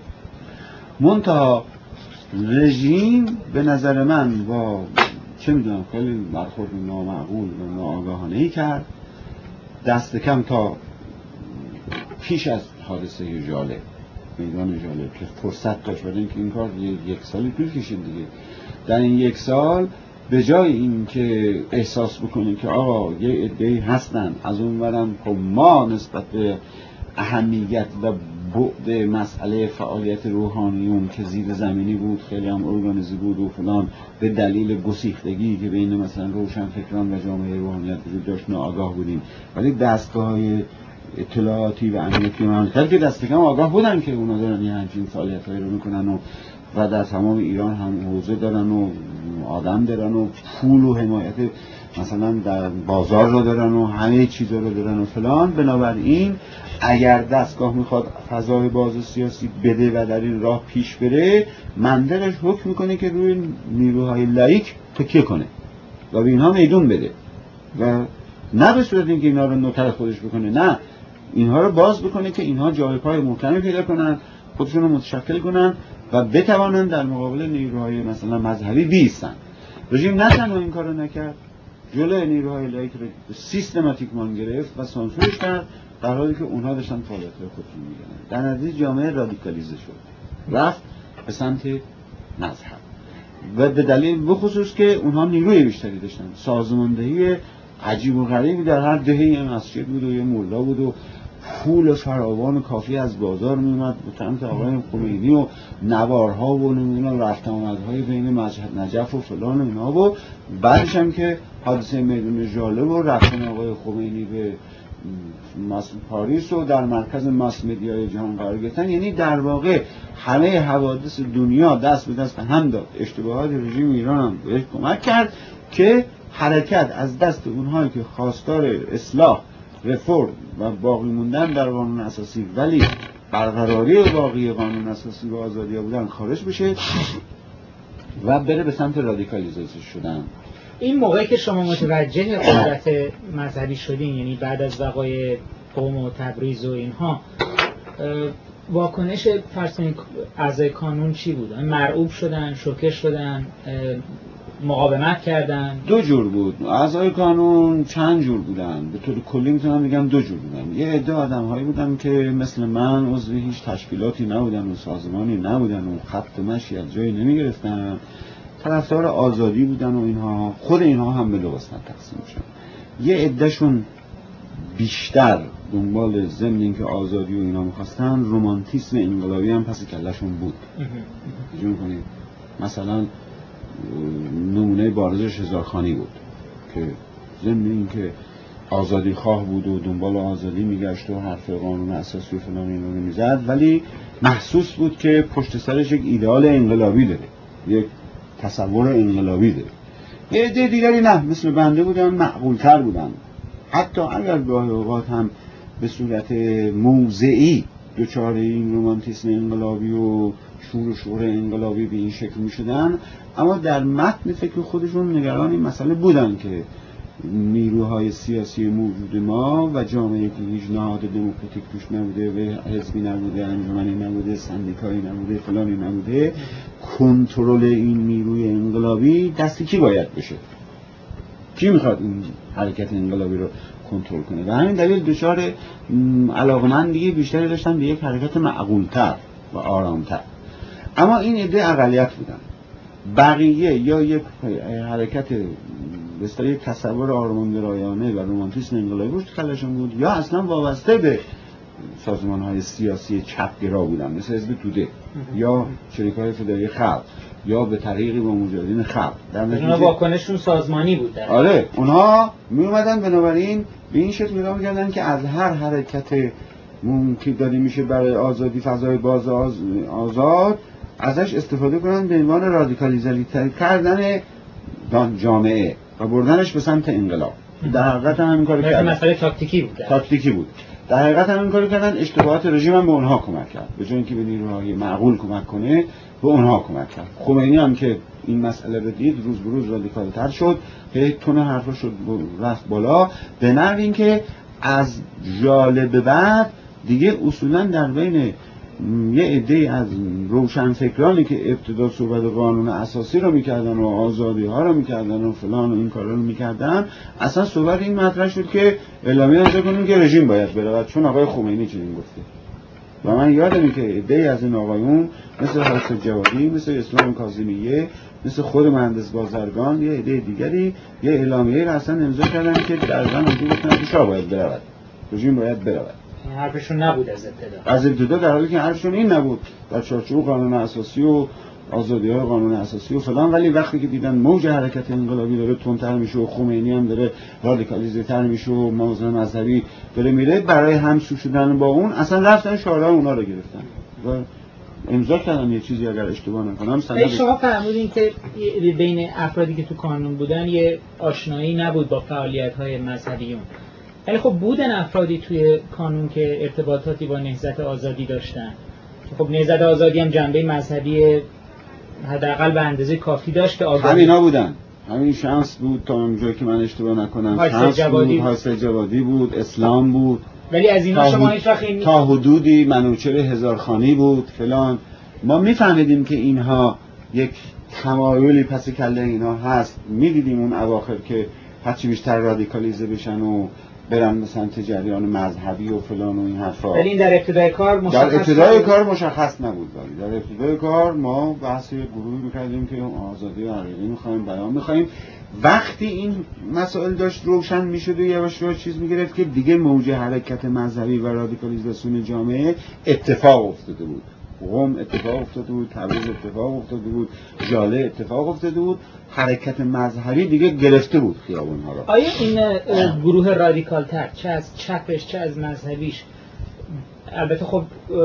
منتها رژیم به نظر من با چه میدونم خیلی برخورد نامعقول و ناآگاهانه‌ای کرد، دست کم تا پیش از حادثه ژاله، میدان ژاله که فرصت داشت برای اینکه این کار یک سالی طول کشید دیگه، در این یک سال به جای این که احساس بکنیم که آقا یه عده‌ای هستن از اون ورم خب ما نسبت به اهمیت و بعد مسئله فعالیت روحانیون که زیر زمینی بود، خیلی هم ارگانیزی بود و فلان، به دلیل گسیختگی که بین مثلا روشنفکران و جامعه روحانیت وجود داشت ناآگاه بودیم، ولی دستگاه‌های اطلاعاتی و امنیتی مملکت که دست کم آگاه بودن که اونا دارن یه همچین فعالیت‌هایی رو میکنن و و در تمام ایران هم حوزه دارن و آدم دارن و پول و حمایت مثلا در بازار رو دارن و همه چیزا رو دارن و فلان. بنابراین اگر دستگاه میخواد فضای باز سیاسی بده و در این راه پیش بره، منطقش حکم میکنه که روی نیروهای لایک تکیه کنه و به اینها میدون بده و نه به صورت اینکه اینا رو نوکر خودش بکنه، نه اینها رو باز بکنه که اینها جای پای محکمی پیدا کنن، خودشون رو متشکل کنن و بتوانن در مقابل نیروهای مثلا مذهبی بیستن. رژیم نه تنها این کارو نکرد، جلوی نیروهای لایک رو سیستماتیک مان گرفت و سانسورش کرد، در حالی که اونها داشتن فعالیت‌های خودشون می‌کردن. در نتیجه جامعه رادیکالیزه شد، رفت به سمت مذهب و به دلیل بخصوص که اونها نیروی بیشتری داشتن. سازماندهی عجیب و غریبی در هر دهه‌ای مسجد بود و یه مولا بود و پول فراوان و کافی از بازار میومد به سمت آقای خمینی و نوارها و نمیدونم رفت آمدهای بین مشهد نجف و فلان و اینا و بعدش هم که حادثه میدون ژاله و رفتن آقای خمینی به پاریس و در مرکز ماس مدیای جهان قرار گرفتن. یعنی در واقع همه حوادث دنیا دست به دست هم داد، اشتباهات رژیم ایران هم بهش کمک کرد که حرکت از دست اونهایی که خواستار اصلاح، رفرم و باقی موندن در قانون اساسی ولی برقراری باقی قانون اساسی و آزادی‌ها بودن خارج بشه و بره به سمت رادیکالیزاسیون شدن. این موقعی که شما متوجه قدرت مذهبی شدین، یعنی بعد از وقایع قم و تبریز و اینها، واکنش فرض کنید اعضای کانون چی بود؟ مرعوب شدن، شوکه شدن، مقاومت کردن؟ دو جور بود. اعضای کانون چند جور بودن، به طور کلی میتونم بگم دو جور بودن. یه عده آدم‌هایی بودن که مثل من عضو هیچ تشکیلاتی نبودن و سازمانی نبودن و خط مشی از جایی نمیگرفتن، طرفدار آزادی بودن و اینها. خود اینها هم به دو قسمت تقسیم شدن. یه عدهشون بیشتر دنبال ضمن اینکه آزادی و اینا می‌خواستن، رمانتیسم انقلابی هم پس کله‌شون بود. جون کنید مثلا نمونه بارزش هزارخانی بود که ضمن اینکه آزادی خواه بود و دنبال آزادی میگشت و حرف قانون اساسی و فلان اینا رو میزد، ولی محسوس بود که پشت سرش یک ایدئال انقلابی داره، یک تصور انقلابی داره. یه عده دیگری نه، مثل بنده بودن، معقول‌تر بودن، حتی اگر گاهی اوقات هم به صورت موضعی دچار این رمانتیسم انقلابی و شور و شور انقلابی به این شکل می شدن، اما در متن فکر خودشون نگران این مسئله بودن که نیروهای سیاسی موجود ما و جامعه که هیچ نهاد دموکراتیک توش نبوده و حزبی نبوده، انجمنی نبوده، سندیکایی نبوده، فلانی نبوده، کنترل این نیروی انقلابی دست کی باید بشه؟ کی میخواد این حرکت انقلابی رو کنترل کنه؟ و همین دلیل دچار علاقمندی بیشتری داشتن به یک حرکت معقول‌تر و آرام‌تر. اما این عده اقلیت بودن. بقیه یا یک حرکت به اصطلاح تصور آرمانگرایانه و رمانتیسم انقلابی روش کلشون بود، یا اصلا وابسته به سازمان‌های سیاسی چپگرا بودن، مثل حزب توده یا شریک‌های فدایی خلق، یا به طریقی با مجاهدین خلق. در اونها واکنششون سازمانی بود. در آره، اونها می اومدن بنابراین به این شکل نگاه می‌کردن که از هر حرکت ممکن داده میشه برای آزادی، فضای باز آز... آزاد ازش استفاده کنن به عنوان رادیکالیزه کردن جامعه و بردنش به سمت انقلاب. در حقیقت هم این کارو کردن. مسئله تاکتیکی بود. تاکتیکی بود. در حقیقت هم این کارو کردن. اشتباهات رژیم هم به اونها کمک کرد. به جای اینکه به نیروهای معقول کمک کنه، به اونها کمک کرد. خمینی هم که این مسئله رو دید، روز به روز رادیکال‌تر شد، هی تون حرفا شد رفت بالا، به نحوی اینکه از ژاله به بعد دیگه اصولاً در بین یه عده از روشنفکرانی که ابتدا صحبت قانون اساسی رو میکردن و آزادی ها رو میکردن و فلان و این کارا رو میکردن، اصلا صحبت این مطرح شد که اعلامیه امضا کنیم که رژیم باید برود، چون آقای خمینی چنین گفته. و من یادم که عده از این آقایون مثل حافظ جوادی، مثل اسلام کاظمیه، مثل خود مهندس بازرگان، یه عده دیگری یه اعلامیه رو اصلا امضا کردن که در واقع اونجوری گفتن که شاه باید برود، رژیم باید برود. حرفشون نبود از ابتدا. از ابتدا در حالی که حرفشون این نبود، در چارچوب قانون اساسی و آزادی‌های قانون اساسی و فلان، ولی وقتی که دیدن موج حرکت انقلابی داره تندتر میشه و خمینی هم داره رادیکالیزه‌تر میشه و موضوع مذهبی داره میره، برای همسو شدن با اون اصلا رفتن شعارهای اونا رو گرفتن و امضا کردن یه چیزی، اگر اشتباه نکنم سند. شما فرمودین که بین افرادی که تو کانون بودن یه آشنایی نبود با فعالیت‌های مذهبیون. ولی خب بودن افرادی توی کانون که ارتباطاتی با نهضت آزادی داشتن. خب نهضت آزادی هم جنبه مذهبی حداقل به اندازه کافی داشت که آزادی همینا بودن. همین شانس بود تا اونجایی که من اشتباه نکنم. شانس بود، حاسه جوادی بود، اسلام بود. ولی از اینا شما هیچ وقت این تا حدودی منوچهر هزارخانی بود فلان. ما میفهمیدیم که اینها یک تمایلی پس کله اینها هست. میدیدیم اون اواخر که هرچی بیشتر رادیکالیزه بشن و برن به سمت جریان مذهبی و فلان و این حرفا. ولی این در ابتدای کار مشخص در ابتدای کار مشخص نبود. در ابتدای کار ما بحث گروهی می‌کردیم که آزادی و حقیقی می‌خوایم، بیان می‌خوایم. وقتی این مسائل داشت روشن می‌شد و یواش یواش چیز می‌گرفت که دیگه موج حرکت مذهبی و رادیکالیزاسیون جامعه اتفاق افتاده بود. قم اتفاق افتاده بود، تبریز اتفاق افتاده بود، ژاله اتفاق افتاده بود، حرکت مذهبی دیگه گرفته بود خیابون‌ها رو. آیا این گروه رادیکال‌تر، چه از چپش چه از مذهبیش، البته خب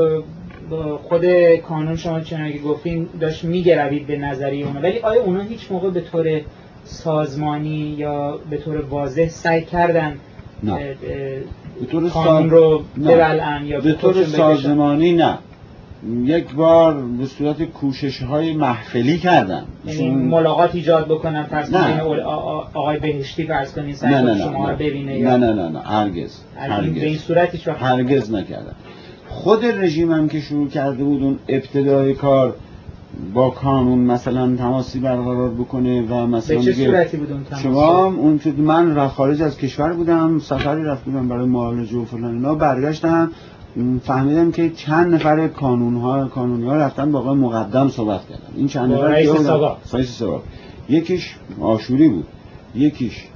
خود کانون شما چنانکه که گفتین داشت میگروید به نظریه اونا، ولی آیا اونا هیچ موقع به طور سازمانی یا به طور واضح سعی کردن نه. به طور کانون رو ببلعن یا به طور سازمانی نه. یک بار به صورت کوشش‌های محفلی کردن، یعنی ملاقات ایجاد بکنن، فرض کنید آقای بهشتی فرض کنید سعی کنه شما رو ببینه، نه نه نه نه هرگز هرگز به این صورتی شو هرگز نکردن. خود رژیم هم که شروع کرده بود اون ابتدای کار با کانون مثلا تماسی برقرار بکنه و مثلا به چه صورتی بود اون تماس؟ شما اون تو من را خارج از کشور بودم، سفری رفته بودم برای معالجه و فلان اینا، برگشتم فهمیدم که چند نفر کانون‌ها کانونی‌ها رفتن با آقای مقدم صحبت کردن. این چند نفر رئیس ساواک رئیس ساواک یکیش آشوری بود، یکیش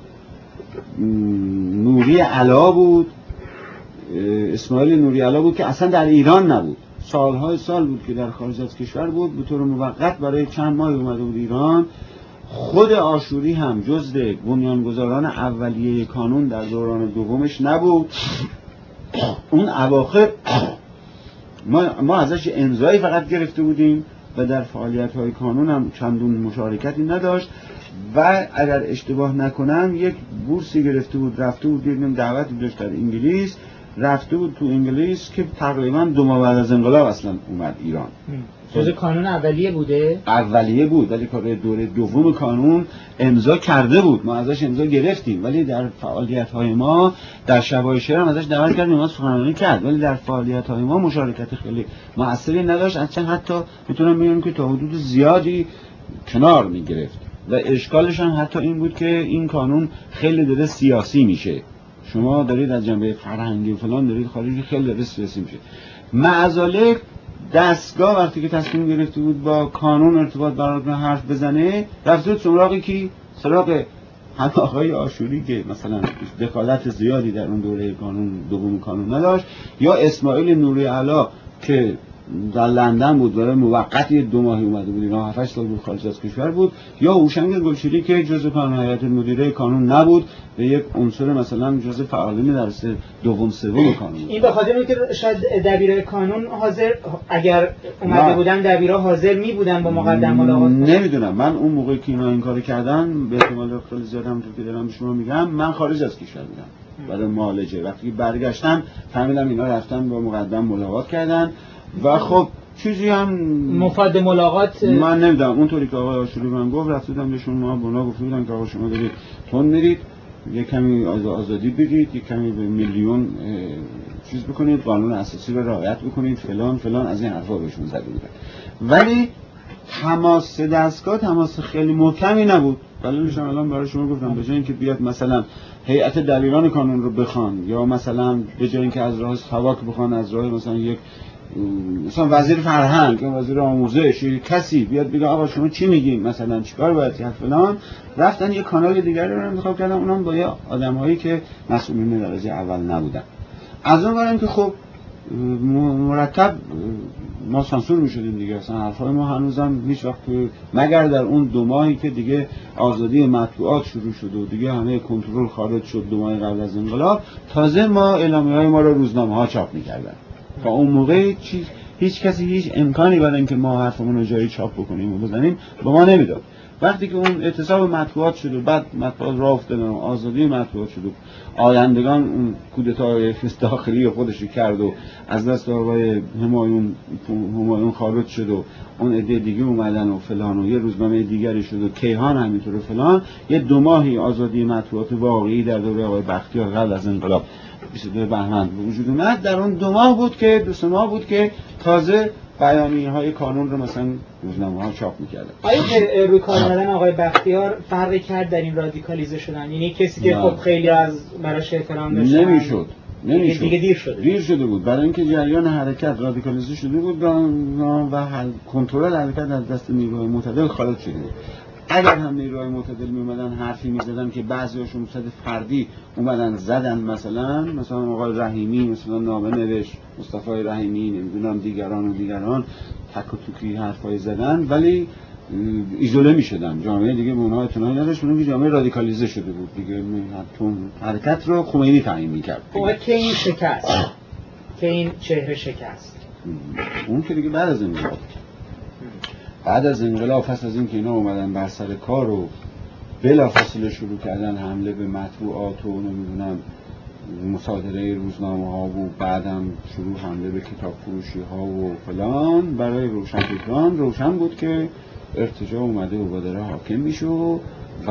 نوری علا بود، اسماعیل نوری علا بود که اصلا در ایران نبود، سالهای سال بود که در خارج از کشور بود، به طور موقت برای چند ماه اومده بود ایران. خود آشوری هم جزو بنیانگذاران اولیه کانون در دوران دومش نبود. اون اواخر ما, ما ازش امضایی فقط گرفته بودیم و در فعالیت‌های کانون هم چندون مشارکتی نداشت و اگر اشتباه نکنم یک بورسی گرفته بود، رفته بود دیدم دعوتی داشت در انگلیس، رفته بود تو انگلیس که تقریبا دو ماه بعد از انقلاب اصلا اومد ایران. جزء کانون اولیه بوده؟ اولیه بود ولی کار دوره دوم کانون امضا کرده بود، ما ازش امضا گرفتیم ولی در فعالیت‌های ما در شبای شعر هم ازش دعوت کردیم، ما سخنرانی کرد ولی در فعالیت‌های ما مشارکت خیلی موثری نداشت، اصلا حتی میتونم بگم که تا حدود زیادی کنار میگرفت و اشکالش هم حتی این بود که این کانون خیلی داره سیاسی میشه، شما دارید از جنبه فرهنگی و فلان دارید خارجی، خیلی داره سیاسی میشه. معذالک دستگاه وقتی که تصمیم گرفته بود با کانون ارتباط برقرار کنه، حرف بزنه، رفته بود سراغ کی؟ سراغ هم آقای آشوری که مثلا دخالت زیادی در اون دوره کانون دوم کانون نداشت، یا اسماعیل نوری علا که در لندن بود برای موقتی دو ماهی اومده بود، اینا هفت سال بود خارج از کشور بود، یا هوشنگ گلشیری که جزء کانون هیئت مدیره کانون نبود و یک عنصر مثلا جزء فعالین در دوم سوم کانون. این به خاطر اینکه شاید دبیر کانون حاضر اگر اومده بودن دبیرا حاضر می بودن با مقدم ملاقات. نمیدونم، من اون موقعی که اینا این کارو کردن به احتمال خیلی زیاد هم تو که دارم به شما میگم من خارج از کشور بودم برای معالجه، وقتی برگشتم فهمیدم اینا رفتن با مقدم ملاقات کردن و خب چیزی هم مفاد ملاقات من نمیدونم، اونطوری که آقای آشوری من گفت رفتم بهشون، ما بنا گفته بودن که آقا شما دارید تون میرید، یک کمی آزادی بگید، یک کمی به میلیون چیز بکنید، قانون اساسی رو رعایت بکنید، فلان فلان از این حرفا بهشون زده بودن. ولی تماس دستگاه تماس خیلی محکمی نبود. دلیلش الان برای شما گفتم، به جای اینکه بیاد مثلا هیئت دبیران کانون رو بخوان یا مثلا به جای اینکه از راه ساواک بخوان، از راه مثلا یک مثلا وزیر فرهنگ یا وزیر آموزش یا کسی بیاد بگه آقا شما چی میگین مثلا چیکار باید کرد فلان، رفتن یه کانال دیگری رو انتخاب کردن، اونم با یه آدم‌هایی که مسئولین درجه اول نبودن. از اون برم که خب مرتب ما سانسور میشدیم دیگه، اصلا حرفای ما هنوزم هیچ وقت مگر در اون دو ماهی که دیگه آزادی مطبوعات شروع شد و دیگه همه کنترل خارج شد دو ماه قبل از انقلاب، تازه ما اعلامیه‌های ما رو روزنامه‌ها چاپ می‌کردن. تا اون موقع چیز هیچ کسی هیچ امکانی برای اینکه ما حرفمون رو جایی چاپ بکنیم و بزنیم با ما نمیداد. وقتی که اون اعتصاب مطبوعات شد و بعد مطبوعات راه افتادن و آزادی مطبوعات شد و آیندگان اون کودتای داخلی خودش کرد و از دست آقای همایون همایون خارج شد و اون عده دیگه اومدن و فلان و یه روزنامه دیگری شد و کیهان همینطور و فلان، یه دو ماهی آزادی مطبوعات واقعی در دوره آقای بختیار قبل از انقلاب بیست و دو بهمن به وجود اومد. در اون دو ماه بود که دو سه ماه بود که تازه بیانیه‌های کانون رو مثلا روزنامه‌ها چاپ می‌کردن. آیا روی کار اومدن آقای بختیار فرقی کرد در این رادیکالیزه شدن؟ یعنی کسی که خب خیلی از براش احترام داشت نمیشد نمیشد دیگه دیر شده دیر شده بود، برای اینکه جریان حرکت رادیکالیزه شده بود و کنترل حرکت از دست نیروهای معتدل خارج شده بود. اگر هم نیروهای معتدل می اومدن حرفی می زدن که بعضیاشون صد فردی اومدن زدن، مثلا مثلا آقای رحیمی مثلا نامه نوشت، مصطفی رحیمی نمیدونم دیگران و دیگران تک و توکی حرفای زدن، ولی ایزوله می شدن، جامعه دیگه به اونها اعتنایی نداشت، اون جامعه رادیکالیزه شده بود دیگه، حرکت رو خمینی تعیین می کرد. خب که این شکست که این چهره شکست اون که دیگه بعد از انقلاب بعد از انقلاب پس از اینکه اینا اومدن بر سر کار و بلافاصله شروع کردن حمله به مطبوعات و نمیدونم مصادره روزنامه ها و بعدم شروع حمله به کتاب فروشی ها و فلان، برای روشنفکران روشن بود که ارتجاع اومده و بادره حاکم میشه و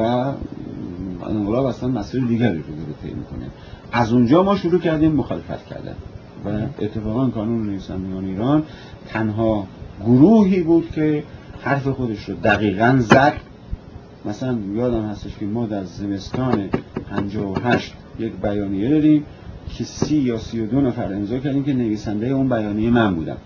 انقلاب اصلا مسیر دیگری رو داره طی میکنه. از اونجا ما شروع کردیم مخالفت کردن و اتفاقا کانون نویسندگان ایران تنها گروهی بود که حرف خودش رو دقیقاً زد. مثلا یادم هستش که ما در زمستان پنجاه و هشت یک بیانیه داریم که سی یا سی و دو نفر امضا کردیم که نویسنده اون بیانیه من بودم.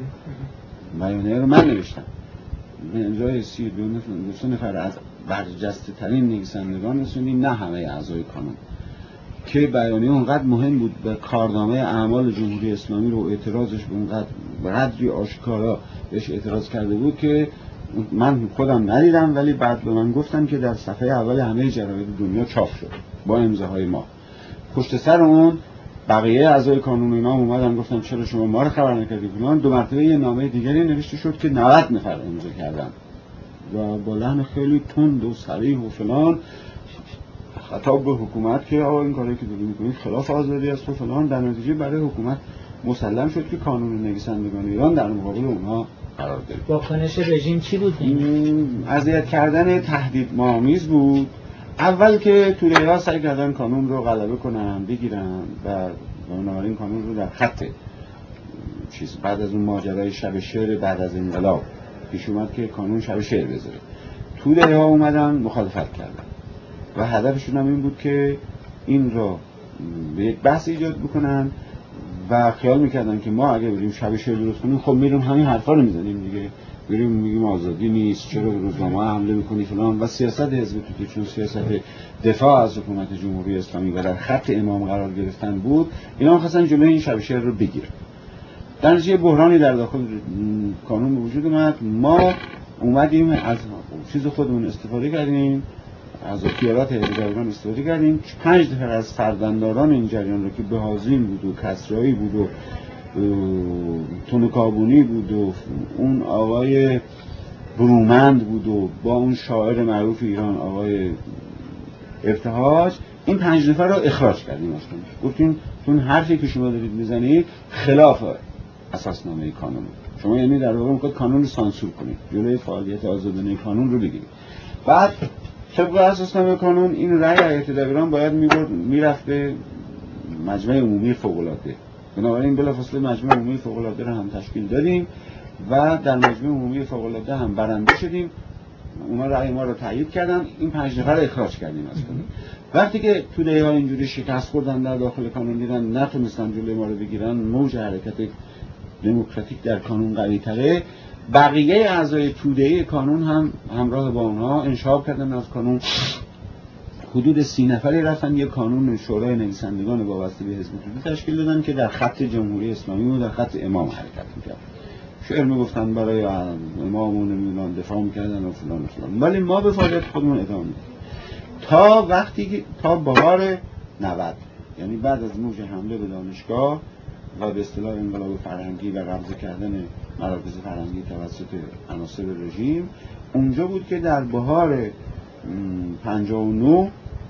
بیانیه رو من نوشتم به امضای سی و دو نفر, دو نفر از برجسته ترین نویسندگان رسوندیم، نه همه اعضای کانون، که بیانیه اونقدر مهم بود به کارنامه اعمال جمهوری اسلامی رو اعتراضش به اونقدر قدری آشکارا بهش اعتراض کرده بود که من خودم ندیدم، ولی بعد به من گفتن که در صفحه اول همه جراید دنیا چاپ شد با امضاهای ما. پشت سر اون بقیه اعضای کانون اینا اومدن گفتن چرا شما ما رو خبر نکردید فلان. دو مرتبه یه نامه دیگری نوشته شد که نود نفر امضا کردن و با لحن خیلی تند و صریح و فلان خطاب به حکومت که آقا این کاری که دارید میکنید خلاف آزادی است و فلان. در نتیجه برای حکومت مسلم شد که کانون نویسندگان ایران در مقابل اونها قرار گرفت. واکنش رژیم چی بود؟ اذیت کردن تهدید مامیز بود. اول که توده‌ها سعی کردن کانون رو غلبه کنن بگیرن و بنابراین کانون رو در خط چیز بعد از اون ماجرای شب شعر بعد از انقلاب پیش اومد که کانون شب شعر بذاره. توده‌ها اومدن مخالفت کردن و هدفشون هم این بود که این رو به یک بحث ایجاد بکنن و خیال میکردن که ما اگه بریم شب شعر درست کنیم خب میریم همین حرفا رو میزنیم دیگه، بریم میگیم آزادی نیست، چرا به روزنامه حمله میکنی فلان. و سیاست حزب توده چون سیاست دفاع از حکومت جمهوری اسلامی و در خط امام قرار گرفتن بود، اینا می‌خواستن جلوی این شب شعر رو بگیرن. در نتیجه بحرانی در داخل کانون به وجود اومد. ما اومدیم از چیز خودمون استفاده کردیم، از اختیارات حزب استفاده کردیم. پنج نفر از فردانداران این جریان رو که بهازین بود و کسرایی بود و تونکابونی بود و اون آقای برومند بود و با اون شاعر معروف ایران آقای ابتهاج، این پنج نفر رو اخراج کردیم اصلا. گفتیم چون حرفی که شما دارید میزنید خلاف اساسنامه کانون، شما یعنی در واقع میخواید کانون رو سانسور کنید، جلوی فعالیت آزادانه کانون رو بگیرید. بعد طبق اساسنامه کانون این رأی هیئت دبیران باید میبرد میرفت به مجمع عمومی فوق‌العاده. بنابراین بلافاصله مجمع عمومی فوق‌العاده رو هم تشکیل دادیم و در مجمع عمومی فوق‌العاده هم برنده شدیم. اونا رأی ما رو تایید کردن، این پنج نفر رو اخراج کردیم از کانون. وقتی که توده‌ها اینجوری شکست خوردن در داخل کانون، دیدن نتونستن جلوی ما رو بگیرن، موج حرکت دموکراتیک در کانون قوی تره، بقیه اعضای توده‌ای کانون هم همراه با اونها انشاب کردن از کانون. حدود سی نفری رفتن یک کانون شورای نویسندگان وابسته به حزب توده تشکیل دادن که در خط جمهوری اسلامی و در خط امام حرکت می‌کرد. شعر میگفتن برای امام و نمیدونم دفاع می‌کردن و فلان و فلان. ولی ما به فعالیت خودمون ادامه میدیم تا وقتی که تا بهار نود، یعنی بعد از موج حمله به دانشگاه و به اصطلاح انقلاب فرهنگی و قبضه کردن مراکز فرهنگی توسط عناصر رژیم، اونجا بود که در بهار پنجاه و نه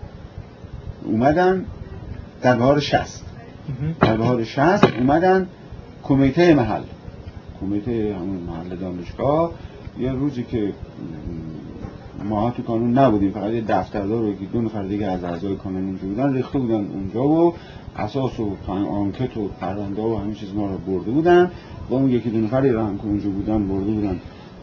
اومدن، در بهار شصت در بهار شصت اومدن کمیته محل کمیته همون محل دانشگاه، یه روزی که ما تو کانون نبودیم، فقط یه دفتردار و دو نفر دیگه از اعضای کانون اونجا بودن، ریخته بودن اونجا و اساس و آنکت و پرونده و همین چیز ما رو برده بودن و اون یکی دو نفری رو هم که اونجا بودن برده بودن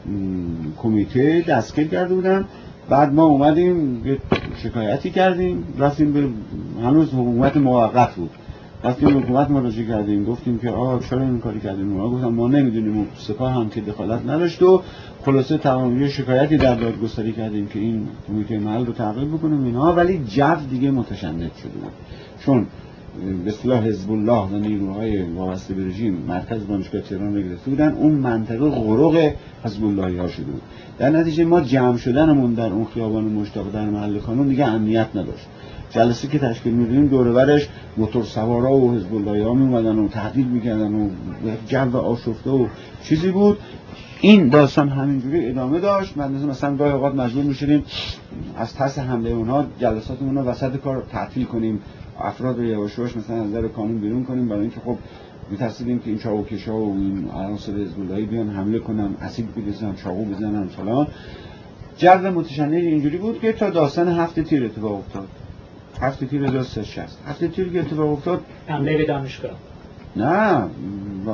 کمیته دستگیر کرده بودن. بعد ما اومدیم یه شکایتی کردیم، رفتیم به هنوز حکومت موقت بود، رفتیم به حکومت مراجعه کردیم، گفتیم که آقا چرا این کاری کردیم؟ اونا گفتن ما نمیدونیم، سپاه هم که دخالت نداشت و خلاصه تمامی شکایتی در دادگستری کردیم که این کمیته محل رو تعقیب بکنیم اینها. ولی جو دیگه متشنج شده بود، چون به اصطلاح حزب الله و نیروهای وابسته به رژیم مرکز دانشگاه تهران رو گرفته بودن، اون منطقه غرق حزب اللهی ها شده بود. در نتیجه ما جمع شدنمون در اون خیابان مشتاق در محل کانون دیگه امنیت نداشت. جلسه که تشکیل می‌دادیم دور و برش موتور سوارا و حزب اللهی ها میومدن و تهدید می‌کردن و جو آشفته و چیزی بود. این داستان همینجوری ادامه داشت. مثلا مثلا گاهی اوقات مجبور می‌شدیم از ترس حمله اونها جلساتمون رو وسط کار تعطیل کنیم، افراد رو یواش یواش مثلا از در کانون بیرون کنیم، برای اینکه خب می‌ترسیدیم که این چاقوکشا و این عناصر حزب اللهی بیان حمله کنن، اسید بزنن، چاقو بزنن فلان. جو متشنج اینجوری بود که تا داستان هفت تیر اتفاق افتاد. هفت تیر هزار و سیصد و شصت هفت تیر که اتفاق افتاد حمله به دانشگاه. نه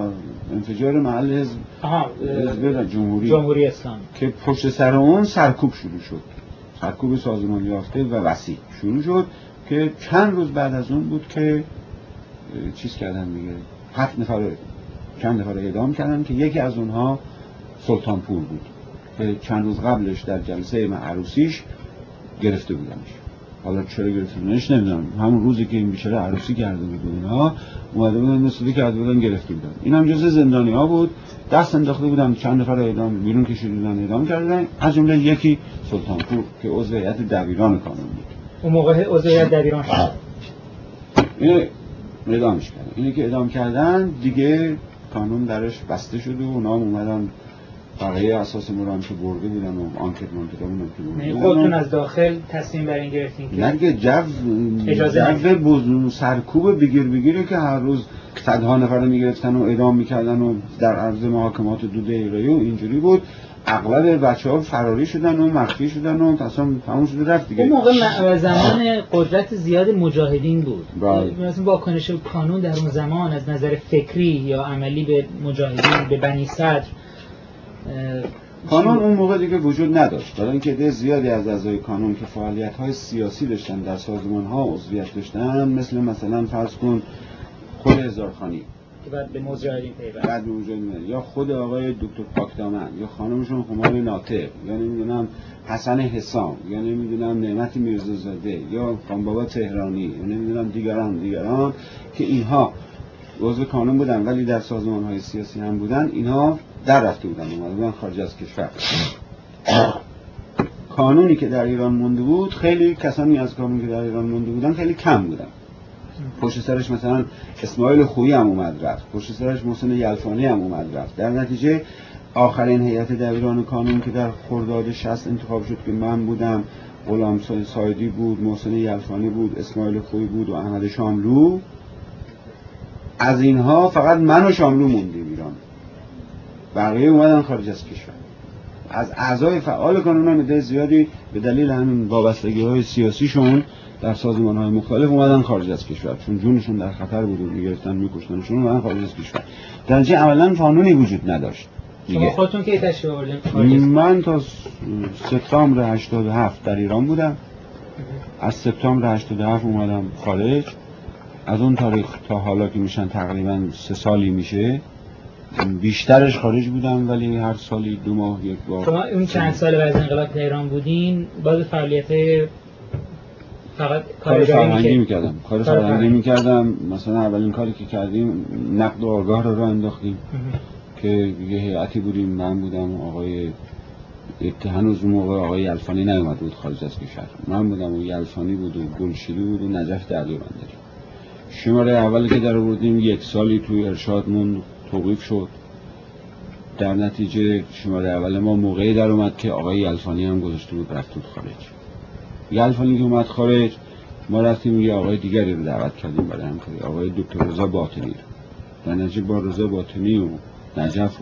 انفجار محل حزب حزب جمهوری جمهوری اسلامی که پشت سر اون سرکوب شروع شد، سرکوب سازمان یافته و وسیع شروع شد که چند روز بعد از اون بود که چیز کردن دیگه، هفت نفر چند نفر اعدام کردن که یکی از اونها سلطانپور بود که چند روز قبلش در جلسه عروسیش گرفته بودنش. حالا چرا گرفته بودنش نمیدونم، همون روزی که این بیچاره عروسی کرده بود اونها اومده بودن مسئولی کرده بودن گرفته بودن. این هم جزء زندانی ها بود، دست انداخته بودن، چند نفر اعدام بیرون کشیده بودن، اعدام کردن، از جمله یکی سلطانپور که عضو هیئت دبیران کانون بود. اون موقع عضو هیئت دبیران شد. اینو اعدامش کردن. اینی که اعدام کردن دیگه کانون درش بسته شد و اونا هم اومدن بقیه اساس مرام که برده بودن و آنکت مانکتامون هم که برده بودن. خودتون از داخل تصمیم بر این گرفتین که نگه جو جو بزرگ سرکوب بگیر بگیره که هر روز صدها نفر رو میگرفتن و اعدام میکردن و در عرض محاکمات دو دقیقه‌ای و اینجوری بود. اغلب بچه‌ها فراری شدن و مخفی شدن و اصلا تموم شده رفت دیگه. اون موقع زمان قدرت زیاد مجاهدین بود. بله. مثلا واکنش کانون در اون زمان از نظر فکری یا عملی به مجاهدین، به بنی صدر، کانون اون موقع دیگه وجود نداشت، برای اینکه عده زیادی از اعضای کانون که فعالیت‌های سیاسی داشتن، در سازمان‌ها عضویت داشتن، مثل مثلا فرض کن خود هزارخانی که بعد به مجاهدین پیوست، بعد به مجاهدین، یا خود آقای دکتر پاکدامن، یا خانمشون خمار ناطق، یا نمیدونم حسن حسام، یا نمیدونم نعمت میرزازاده، یا خان بابا تهرانی، یا نمیدونم دیگران دیگران که اینها عضو کانون بودن ولی در سازمان‌های سیاسی هم بودن، اینها در رفته بودن، اومده بودن خارج از کشور. کانونی که در ایران مونده بود، خیلی کسانی از کانون که در ایران مونده بودن خیلی کم بودن. پشت سرش مثلا اسماعیل خویی هم اومد رفت، پشت سرش محسن یلفانی هم اومد رفت. در نتیجه آخرین هیئت دبیران کانون که در خرداد شصت انتخاب شد که من بودم، غلام سایدی بود، محسن یلفانی بود، اسماعیل خویی بود و احمد شاملو. از اینها فقط من و شاملو موندیم ایران، بقیه اومدن خارج از کشور. از اعضای فعال کانون هم عده زیادی به دلیل همین وابستگی‌های سیاسیشون در سازمان‌های مختلف اومدن خارج از کشور، چون جونشون در خطر بود و می‌گرفتن می‌کشتنشون، اومدن خارج از کشور. در نتیجه عملاً قانونی وجود نداشت. شما خودتون کی تشریف آوردین؟ من تا سپتامبر هشتاد و هفت در ایران بودم. از سپتامبر هشتاد و هفت اومدم خارج. از اون تاریخ تا حالا که میشن تقریباً سه سالی میشه، بیشترش خارج بودم، ولی هر سالی دو ماه یک بار. شما اون چند سال بعد از انقلاب در ایران بودین، بعد فعالیت‌های فقط کار فرهنگی می‌کردم. کار فرهنگی می‌کردم. مثلا اولین کاری که کردیم نقد و آگاه رو راه انداختیم که یه هیئتی بودیم، من بودم و آقای هنوز اون موقع آقای یلفانی نیومده بود خارج از کشور، من بودم و یلفانی بود و گلشیری بود و نجف دریابندری. شماره اولی که در آوردیم یک سالی توی ارشاد موند، توقیف شد. در نتیجه شماره اول ما موقعی در اومد که آقای یلفانی هم گذاشته بود رفت بود خارج. یلفانی که اومد خارج، ما رفتیم یه آقای دیگری رو دعوت کردیم برای همکاری، آقای دکتر رضا باطنی. در نتیجه با رضا باطنی و نجف و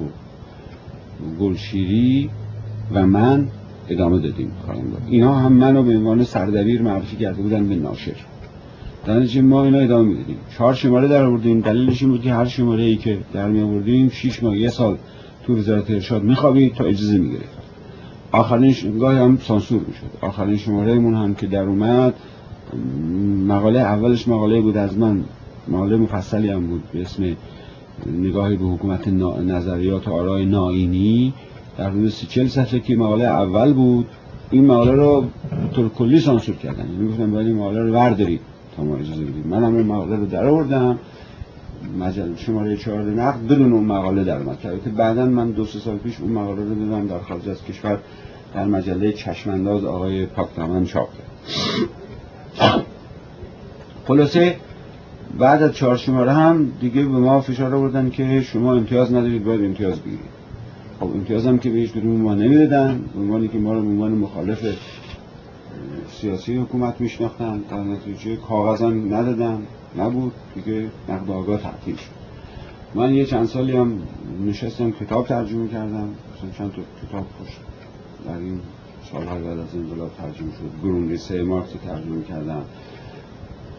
گلشیری و من ادامه دادیم خواهیم. اینا هم منو به عنوان سردبیر معرفی کرده بودن به ناشر. در نتیجه ما اینا ادامه میدادیم. چهار شماره در آوردیم. دلیلش این بود که هر شماره ای که در می آوردیم شش ماه یه سال تو وزارت ارشاد میخوابید تا اجازه میگرفت. آخرین گاهی هم سانسور میشد. آخرین شمارهمون هم که در اومد، مقاله اولش مقاله بود از من، مقاله مفصلی هم بود به اسم نگاهی به حکومت نظریات و آرای نائینی، در حدود سی چهل صفحه که مقاله اول بود. این مقاله رو طور کلی سانسور کردن، یعنی گفتن باید این مقاله رو بردارید تا ما اجازه بدیم. من هم اون مقاله رو در آوردم، مجله شماره چهارده نقد بدون اون مقاله در اومد که بعداً من دو سه سال پیش اون مقاله رو دادم در خارج از کشور در مجله چشمانداز آقای پاکدامن چاپ کرد. خلاصه بعد از چهار شماره هم دیگه به ما فشار آوردن که شما امتیاز ندارید، باید امتیاز بگیرید. خب امتیاز هم که به هیچ کدوم ما نمیدادن، به عنوانی که ما رو به عنوان مخالف سیاسی حکومت میشناختن. در نتیجه کاغذ هم ندادن، نبود دیگه، نقد آگاه تعطیل شد. من یه چند سالی هم نشستم کتاب ترجمه کردم، مثلا چند تا کتاب پشت در این سالهای بعد از انقلاب ترجمه شد. گرونریسه مارکس رو ترجمه کردم،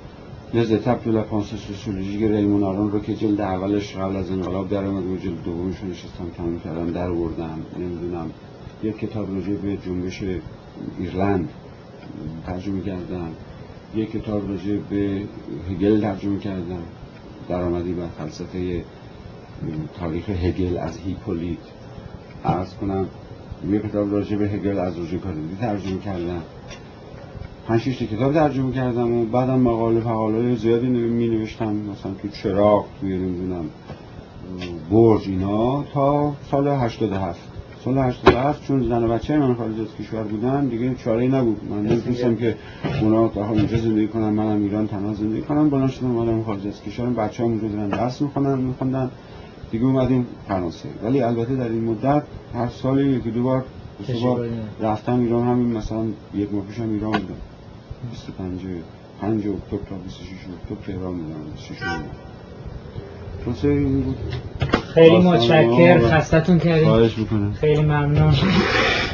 Les étapes de la pensée sociologique ریمون آرون رو که جلد اولش قبل از انقلاب در اومد و جلد دومش رو نشستم تموم کردم در آوردم. نمیدونم یک کتاب راجع به جنبش ایرلند ترجمه کردم، یک کتاب راجع به هگل ترجمه کردم، درآمدی بر فلسفه تاریخ هگل از هیپولیت عرض کنم، یک کتاب راجع به هگل از روژه کاردی ترجمه کردم، پنج شش کتاب ترجمه کردم و بعدم مقاله فقالای زیادی می نوشتم، مثلا تو چراغ، توی نمیدونم برج اینا، تا سال هشتاد و هفت. سال هشتاد و هفت چون زن و بچه من خارج از کشور بودن دیگه چاره‌ای نبود، من نمی‌تونستم که اونا تا اونجا زندگی کنم منم ایران تنها زندگی کنم. بلند شدم اومدم خارج از کشور، بچه‌ها اونجا دارن درس می‌خونن می‌خوندن دیگه، اومدیم فرانسه. ولی البته در این مدت هر سال یکی دو بار بار رفتم ایران. همین مثلا یک ماه پیشم ایران بودم، بیست و پنج اکتبر تا بیست و شش اکتبر تهران بودم. بیست و شش توصیه این بود. خیلی متشکرم، خستتون کردیم. خواهش میکنم. خیلی ممنون.